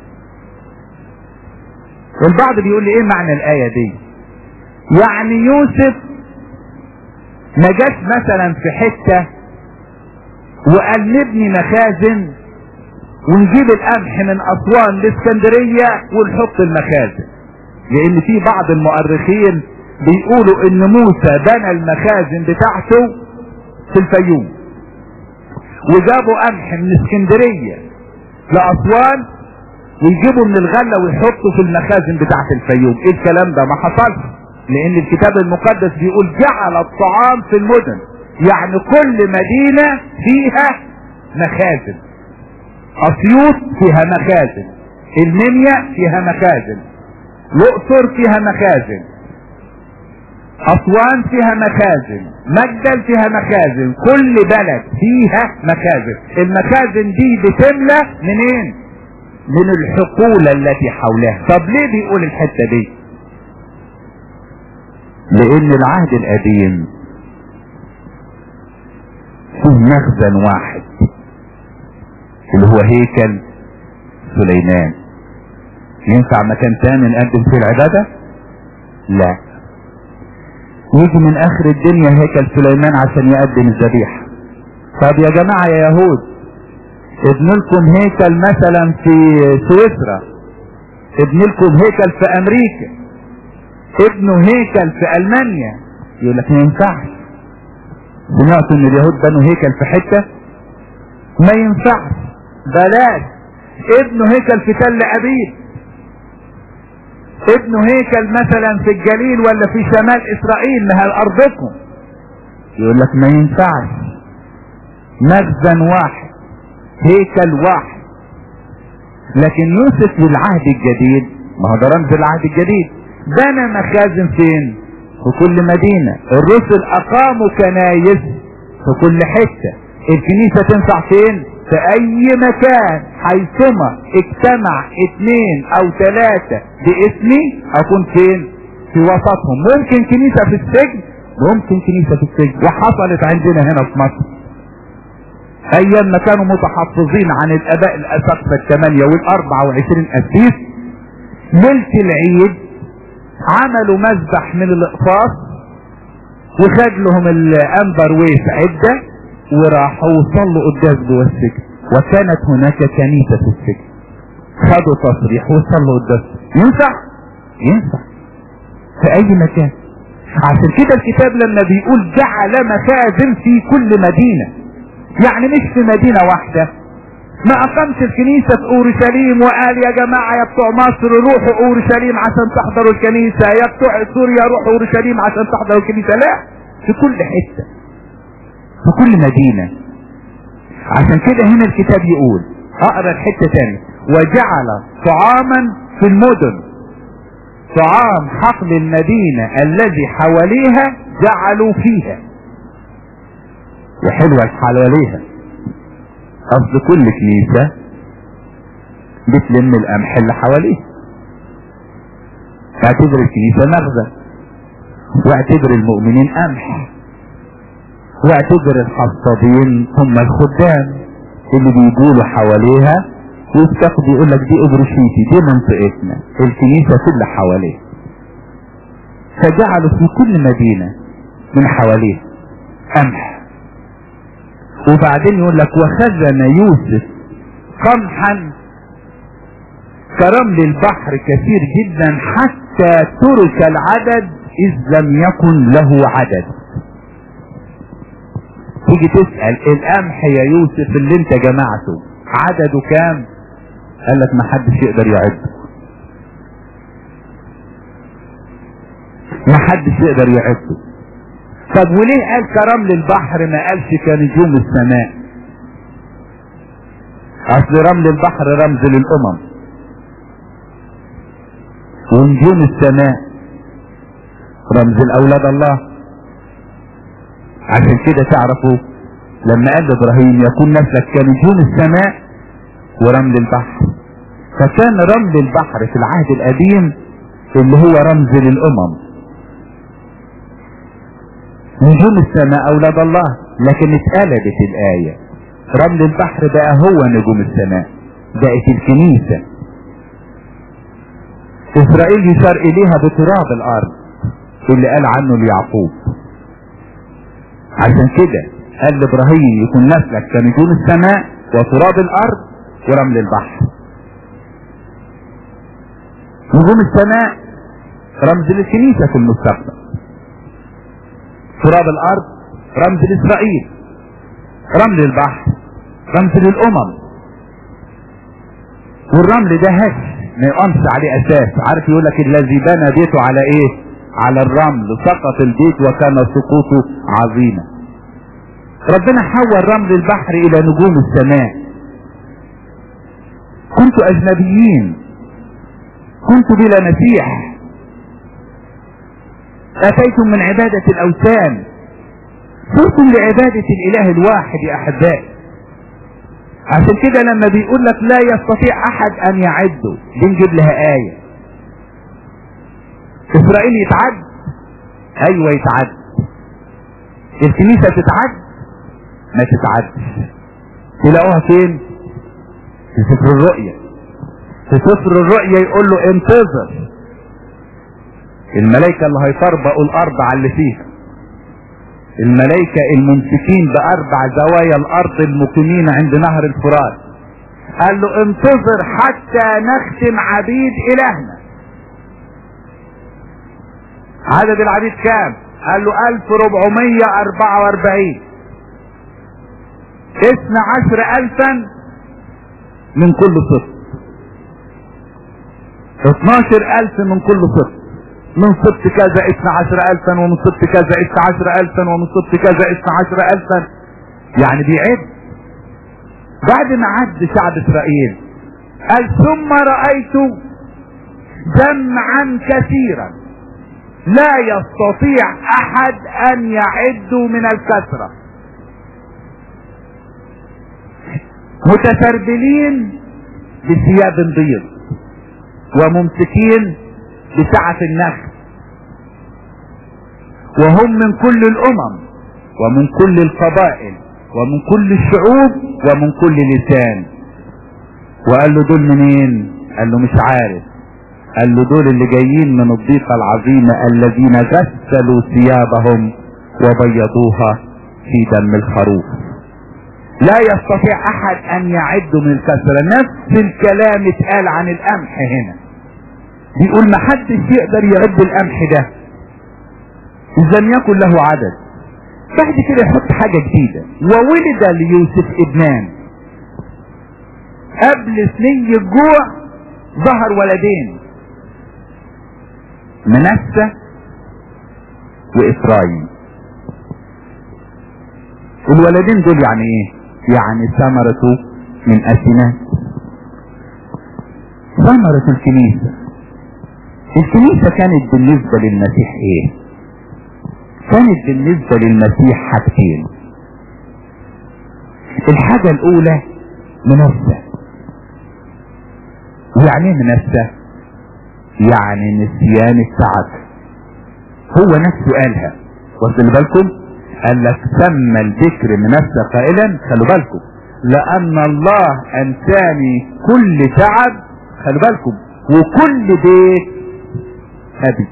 البعض بيقول لي ايه معنى الآية دي؟ يعني يوسف ما جاش مثلا في حتة وقال نبني مخازن ونجيب القمح من اسوان لاسكندرية ونحط المخازن، لان في بعض المؤرخين بيقولوا ان موسى بنى المخازن بتاعته في الفيوم وجابوا قمح من اسكندرية لاسوان ويجيبوا من الغلة ويحطوا في المخازن بتاعت الفيوم. ايه الكلام ده؟ ما حصلش، لان الكتاب المقدس بيقول جعل الطعام في المدن، يعني كل مدينة فيها مخازن. اسيوط فيها مخازن، المنيا فيها مخازن، الاقصر فيها مخازن، اسوان فيها مخازن، مجدل فيها مخازن، كل بلد فيها مخازن. المخازن دي بتملى منين؟ من الحقول التي حولها. طب ليه بيقول الحتة دي؟ لان العهد القديم فيه مخزن واحد اللي هو هيكل سليمان. ينفع مكان تاني نقدم فيه العبادة؟ لا. يجي من اخر الدنيا هيكل سليمان عشان يقدم الذبيحة. طب يا جماعة يا يهود، ابن لكم هيكل مثلا في سويسرا، ابن لكم هيكل في امريكا، ابنه هيكل في المانيا. يقول لك ما ينفعش. سمعتوا ان اليهود بنوا هيكل في حتة؟ ما ينفعش، بلاش. ابنه هيكل في تل ابيب، ابنه هيكل مثلا في الجليل ولا في شمال اسرائيل، ما هي ارضكم. يقول لك ما ينفعش. مخزن واحد، هيكل واحد. لكن يوسف للعهد الجديد، ما هو ده رمز العهد الجديد، بنى مخازن فين؟ في كل مدينة. الرسل اقاموا كنايس في كل حتة. الكنيسة تنفع فين؟ في اي مكان، حيثما اجتمع 2 أو 3 باسمي اكون فين؟ في وسطهم. ممكن كنيسة في السجن، ممكن كنيسة في السجن، وحصلت عندنا هنا في مصر ايام ما كانوا متحفظين عن الاباء الاساقفة 8 وال24 قسيس. ليلة العيد عملوا مذبح من الاقفاص وخد لهم الانبر ويس عدة وراحوا وصلوا قداس جوه السجن، وكانت هناك كنيسة في السجن. خدوا تصريح وصلوا قداس. ينفع؟ ينفع في اي مكان. عشان كده الكتاب لما بيقول جعل مخازن في كل مدينة، يعني مش في مدينة واحدة. ما اقامش الكنيسة في اورشليم وقال يا جماعة يا بتوع مصر روحوا اورشليم عشان تحضروا الكنيسة، يا بتوع سوريا روحوا اورشليم عشان تحضروا الكنيسة. لا، في كل حتة، في كل مدينة. عشان كده هنا الكتاب يقول، اقرأ الحتة تاني، وجعل طعاما في المدن، طعام حقل المدينة الذي حواليها جعلوا فيها. وحلوة حواليها، قصد كل كنيسة بتلم القمح اللي حواليها. اعتبر الكنيسة مخزن، واعتبر المؤمنين قمح، واعتبر الحصادين هم الخدام اللي بيقولوا حواليها ويفتقد يقول لك دي ابرشيتي، دي منطقتنا، الكنيسة كلها حواليها. فجعلوا في كل مدينة من حواليها قمح. وبعدين يقول لك وخزن يوسف قمحا كرمل البحر كثير جدا حتى ترك العدد اذ لم يكن له عدد. تيجي تسأل القمح يا يوسف اللي انت جمعته عدده كام؟ قال لك ما حدش يقدر يعده، ما حدش يقدر يعده. طب وليه قال كرمل البحر ما قالش كنجوم السماء؟ اصل رمل البحر رمز للامم، ونجوم السماء رمز الاولاد الله. عشان كده تعرفوا لما قال ابراهيم يكون نسلك كنجوم السماء ورمل البحر، فكان رمل البحر في العهد القديم اللي هو رمز للامم، نجوم السماء اولاد الله. لكن اتقلبت الايه، رمل البحر بقى هو نجوم السماء، بقت الكنيسه. اسرائيل يشار اليها بتراب الارض اللي قال عنه ليعقوب. عشان كده قال لابراهيم يكون نسلك كنجوم السماء وتراب الارض ورمل البحر. نجوم السماء رمز للكنيسة في المستقبل، تراب الارض رمز لاسرائيل، رمل البحر رمز للامم. والرمل ده هش ما يقامش عليه اساس. عارف يقول لك الذي بنى بيته على ايه؟ على الرمل، سقط البيت وكان سقوطه عظيما. ربنا حول رمل البحر الى نجوم السماء. كنتوا اجنبيين، كنتوا بلا مسيح، اتيتم من عبادة الاوثان، صرتم لعبادة الاله الواحد يا احبائي. عشان كده لما بيقول لك لا يستطيع احد ان يعده، بنجيب لها آية. اسرائيل يتعد؟ ايوه يتعد. الكنيسة تتعد؟ ما تتعدش. تلاقوها فين؟ في سفر الرؤيا. في سفر الرؤيا يقول له انتظر الملائكة اللي هيطربقوا الارض على اللي فيها، الملائكة الممسكين باربع زوايا الارض المقيمين عند نهر الفرات. قال له انتظر حتى نختم عبيد الهنا. عدد العبيد كام؟ قال له 1444. 12,000 من كل صف، 12,000 من كل صف. من صف كذا 12,000 ومن صف كذا 12,000 ومن صف كذا 12,000. يعني بيعد. بعد ما عد شعب اسرائيل قال ثم رأيت جمعا كثيرا لا يستطيع احد ان يعد من الكثرة، متسربلين بثياب بيض وممسكين بسعة النخل، وهم من كل الامم ومن كل القبائل ومن كل الشعوب ومن كل لسان. وقال له دول منين؟ قال له مش عارف. قال له دول اللي جايين من الضيقة العظيمة الذين غسلوا ثيابهم وبيضوها في دم الخروف. لا يستطيع احد ان يعد من الكثرة. نفس الكلام اتقال عن القمح هنا، بيقول ما حدش يقدر يعد القمح ده اذا لم يكن له عدد. بعد كده يحط حاجة جديدة، وولد ليوسف ابنان. قبل سني الجوع ظهر ولدين، منسى وإفرايم. الولدين دول يعني ايه؟ يعني ثمرة من أسنان، ثمرة الكنيسة. الكنيسة كانت بالنسبة للمسيح ايه؟ كانت بالنسبة للمسيح حاجتين. الحاجة الاولى منسى. يعني ايه منسى؟ يعني نسيان التعب. هو نفسه قالها، واخدين بالكم؟ قال لك سمى البكر منسى قائلا، خلوا بالكم، لان الله انساني كل تعب، خلوا بالكم، وكل بيت ابي.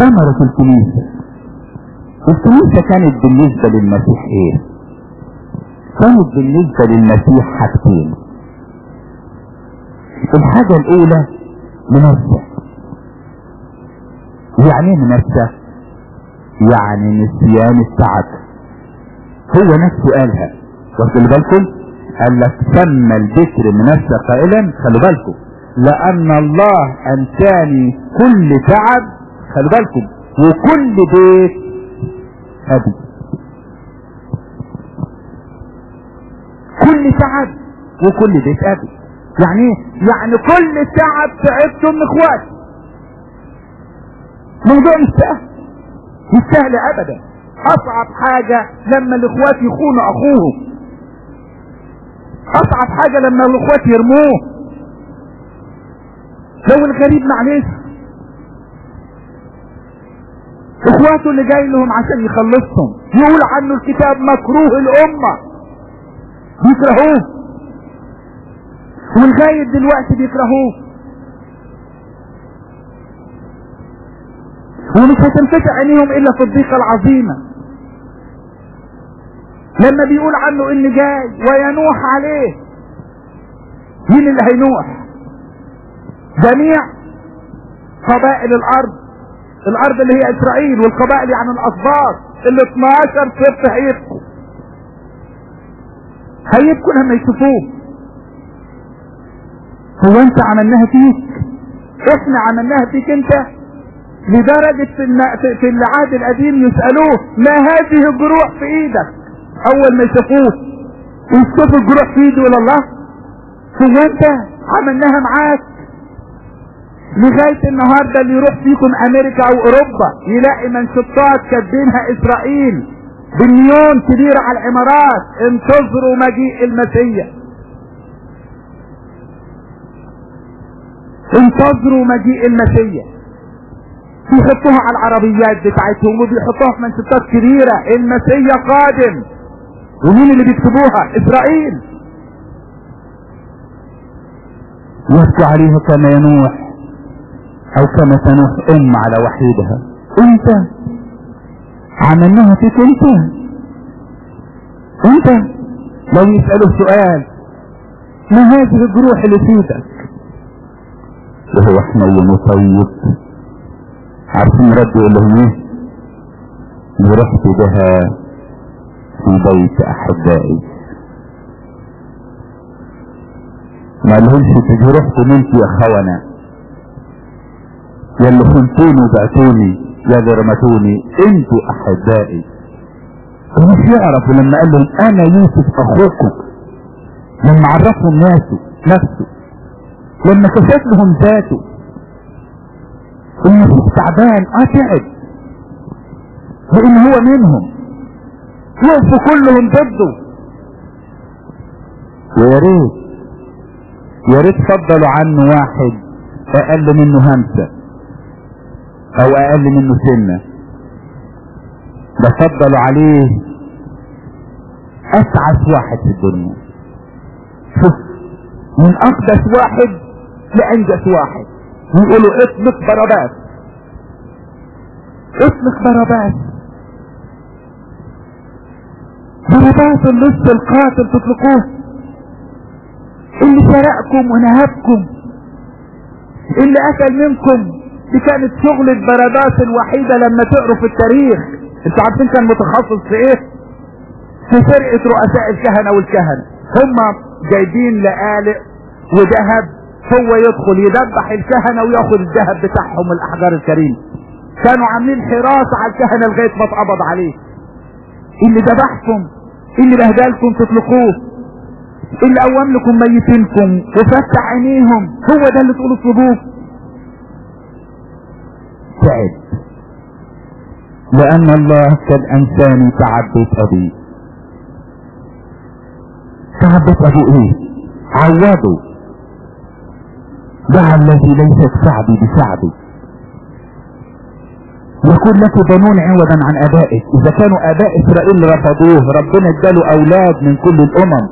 ثمرة الكنيسة. الكنيسة كانت بالنسبة للمسيح ايه؟ كانت بالنسبة للمسيح حاجتين. الحاجة الاولى منسى. يعني ايه منسى؟ يعني نسيان التعب. هو نفسه قالها، واخدوا بالكم؟ قال لك سمى البكر منسى قائلا، خلوا بالكم، لان الله انساني كل تعب، خلوا بالكم، وكل بيت ابي. كل تعب وكل بيت ابي. يعني ايه؟ يعني كل تعب تعبته من اخواتي. موضوع مش سهل، مش سهل ابدا. اصعب حاجة لما الاخوات يخونوا اخوهم. اصعب حاجة لما الاخوات يرموه. لو الغريب معلش اخواته اللي جاي لهم عشان يخلصهم، يقول عنه الكتاب مكروه الامة، بيكرهوه ولغاية دلوقتي بيكرهوه، ومش هتنفتح عينيهم الا في الضيقة العظيمة. لما بيقول عنه ان جاي وينوح عليه، مين اللي هينوح؟ جميع قبائل الارض اللي هي اسرائيل، والقبائل يعني الاسباط اللي 12 سبط هيبكوا لما يشوفوه. هو انت عملناها فيك؟ احنا عملناها فيك انت؟ لدرجة في العهد القديم يسألوه ما هذه الجروح في ايدك؟ اول ما يشوفوه يشوفوا الجروح في ايده الى الله. هو انت عملناها معاك؟ لغاية النهاردة اللي يروح فيكم امريكا او اوروبا يلاقي منشطات كاتبينها اسرائيل بالمليون كبيرة على العمارات، انتظروا مجيء المسيح، انتظروا مجيء المسيح. بيحطوها على العربيات بتاعتهم وبيحطوها في منشطات كبيرة، المسيح قادم. ومين اللي بيكتبوها؟ اسرائيل. يبكوا عليها كما ينوح او كما تنوح على وحيدها. انت عملناها فيك انت لو يسألوا سؤال ما هذه الجروح اللي فيك؟ وهو حنين وطيب، عارفين رد يقول لهم ايه؟ ورحت بها في بيت احبائي. ما لهمش تجرحكم انت يا خونة، يا اللي خنتوني وبعتوني يا اللي رمتوني، انتوا احبائي. ومش يعرفوا لما قال لهم انا يوسف اخوكم، لما عرفهم نفسه، لما كشف لهم ذاته. المسيح تعبان، تعب، لان هو منهم، وقفوا كلهم ضده. ويا ريت فضلوا عنه واحد اقل منه همسة او اقل منه سنة، ده فضلوا عليه اسعس واحد في الدنيا. شوف، من اقدس واحد لانجس واحد، يقولوا اطلق باراباس، اطلق باراباس. باراباس اللص القاتل تطلقوه، اللي سرقكم ونهبكم، اللي قتل منكم. دي كانت شغلة باراباس الوحيدة. لما تقروا في التاريخ، انتوا عارفين كان متخصص في ايه؟ في سرقة رؤساء الكهنة والكهنة. هم جايبين لآلئ وذهب، هو يدخل يدبح الكهنة وياخد الذهب بتاعهم والاحجار الكريمة. كانوا عاملين حراسة على الكهنة لغاية ما اتقبض عليه. اللي ذبحكم، اللي بهدلكم تطلقوه، اللي قوم لكم ميتينكم وفتح عينيهم، هو ده اللي تقولوا اطلبوه. تعب، لان الله كان انساني تعب بيت ابي. تعب بيت ابي ايه؟ عوضوا. دعا الذي ليست شعبي بشعبي، يكون لك بنون عوضا عن ابائك. اذا كانوا اباء اسرائيل رفضوه، ربنا اداله اولاد من كل الامم،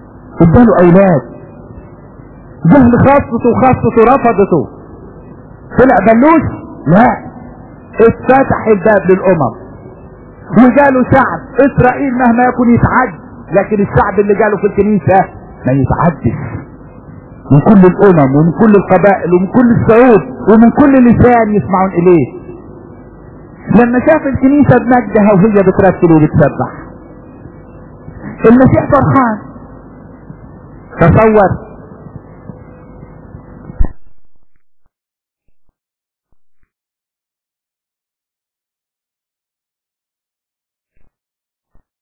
اداله اولاد. جهل خاصته رفضته، طلع بلوش؟ لا، اتفتح الباب للامم وجاله شعب اسرائيل مهما يكون يتعد، لكن الشعب اللي جاله في الكنيسة ما يتعدش، من كل الامم ومن كل القبائل ومن كل الشعوب ومن كل لسان يسمعون اليه. لما شاف الكنيسة بمجدها وهي بترتل وبتسبح، المسيح فرحان. تصور